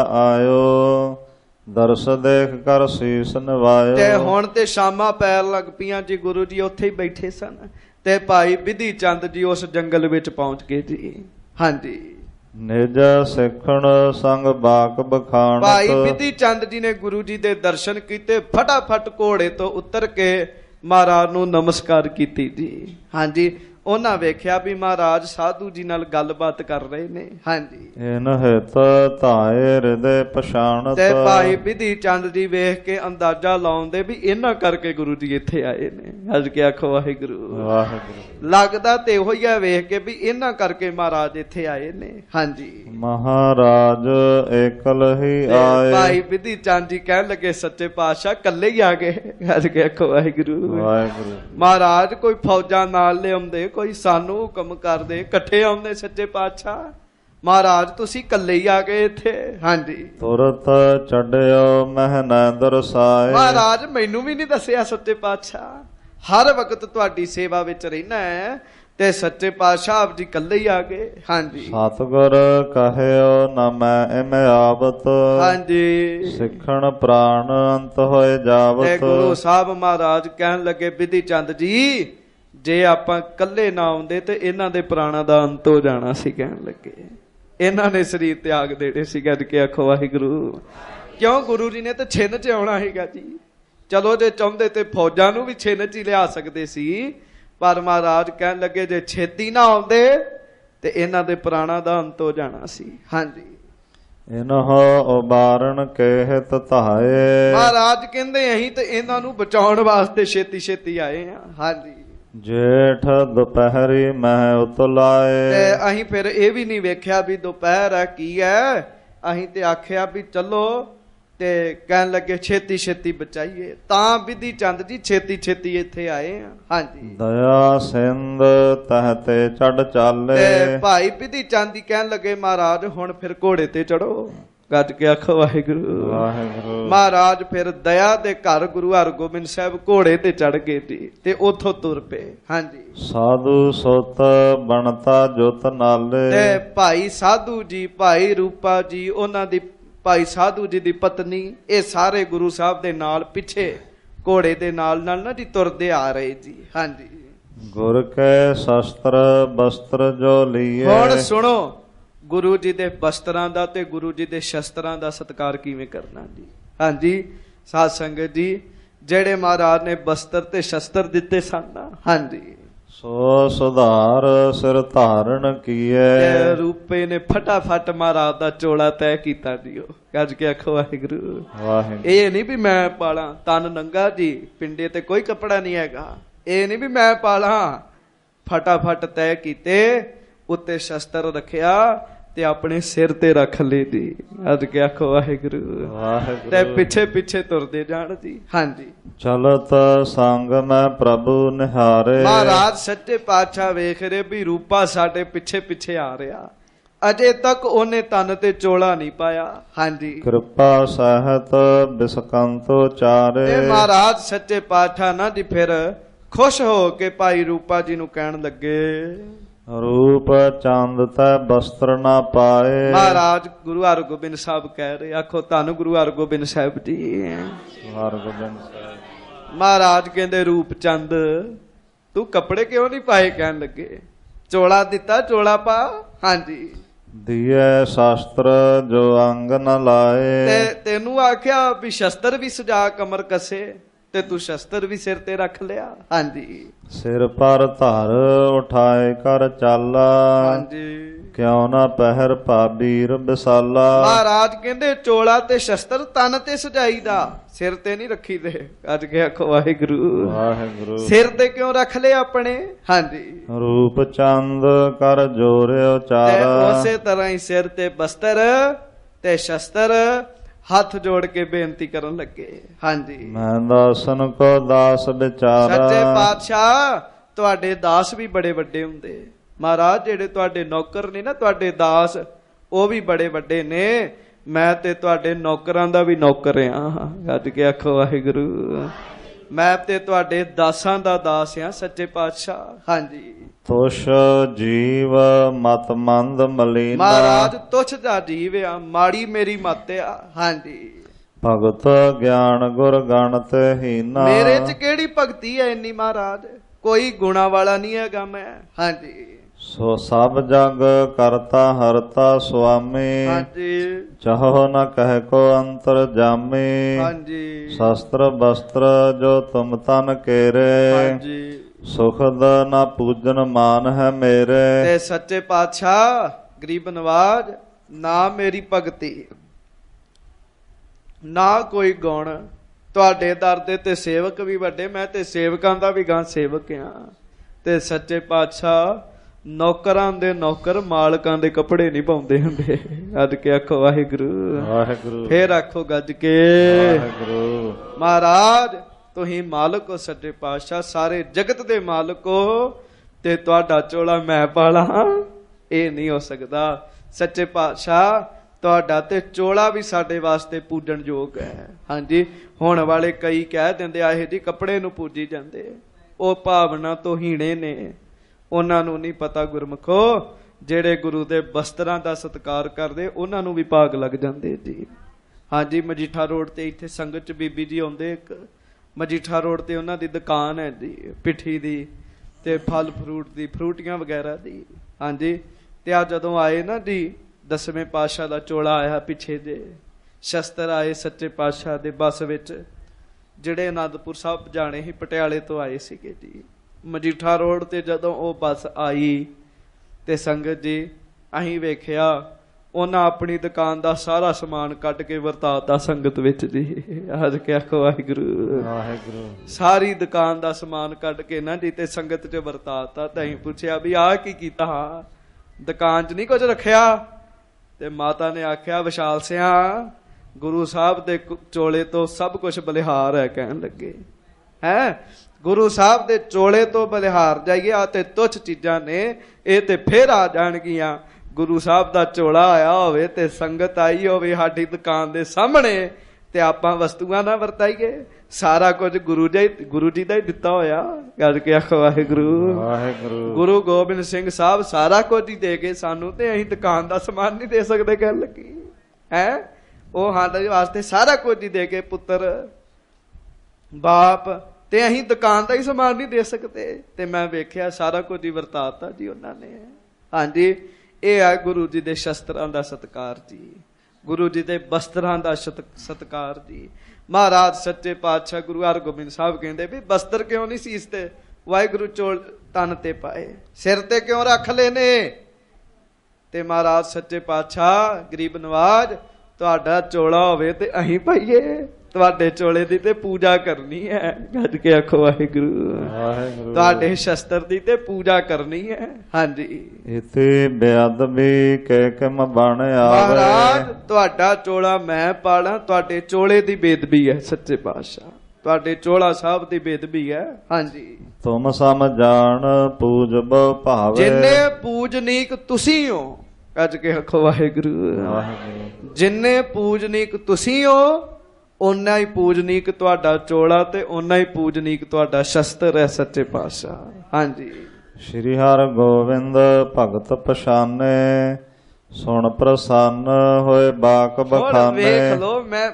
ਆਇਓ, ਦਰਸ ਦੇਖ ਕਰ ਸੀਸ ਨਿਵਾਇਓ। ਤੇ ਹੁਣ ਤੇ ਸ਼ਾਮਾਂ ਪੈਰ ਲੱਗ ਪਈਆਂ ਜੀ, ਗੁਰੂ ਜੀ ਉੱਥੇ ਹੀ ਬੈਠੇ ਸਨ। ਤੇ ਭਾਈ ਵਿਧੀ ਚੰਦ ਜੀ ਉਸ ਜੰਗਲ ਵਿੱਚ ਪਹੁੰਚ ਗਏ ਜੀ। ਹਾਂਜੀ, ਨਿਜ ਸਿੱਖਣ ਸੰਗ ਬਾਕ ਬਖਾਣ। ਭਾਈ ਵਿਧੀ ਚੰਦ ਜੀ ਨੇ ਗੁਰੂ ਜੀ ਦੇ ਦਰਸ਼ਨ ਕੀਤੇ, ਫਟਾਫਟ ਘੋੜੇ ਤੋਂ ਉਤਰ ਕੇ ਮਹਾਰਾਜ ਨੂੰ ਨਮਸਕਾਰ ਕੀਤੀ ਜੀ। ਹਾਂਜੀ, ਉਹਨਾਂ ਵੇਖਿਆ ਵੀ ਮਹਾਰਾਜ ਸਾਧੂ ਜੀ ਨਾਲ ਗੱਲਬਾਤ ਕਰ ਰਹੇ ਨੇ। ਹਾਂਜੀ, ਇਨ ਹਿਤ ਧਾਏ ਹਿਰਦੇ ਪਛਾਣਤ। ਤੇ ਭਾਈ ਵਿਧੀ ਚੰਦ ਜੀ ਵੇਖ ਕੇ ਅੰਦਾਜ਼ਾ ਲਾਉਂਦੇ ਵੀ ਇਹਨਾਂ ਕਰਕੇ ਗੁਰੂ ਜੀ ਇੱਥੇ ਆਏ ਨੇ। ਅੱਜ ਕੇ ਆਖੋ ਵਾਹਿਗੁਰੂ ਵਾਹਿਗੁਰੂ। ਲੱਗਦਾ ਤੇ ਇਹੋ ਹੀ ਆ ਵੇਖ ਕੇ ਵੀ ਇਹਨਾਂ ਕਰਕੇ ਮਹਾਰਾਜ ਇੱਥੇ ਆਏ ਨੇ। ਹਾਂਜੀ, ਮਹਾਰਾਜ ਏਕਲ ਹੀ ਆਏ। ਭਾਈ ਵਿਧੀ ਚੰਦ ਜੀ ਕਹਿਣ ਲੱਗੇ ਸੱਚੇ ਪਾਤਸ਼ਾਹ ਕੱਲੇ ਹੀ ਆ ਗਏ। ਅੱਜ ਕੇ ਆਖੋ ਵਾਹਿਗੁਰੂ ਵਾਹਿਗੁਰੂ। ਮਹਾਰਾਜ ਕੋਈ ਫੌਜਾਂ ਨਾਲ ਲਿਆਉਂਦੇ, ਕੋਈ ਸਾਨੂੰ ਹੁਕਮ ਕਰਦੇ, ਇਕੱਠੇ ਆਉਂਦੇ ਸੱਚੇ ਪਾਤਸ਼ਾਹ। ਮਹਾਰਾਜ ਤੁਸੀਂ ਇਕੱਲੇ ਹੀ ਆ ਗਏ ਇੱਥੇ। ਹਾਂਜੀ, ਤੁਰਤ ਛੱਡਿਓ ਮਹਿ ਨੈਂਦਰ ਸਾਏ। ਮਹਾਰਾਜ ਮੈਨੂੰ ਵੀ ਨਹੀਂ ਦੱਸਿਆ ਸੱਚੇ ਪਾਤਸ਼ਾਹ, ਹਰ ਵਕਤ ਤੁਹਾਡੀ ਸੇਵਾ ਵਿੱਚ ਰਹਿਣਾ ਹੈ। ਤੇ ਸੱਚੇ ਪਾਤਸ਼ਾਹ ਆਪ ਜੀ ਇਕੱਲੇ ਹੀ ਆ ਗਏ। ਹਾਂਜੀ, ਸਤਿਗੁਰ ਕਹਿਓ ਨਾ ਮੈਂ ਇਮੈ ਆਵਤ। ਹਾਂਜੀ, ਸਿੱਖਣ ਪ੍ਰਾਣ ਅੰਤ ਹੋਏ ਜਾਵਤ। ਤੇ ਗੁਰੂ ਸਾਹਿਬ ਮਹਾਰਾਜ ਕਹਿਣ ਲੱਗੇ ਵਿਧੀ ਚੰਦ ਜੀ, ਜੇ ਆਪਾਂ ਕੱਲੇ ਨਾ ਆਉਂਦੇ ਤੇ ਇਹਨਾਂ ਦੇ ਪ੍ਰਾਣਾਂ ਦਾ ਅੰਤ ਹੋ ਜਾਣਾ ਸੀ। ਕਹਿਣ ਲੱਗੇ ਇਹਨਾਂ ਨੇ ਸਰੀਰ ਤਿਆਗ ਦੇਣੇ ਸੀ। ਗੱਜ ਕੇ ਆਖੋ ਵਾਹਿਗੁਰੂ। ਕਿਉਂ ਗੁਰੂ ਜੀ ਨੇ ਤਾਂ ਛਿੰਨ ਚ ਆਉਣਾ ਹੈਗਾ ਜੀ। ਚਲੋ ਜੇ ਚਾਹੁੰਦੇ ਤੇ ਫੌਜਾਂ ਨੂੰ ਵੀ ਛਿੰਨ ਚ ਹੀ ਲਿਆ ਸਕਦੇ ਸੀ, ਪਰ ਮਹਾਰਾਜ ਕਹਿਣ ਲੱਗੇ ਜੇ ਛੇਤੀ ਨਾ ਆਉਂਦੇ ਤੇ ਇਹਨਾਂ ਦੇ ਪ੍ਰਾਣਾਂ ਦਾ ਅੰਤ ਹੋ ਜਾਣਾ ਸੀ। ਹਾਂਜੀ, ਇਨਹੁ ਉਬਾਰਨ ਕਹਿਤ ਧਾਏ। ਮਹਾਰਾਜ ਕਹਿੰਦੇ ਅਸੀਂ ਤੇ ਇਹਨਾਂ ਨੂੰ ਬਚਾਉਣ ਵਾਸਤੇ ਛੇਤੀ ਛੇਤੀ ਆਏ ਆ। ਹਾਂਜੀ, ਜੇਠ ਦੁਪਹਿਰੀ ਮਹਿ ਉਤਲਾਏ। ਤੇ ਅਸੀਂ ਫਿਰ ਇਹ ਵੀ ਨਹੀਂ ਵੇਖਿਆ ਵੀ ਦੁਪਹਿਰ ਹੈ ਕੀ ਹੈ, ਅਸੀਂ ਤੇ ਆਖਿਆ ਵੀ ਚਲੋ, ਤੇ ਕਹਿਣ ਲੱਗੇ ਛੇਤੀ ਛੇਤੀ ਬਚਾਈਏ। ਤਾਂ ਵਿਧੀ ਚੰਦ ਜੀ ਛੇਤੀ ਛੇਤੀ ਇੱਥੇ ਆਏ ਆ। ਹਾਂਜੀ, ਦਇਆ ਸਿੰਧ ਤਹ ਤੇ ਚੜ ਚਾਲੇ। ਤੇ ਭਾਈ ਵਿਧੀ ਚੰਦ ਜੀ ਕਹਿਣ ਲੱਗੇ ਮਹਾਰਾਜ ਹੁਣ ਫਿਰ ਘੋੜੇ ਤੇ ਚੜੋ। ਗੱਜ ਕੇ ਆਖੋ ਵਾਹਿਗੁਰੂ ਵਾਹਿਗੁਰੂ। ਮਹਾਰਾਜ ਫਿਰ ਦਇਆ ਦੇ ਘਰ ਗੁਰੂ ਹਰਗੋਬਿੰਦ ਸਾਹਿਬ ਘੋੜੇ ਤੇ ਚੜ ਗਏ ਜੀ, ਤੇ ਉੱਥੋਂ ਤੁਰ ਪਏ। ਹਾਂਜੀ, ਸਾਧੂ ਸੁਤ ਬਣਤਾ ਜੁਤ ਨਾਲੇ। ਤੇ ਭਾਈ ਸਾਧੂ ਜੀ, ਭਾਈ ਰੂਪਾ ਜੀ, ਉਹਨਾਂ ਦੀ ਭਾਈ ਸਾਧੂ ਜੀ ਦੀ ਪਤਨੀ, ਇਹ ਸਾਰੇ ਗੁਰੂ ਸਾਹਿਬ ਦੇ ਨਾਲ ਪਿੱਛੇ ਘੋੜੇ ਦੇ ਨਾਲ ਨਾਲ ਨਾ ਜੀ ਤੁਰਦੇ ਆ ਰਹੇ ਜੀ। ਹਾਂਜੀ, ਗੁਰ ਕੇ ਸ਼ਸਤਰ ਬਸਤਰ ਜੋ ਲੀਏ। ਹੁਣ ਸੁਣੋ, ਗੁਰੂ ਜੀ ਦੇ ਬਸਤਰਾਂ ਦਾ ਤੇ ਗੁਰੂ ਜੀ ਦੇ ਸ਼ਸਤਰਾਂ ਦਾ ਸਤਿਕਾਰ ਕਿਵੇਂ ਕਰਨਾ ਜੀ। ਹਾਂਜੀ, ਸਾਧ ਸੰਗਤ ਜੀ, ਜਿਹੜੇ ਮਹਾਰਾਜ ਨੇ ਬਸਤਰ ਤੇ ਸ਼ਸਤਰ ਦਿੱਤੇ ਸਨ। ਹਾਂਜੀ, ਸੋ ਸੁਧਾਰ ਸਿਰ ਧਾਰਨ ਕੀਏ। ਰੂਪੇ ਨੇ ਫਟਾਫਟ ਮਹਾਰਾਜ ਦਾ ਚੋਲਾ ਤੈਅ ਕੀਤਾ ਜੀ। ਉਹ ਗੱਜ ਕੇ ਆਖੋ ਵਾਹਿਗੁਰੂ ਵਾਹਿਗੁਰੂ। ਇਹ ਨਹੀਂ ਵੀ ਮੈਂ ਪਾਲਾਂ ਤਨ ਨੰਗਾ ਜੀ, ਪਿੰਡੇ ਤੇ ਕੋਈ ਕੱਪੜਾ ਨਹੀਂ ਹੈਗਾ। ਇਹ ਨਹੀਂ ਵੀ ਮੈਂ ਪਾਲਾਂ, ਫਟਾਫਟ ਤੈਅ ਕੀਤੇ, ਉੱਤੇ ਸ਼ਸਤਰ ਰੱਖਿਆ ਤੇ ਆਪਣੇ ਸਿਰ ਤੇ ਰੱਖ ਲਈ ਜੀ। ਅੱਜ ਕੇ ਆਖੋ ਵਾਹਿਗੁਰੂ ਵਾਹਿਗੁਰੂ। ਤੇ ਪਿੱਛੇ ਪਿੱਛੇ ਤੁਰਦੇ ਜਾਣ ਜੀ। ਹਾਂਜੀ, ਚਲਤ ਸੰਗ ਮੈਂ ਪ੍ਰਭੂ ਨਿਹਾਰੇ। ਮਹਾਰਾਜ ਸੱਚੇ ਪਾਤਸ਼ਾਹ ਵੇਖ ਰਹੇ ਵੀ ਰੂਪਾ ਸਾਡੇ ਪਿੱਛੇ ਪਿੱਛੇ ਆ ਰਿਹਾ। ਅਜੇ ਤੱਕ ਉਹਨੇ ਤਨ ਤੇ ਚੋਲਾ ਨਹੀਂ ਪਾਇਆ। ਹਾਂਜੀ, ਕਿਰਪਾ ਸਹਿਤ ਬਿਸਕੰਤੋ ਚਾਰੇ। ਇਹ ਮਹਾਰਾਜ ਸੱਚੇ ਪਾਤਸ਼ਾਹ ਨਾ ਜੀ ਫਿਰ ਖੁਸ਼ ਹੋ ਕੇ ਭਾਈ ਰੂਪਾ ਜੀ ਨੂੰ ਕਹਿਣ ਲੱਗੇ, ਰੂਪ ਚੰਦ ਤੈ ਬਸਤਰ ਨਾ ਪਾਏ। ਮਹਾਰਾਜ ਗੁਰੂ ਹਰਗੋਬਿੰਦ ਸਾਹਿਬ ਕਹਿ ਰਹੇ, ਆਖੋ ਧੰਨ ਗੁਰੂ ਹਰਗੋਬਿੰਦ ਸਾਹਿਬ ਜੀ। ਹਰਗੋਬਿੰਦ ਸਾਹਿਬ ਮਹਾਰਾਜ ਕਹਿੰਦੇ ਰੂਪ ਚੰਦ ਤੂੰ ਕੱਪੜੇ ਕਿਉਂ ਨਹੀਂ ਪਾਏ? ਕਹਿਣ ਲੱਗੇ ਚੋਲਾ ਦਿੱਤਾ, ਚੋਲਾ ਪਾ। ਹਾਂਜੀ, ਦੀਏ ਸ਼ਾਸਤਰ ਜੋ ਅੰਗ ਨ ਲਾਏ। ਤੇ ਤੈਨੂੰ ਆਖਿਆ ਵੀ ਸ਼ਸਤਰ ਵੀ ਸਜਾ ਕਮਰ ਕਸੇ, ਤੇ ਤੂੰ ਸ਼ਸਤਰ ਵੀ ਸਿਰ ਤੇ ਰੱਖ ਲਿਆ। ਹਾਂਜੀ, ਸਿਰ ਪਰ ਧਰ ਉਠਾਏ ਕਰ ਚਾਲਾ। ਹਾਂਜੀ, ਕਿਉਂ ਨਾ ਪਹਿਰ ਭਾਬੀਰ ਵਿਸਾਲਾ। ਮਹਾਰਾਜ ਕਹਿੰਦੇ ਚੋਲਾ ਤੇ ਸ਼ਸਤਰ ਤਨ ਤੇ ਸਜਾਈਦਾ, ਸਿਰ ਤੇ ਨਹੀਂ ਰੱਖੀ ਦੇ। ਅੱਜ ਕੇ ਆਖੋ ਵਾਹਿਗੁਰੂ ਵਾਹਿਗੁਰੂ। ਸਿਰ ਤੇ ਕਿਉਂ ਰੱਖ ਲਏ ਆਪਣੇ? ਹਾਂਜੀ, ਰੂਪ ਚੰਦ ਕਰ ਜੋਰਿਓ ਤੇ ਚਾਰਾ। ਉਸੇ ਤਰ੍ਹਾਂ ਹੀ ਸਿਰ ਤੇ ਬਸਤਰ ਤੇ ਸ਼ਸਤਰ ਹੱਥ ਜੋੜ ਕੇ ਬੇਨਤੀ ਕਰਨ ਲੱਗੇ। ਹਾਂਜੀ, ਮੈਂ ਦਾਸਨ ਕੋ ਦਾਸ ਵਿਚਾਰਾ। ਸੱਚੇ ਪਾਤਸ਼ਾਹ ਤੁਹਾਡੇ ਦਾਸ ਵੀ ਬੜੇ ਵੱਡੇ ਹੁੰਦੇ। ਮਹਾਰਾਜ ਜਿਹੜੇ ਤੁਹਾਡੇ ਨੌਕਰ ਨੇ ਨਾ, ਤੁਹਾਡੇ ਦਾਸ, ਉਹ ਵੀ ਬੜੇ ਵੱਡੇ ਨੇ। ਮੈਂ ਤੇ ਤੁਹਾਡੇ ਨੌਕਰਾਂ ਦਾ ਵੀ ਨੌਕਰ ਆ। ਗੱਜ ਕੇ ਆਖੋ ਵਾਹਿਗੁਰੂ। ਮੈਂ ਤੇ ਤੁਹਾਡੇ ਦਾਸਾਂ ਦਾ ਦਾਸ ਆ ਸੱਚੇ ਪਾਤਸ਼ਾਹ। ਹਾਂਜੀ, ਤੁਸ਼ ਜੀਵ ਮਤ ਮੰਦ ਮਲੀਨਾ। ਮਹਾਰਾਜ ਤੁਛ ਦਾ ਜੀਵ ਆ, ਮਾੜੀ ਮੇਰੀ ਮੱਤ ਆ। ਹਾਂਜੀ, ਭਗਤ ਗਿਆਨ ਗੁਰ ਗਣਤ ਹੀਨਾ। ਮੇਰੇ ਚ ਕਿਹੜੀ ਭਗਤੀ ਹੈ ਇੰਨੀ ਮਹਾਰਾਜ? ਕੋਈ ਗੁਣਾ ਵਾਲਾ ਨਹੀਂ ਹੈਗਾ ਮੈਂ। ਹਾਂਜੀ, ਸੋ ਸਭ ਜਗ ਕਰਤਾ ਹਰਤਾ ਸੁਆਮੀ। ਹਾਂਜੀ, ਚਾਹੋ ਨ ਕਹਿ ਕੋ ਅੰਤਰ ਜਾਮੀ। ਹਾਂਜੀ, ਸ਼ਸਤਰ ਬਸਤਰ ਜੋ ਤੁਮ ਤਨ ਕੇਰੇ। ਹਾਂਜੀ, ਸੁਖਦ ਨਾ ਪੂਜਨ ਮਾਨ ਹੈ ਮੇਰੇ। ਤੇ ਸੱਚੇ ਪਾਤਸ਼ਾਹ ਗਰੀਬ ਨਵਾਜ ਨਾ ਮੇਰੀ ਭਗਤੀ, ਨਾ ਕੋਈ ਗੁਣ। ਤੁਹਾਡੇ ਦਰ ਦੇ ਤੇ ਸੇਵਕ ਵੀ ਵੱਡੇ, ਮੈਂ ਤੇ ਸੇਵਕਾਂ ਦਾ ਵੀ ਗਾਂ ਸੇਵਕ ਆ। ਤੇ ਸੱਚੇ ਪਾਤਸ਼ਾਹ ਨੌਕਰਾਂ ਦੇ ਨੌਕਰ ਮਾਲਕਾਂ ਦੇ ਕੱਪੜੇ ਨਹੀਂ ਪਾਉਂਦੇ ਹੁੰਦੇ। ਅੱਜ ਕੇ ਆਖੋ ਵਾਹਿਗੁਰੂ ਵਾਹਿਗੁਰੂ। ਫੇਰ ਆਖੋ ਗੱਜ ਕੇ ਵਾਹਿਗੁਰੂ। ਮਹਾਰਾਜ ਤੁਸੀਂ ਮਾਲਕ ਹੋ ਸੱਚੇ ਪਾਤਸ਼ਾਹ, ਸਾਰੇ ਜਗਤ ਦੇ ਮਾਲਕ ਹੋ, ਤੇ ਤੁਹਾਡਾ ਚੋਲਾ ਮੈਂ ਪਾਲਾ ਇਹ ਨਹੀਂ ਹੋ ਸਕਦਾ। ਸੱਚੇ ਪਾਤਸ਼ਾਹ ਤੁਹਾਡਾ ਤੇ ਚੋਲਾ ਵੀ ਸਾਡੇ ਵਾਸਤੇ ਪੂਜਣ ਯੋਗ ਹੈ। ਹਾਂਜੀ, ਹੁਣ ਵਾਲੇ ਕਈ ਕਹਿ ਦਿੰਦੇ ਆ ਇਹ ਜੀ ਕੱਪੜੇ ਨੂੰ ਪੂਜੀ ਜਾਂਦੇ, ਉਹ ਭਾਵਨਾ ਤੋਂ ਹੀਣੇ ਨੇ। ਉਹਨਾਂ ਨੂੰ ਨਹੀਂ ਪਤਾ ਗੁਰਮਖੋ, ਜਿਹੜੇ ਗੁਰੂ ਦੇ ਬਸਤਰਾਂ ਦਾ ਸਤਿਕਾਰ ਕਰਦੇ ਉਹਨਾਂ ਨੂੰ ਵੀ ਭਾਗ ਲੱਗ ਜਾਂਦੇ ਜੀ। ਹਾਂਜੀ, ਮਜੀਠਾ ਰੋਡ ਤੇ ਇੱਥੇ ਸੰਗਤ ਚ ਬੀਬੀ ਜੀ ਆਉਂਦੇ, ਇੱਕ ਮਜੀਠਾ ਰੋਡ ਤੇ ਉਹਨਾਂ ਦੀ ਦੁਕਾਨ ਹੈ ਜੀ, ਪਿੱਠੀ ਦੀ ਤੇ ਫਲ ਫਰੂਟ ਦੀ, ਫਰੂਟੀਆਂ ਵਗੈਰਾ ਦੀ। ਹਾਂਜੀ, ਤੇ ਆ ਜਦੋਂ ਆਏ ਨਾ ਜੀ ਦਸਵੇਂ ਪਾਤਸ਼ਾਹ ਦਾ ਚੋਲਾ ਆਇਆ ਪਿੱਛੇ ਜੇ, ਸ਼ਸਤਰ ਆਏ ਸੱਚੇ ਪਾਤਸ਼ਾਹ ਦੇ ਬੱਸ ਵਿੱਚ, ਜਿਹੜੇ ਅਨੰਦਪੁਰ ਸਾਹਿਬ ਜਾਣੇ ਸੀ, ਪਟਿਆਲੇ ਤੋਂ ਆਏ ਸੀਗੇ ਜੀ। ਮਜੀਠਾ ਰੋਡ ਤੇ ਜਦੋਂ ਉਹ ਬੱਸ ਆਈ ਤੇ ਸੰਗਤ ਜੀ ਅਸੀਂ ਵੇਖਿਆ ਉਹਨਾਂ ਆਪਣੀ ਦੁਕਾਨ ਦਾ ਸਾਰਾ ਸਮਾਨ ਕੱਢ ਕੇ ਵਰਤਾਤਾ ਸੰਗਤ ਵਿੱਚ ਜੀ। ਅੱਜ ਕੇ ਆਖੋ ਵਾਹਿਗੁਰੂ ਵਾਹਿਗੁਰੂ। ਸਾਰੀ ਦੁਕਾਨ ਦਾ ਸਮਾਨ ਕੱਢ ਕੇ ਨਾ ਜੀ ਤੇ ਸੰਗਤ ਚ ਵਰਤਾਤਾ। ਤਾਂ ਅਸੀਂ ਪੁੱਛਿਆ ਵੀ ਆਹ ਕੀ ਕੀਤਾ? ਹਾਂ, ਦੁਕਾਨ ਚ ਨਹੀਂ ਕੁਝ ਰੱਖਿਆ? ਤੇ ਮਾਤਾ ਨੇ ਆਖਿਆ ਵਿਸ਼ਾਲ ਸਿਆ ਗੁਰੂ ਸਾਹਿਬ ਦੇ ਚੋਲੇ ਤੋਂ ਸਭ ਕੁਝ ਬਲਿਹਾਰ ਹੈ। ਕਹਿਣ ਲੱਗੇ ਹੈ ਗੁਰੂ ਸਾਹਿਬ ਦੇ ਚੋਲੇ ਤੋਂ ਬਲਿਹਾਰ ਜਾਈਏ, ਆ ਤੇ ਤੁੱਛ ਚੀਜ਼ਾਂ ਨੇ, ਇਹ ਤੇ ਫੇਰ ਆ ਜਾਣਗੀਆਂ। ਗੁਰੂ ਸਾਹਿਬ ਦਾ ਚੋਲਾ ਆਇਆ ਹੋਵੇ ਤੇ ਸੰਗਤ ਆਈ ਹੋਵੇ ਸਾਡੀ ਦੁਕਾਨ ਦੇ ਸਾਹਮਣੇ, ਤੇ ਆਪਾਂ ਵਸਤੂਆਂ ਨਾ ਵਰਤਾਈਏ। ਸਾਰਾ ਕੁਝ ਗੁਰੂ ਜੀ ਗੁਰੂ ਜੀ ਦਾ ਹੀ ਦਿੱਤਾ ਹੋਇਆ। ਗੱਲ ਕੇ ਆਖੋ ਵਾਹਿਗੁਰੂ ਵਾਹਿਗੁਰੂ। ਗੁਰੂ ਗੋਬਿੰਦ ਸਿੰਘ ਸਾਹਿਬ ਸਾਰਾ ਕੁਝ ਹੀ ਦੇ ਗਏ ਸਾਨੂੰ, ਤੇ ਅਸੀਂ ਦੁਕਾਨ ਦਾ ਸਮਾਨ ਨਹੀਂ ਦੇ ਸਕਦੇ। ਕਹਿਣ ਲੱਗੀ ਹੈ ਉਹ ਸਾਡੇ ਵਾਸਤੇ ਸਾਰਾ ਕੁਝ ਹੀ ਦੇ ਗਏ, ਪੁੱਤਰ ਬਾਪ, ਤੇ ਅਸੀਂ ਦੁਕਾਨ ਦਾ ਹੀ ਸਮਾਨ ਨਹੀਂ ਦੇ ਸਕਦੇ। ਤੇ ਮੈਂ ਵੇਖਿਆ ਸਾਰਾ ਕੁਝ ਹੀ ਵਰਤਾਤਾ ਜੀ ਉਹਨਾਂ ਨੇ। ਹਾਂਜੀ, ਇਹ ਹੈ ਗੁਰੂ ਜੀ ਦੇ ਸ਼ਸਤਰਾਂ ਦਾ ਸਤਿਕਾਰ ਜੀ, ਗੁਰੂ ਜੀ ਦੇ ਬਸਤਰਾਂ ਦਾ ਸਤਿਕਾਰ ਜੀ। ਮਹਾਰਾਜ ਸੱਚੇ ਪਾਤਸ਼ਾਹ ਗੁਰੂ ਹਰਗੋਬਿੰਦ ਸਾਹਿਬ ਕਹਿੰਦੇ ਵੀ ਬਸਤਰ ਕਿਉਂ ਨਹੀਂ ਸੀਸ ਤੇ ਵਾਹਿਗੁਰੂ ਚੋਲ ਤਨ ਤੇ ਪਾਏ, ਸਿਰ ਤੇ ਕਿਉਂ ਰੱਖ ਲਏ ਨੇ? ਤੇ ਮਹਾਰਾਜ ਸੱਚੇ ਪਾਤਸ਼ਾਹ ਗਰੀਬ ਨਵਾਜ ਤੁਹਾਡਾ ਚੋਲਾ ਹੋਵੇ ਤੇ ਅਸੀਂ ਪਾਈਏ, ਤੁਹਾਡੇ ਚੋਲੇ ਦੀ ਤੇ ਪੂਜਾ ਕਰਨੀ ਹੈ। ਗੱਜ ਕੇ ਆਖੋ ਵਾਹਿਗੁਰੂ ਵਾਹਿਗੁਰੂ। ਤੁਹਾਡੇ ਸ਼ਸਤਰ ਦੀ ਤੇ ਪੂਜਾ ਕਰਨੀ ਹੈ। ਹਾਂਜੀ, ਇਥੇ ਬੇਅਦਬੀ ਕਹਿ ਕੇ ਮ ਬਣ ਆਵੇ। ਮਹਾਰਾਜ ਤੁਹਾਡਾ ਚੋਲਾ ਮੈਂ ਪਾਲਾਂ, ਤੁਹਾਡੇ ਚੋਲੇ ਦੀ ਬੇਦਬੀ ਹੈ ਸੱਚੇ ਪਾਤਸ਼ਾਹ, ਤੁਹਾਡੇ ਚੋਲਾ ਸਾਹਿਬ ਦੀ ਬੇਦਬੀ ਹੈ। ਹਾਂਜੀ, ਤੁਮ ਸਮ ਜਾਣ ਪੂਜਬ ਭਾਵੇ। ਜਿੰਨੇ ਪੂਜਨੀਕ ਤੁਸੀਂ ਹੋ ਕੱਜ ਕੇ ਆਖੋ ਵਾਹਿਗੁਰੂ। ਵਾਹਿਗੁਰੂ। ਜਿੰਨੇ ਪੂਜਨੀਕ ਤੁਸੀਂ ਹੋ ਓਨਾ ਹੀ ਪੂਜਨੀਕ ਤੁਹਾਡਾ ਚੋਲਾ ਤੇ ਓਨਾ ਹੀ ਪੂਜਨੀਕ ਤੁਹਾਡਾ ਸ਼ਸਤਰ ਹੈ ਸੱਚੇ ਪਾਤਸ਼ਾਹ। ਹਾਂਜੀ। ਸ੍ਰੀ ਹਰਿ ਗੋਬਿੰਦ ਭਗਤ ਪਛਾਨੇ ਸੁਣ ਪ੍ਰਸੰਨ ਹੋਏ ਬਾਕ ਹੁਣ ਬਖਾਨੇ। ਵੇਖ ਲੋ ਮੈਂ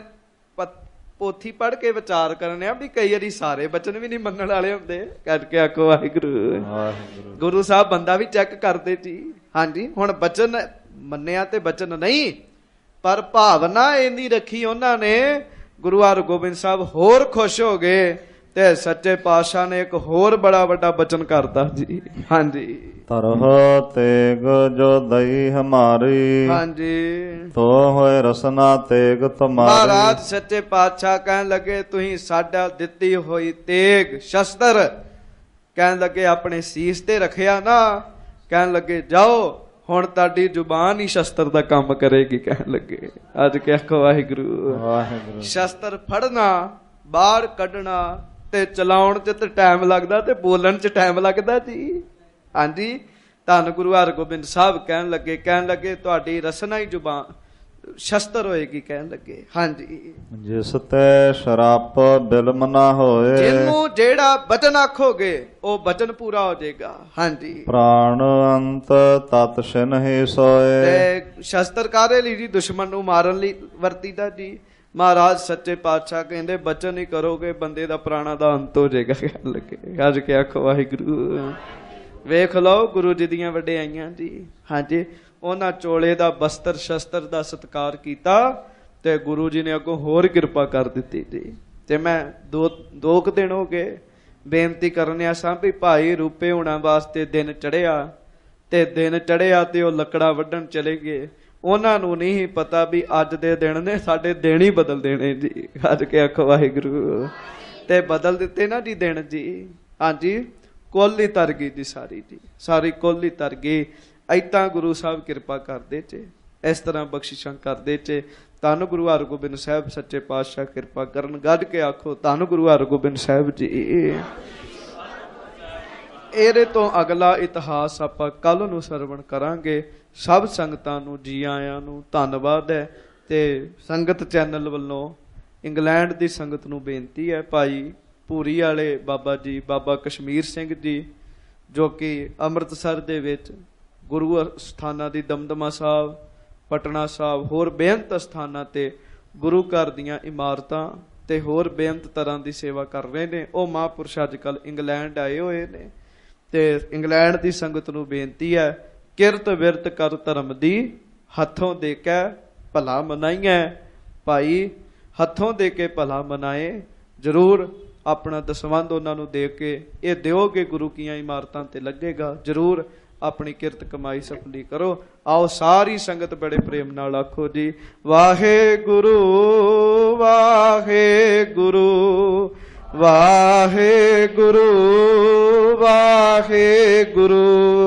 ਪੋਥੀ ਪੜ੍ਹ ਕੇ ਵਿਚਾਰ ਕਰਨੇ ਆ ਵੀ ਕਈ ਵਾਰੀ ਸਾਰੇ ਬਚਨ ਵੀ ਨਹੀਂ ਮੰਨਣ ਵਾਲੇ ਹੁੰਦੇ। ਕਰਕੇ ਆਖੋ ਵਾਹਿਗੁਰੂ। ਵਾਹਿਗੁਰੂ। ਗੁਰੂ ਸਾਹਿਬ ਬੰਦਾ ਵੀ ਚੈੱਕ ਕਰਦੇ ਜੀ। ਹਾਂਜੀ। ਹੁਣ ਬਚਨ ਮੰਨਿਆ ਤੇ ਬਚਨ ਨਹੀਂ, ਪਰ ਭਾਵਨਾ ਇੰਨੀ ਰੱਖੀ ਉਹਨਾਂ ਨੇ, ਗੁਰੂ ਹਰਗੋਬਿੰਦ ਸਾਹਿਬ ਹੋਰ ਖੁਸ਼ ਹੋ ਗਏ ਤੇ ਸੱਚੇ ਪਾਤਸ਼ਾਹ ਨੇ ਇੱਕ ਹੋਰ ਬੜਾ ਵੱਡਾ ਬਚਨ ਕਰਤਾ ਜੀ। ਹਾਂਜੀ। ਤਰਹ ਤੇਗ ਜੋ ਦਈ ਹਮਾਰੀ ਹਾਂਜੀ। ਤੋ ਹੋਏ ਰਸਨਾ ਤੇਗ ਤੁਮਾਰੀ। ਮਹਾਰਾਜ ਸੱਚੇ ਪਾਤਸ਼ਾਹ ਕਹਿਣ ਲੱਗੇ ਤੁਸੀਂ ਸਾਡਾ ਦਿੱਤੀ ਹੋਈ ਤੇਗ ਸ਼ਸਤਰ ਕਹਿਣ ਲੱਗੇ ਆਪਣੇ ਸੀਸ ਤੇ ਰੱਖਿਆ ਨਾ, ਕਹਿਣ ਲੱਗੇ ਜਾਓ ਹੁਣ ਤੁਹਾਡੀ ਜ਼ੁਬਾਨ ਹੀ ਸ਼ਸਤਰ ਦਾ ਕੰਮ ਕਰੇਗੀ। ਕਹਿਣ ਲੱਗੇ ਅੱਜ ਕਿ ਆਖੋ ਵਾਹਿਗੁਰੂ। ਵਾਹਿਗੁਰੂ। ਸ਼ਸਤਰ ਫੜਨਾ, ਬਾਹਰ ਕੱਢਣਾ ਤੇ ਚਲਾਉਣ ਚ ਤੇ ਟਾਈਮ ਲੱਗਦਾ ਤੇ ਬੋਲਣ ਚ ਟਾਈਮ ਲੱਗਦਾ ਜੀ। ਹਾਂਜੀ। ਧੰਨ ਗੁਰੂ ਹਰਗੋਬਿੰਦ ਸਾਹਿਬ ਕਹਿਣ ਲੱਗੇ ਕਹਿਣ ਲੱਗੇ ਤੁਹਾਡੀ ਰਸਨਾ ਹੀ ਜ਼ੁਬਾਨ ਸ਼ਸਤਰ ਹੋਏਗੀ। ਕਹਿਣ ਲੱਗੇ ਹਾਂਜੀ। ਜਿਸ ਤੇ ਸ਼ਰਾਪ ਬਿਲਮ ਨਾ ਹੋਏ। ਜਿਹਨੂੰ ਜਿਹੜਾ ਬਚਨ ਆਖੋਗੇ ਉਹ ਬਚਨ ਪੂਰਾ ਹੋ ਜਾਏਗਾ। ਹਾਂਜੀ। ਪ੍ਰਾਣ ਅੰਤ ਤਤ ਛਿਨ ਹੀ ਸੋਏ। ਤੇ ਸ਼ਸਤਰ ਕਾਹਦੇ ਲਈ ਜੀ? ਦੁਸ਼ਮਣ ਨੂੰ ਮਾਰਨ ਲਈ ਵਰਤੀਦਾ ਜੀ। ਮਹਾਰਾਜ ਸੱਚੇ ਪਾਤਸ਼ਾਹ ਕਹਿੰਦੇ ਬਚਨ ਹੀ ਕਰੋਗੇ ਬੰਦੇ ਦਾ ਪ੍ਰਾਣਾ ਦਾ ਅੰਤ ਹੋ ਜਾਏਗਾ। ਕਹਿਣ ਲੱਗੇ ਅੱਜ ਕੇ ਆਖੋ ਵਾਹਿਗੁਰੂ। ਵੇਖ ਲਓ ਗੁਰੂ ਜੀ ਦੀਆਂ ਵਡਿਆਈਆਂ ਜੀ। ਹਾਂਜੀ। ਉਹਨਾਂ ਚੋਲੇ ਦਾ ਬਸਤਰ ਸ਼ਸਤਰ ਦਾ ਸਤਿਕਾਰ ਕੀਤਾ ਤੇ ਗੁਰੂ ਜੀ ਨੇ ਅੱਗੋਂ ਹੋਰ ਕਿਰਪਾ ਕਰ ਦਿੱਤੀ ਜੀ। ਤੇ ਮੈਂ ਦੋ ਦੋ ਕੁ ਦਿਨ ਹੋ ਗਏ ਬੇਨਤੀ ਕਰਨਿਆ ਸਾਂ ਵੀ ਭਾਈ ਰੂਪੇ ਹੋਣਾ ਵਾਸਤੇ ਦਿਨ ਚੜਿਆ ਤੇ ਦਿਨ ਚੜਿਆ ਤੇ ਉਹ ਲੱਕੜਾ ਵੱਢਣ ਚਲੇ ਗਏ। ਉਹਨਾਂ ਨੂੰ ਨਹੀਂ ਪਤਾ ਵੀ ਅੱਜ ਦੇ ਦਿਨ ਨੇ ਸਾਡੇ ਦਿਨ ਹੀ ਬਦਲ ਦੇਣੇ ਜੀ। ਅੱਜ ਕੇ ਆਖੋ ਵਾਹਿਗੁਰੂ। ਤੇ ਬਦਲ ਦਿੱਤੇ ਨਾ ਜੀ ਦਿਨ ਜੀ। ਹਾਂਜੀ। ਕੁੱਲ ਹੀ ਤਰ ਗਈ ਜੀ ਸਾਰੀ ਜੀ, ਸਾਰੀ ਕੁੱਲ ਹੀ ਤਰ ਗਈ। ਏਦਾਂ ਗੁਰੂ ਸਾਹਿਬ ਕਿਰਪਾ ਕਰਦੇ ਚ, ਇਸ ਤਰ੍ਹਾਂ ਬਖਸ਼ਿਸ਼ਾਂ ਕਰਦੇ ਚ। ਧੰਨ ਗੁਰੂ ਹਰਗੋਬਿੰਦ ਸਾਹਿਬ ਸੱਚੇ ਪਾਤਸ਼ਾਹ ਕਿਰਪਾ ਕਰਨ। ਗੱਜ ਕੇ ਆਖੋ ਧੰਨ ਗੁਰੂ ਹਰਗੋਬਿੰਦ ਸਾਹਿਬ ਜੀ। ਇਹਦੇ ਤੋਂ ਅਗਲਾ ਇਤਿਹਾਸ ਆਪਾਂ ਕੱਲ ਨੂੰ ਸਰਵਣ ਕਰਾਂਗੇ। ਸਭ ਸੰਗਤਾਂ ਨੂੰ ਜੀ ਆਇਆਂ ਨੂੰ ਧੰਨਵਾਦ ਹੈ। ਤੇ ਸੰਗਤ ਚੈਨਲ ਵੱਲੋਂ ਇੰਗਲੈਂਡ ਦੀ ਸੰਗਤ ਨੂੰ ਬੇਨਤੀ ਹੈ, ਭਾਈ ਭੂਰੀ ਵਾਲੇ ਬਾਬਾ ਜੀ, ਬਾਬਾ ਕਸ਼ਮੀਰ ਸਿੰਘ ਜੀ, ਜੋ ਕਿ ਅੰਮ੍ਰਿਤਸਰ ਦੇ ਵਿੱਚ ਗੁਰੂ ਸਥਾਨਾਂ ਦੀ ਦਮਦਮਾ ਸਾਹਿਬ, ਪਟਨਾ ਸਾਹਿਬ, ਹੋਰ ਬੇਅੰਤ ਸਥਾਨਾਂ ਤੇ ਗੁਰੂ ਘਰ ਦੀਆਂ ਇਮਾਰਤਾਂ ਤੇ ਹੋਰ ਬੇਅੰਤ ਤਰ੍ਹਾਂ ਦੀ ਸੇਵਾ ਕਰ ਰਹੇ ਨੇ। ਉਹ ਮਹਾਂਪੁਰਸ਼ ਅੱਜ ਕੱਲ੍ਹ ਇੰਗਲੈਂਡ ਆਏ ਹੋਏ ਨੇ। ਤੇ ਇੰਗਲੈਂਡ ਦੀ ਸੰਗਤ ਨੂੰ ਬੇਨਤੀ ਹੈ, ਕਿਰਤ ਵਿਰਤ ਕਰ ਧਰਮ ਦੀ ਹੱਥੋਂ ਦੇ ਕੇ ਭਲਾ ਮਨਾਈਐ। ਭਾਈ ਹੱਥੋਂ ਦੇ ਕੇ ਭਲਾ ਮਨਾਏ। ਜ਼ਰੂਰ ਆਪਣਾ ਦਸਵੰਧ ਉਹਨਾਂ ਨੂੰ ਦੇ ਕੇ ਇਹ ਦਿਓਗੇ, ਗੁਰੂ ਕੀਆਂ ਇਮਾਰਤਾਂ ਤੇ ਲੱਗੇਗਾ। ਜ਼ਰੂਰ ਆਪਣੀ ਕਿਰਤ ਕਮਾਈ ਸਫਲੀ ਕਰੋ। ਆਓ ਸਾਰੀ ਸੰਗਤ ਬੜੇ ਪ੍ਰੇਮ ਨਾਲ ਆਖੋ ਜੀ ਵਾਹਿਗੁਰੂ ਵਾਹਿਗੁਰੂ ਵਾਹਿਗੁਰੂ ਵਾਹਿਗੁਰੂ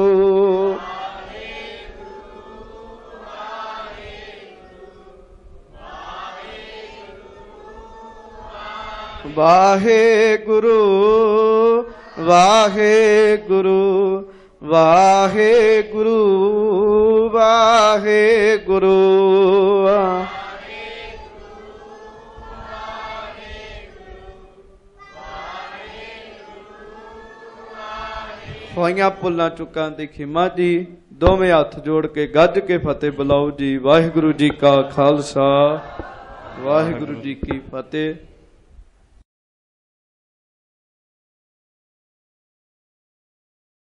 ਵਾਹਿਗੁਰੂ ਵਾਹਿਗੁਰੂ ਵਾਹਿਗੁਰੂ ਵਾਹਿਗੁਰੂ ਹੋਈਆਂ ਭੁੱਲਾਂ ਚੁੱਕਾਂ ਦੀ ਖਿਮਾ ਜੀ। ਦੋਵੇਂ ਹੱਥ ਜੋੜ ਕੇ ਗੱਜ ਕੇ ਫਤਿਹ ਬੁਲਾਓ ਜੀ। ਵਾਹਿਗੁਰੂ ਜੀ ਕਾ ਖਾਲਸਾ, ਵਾਹਿਗੁਰੂ ਜੀ ਕੀ ਫਤਿਹ।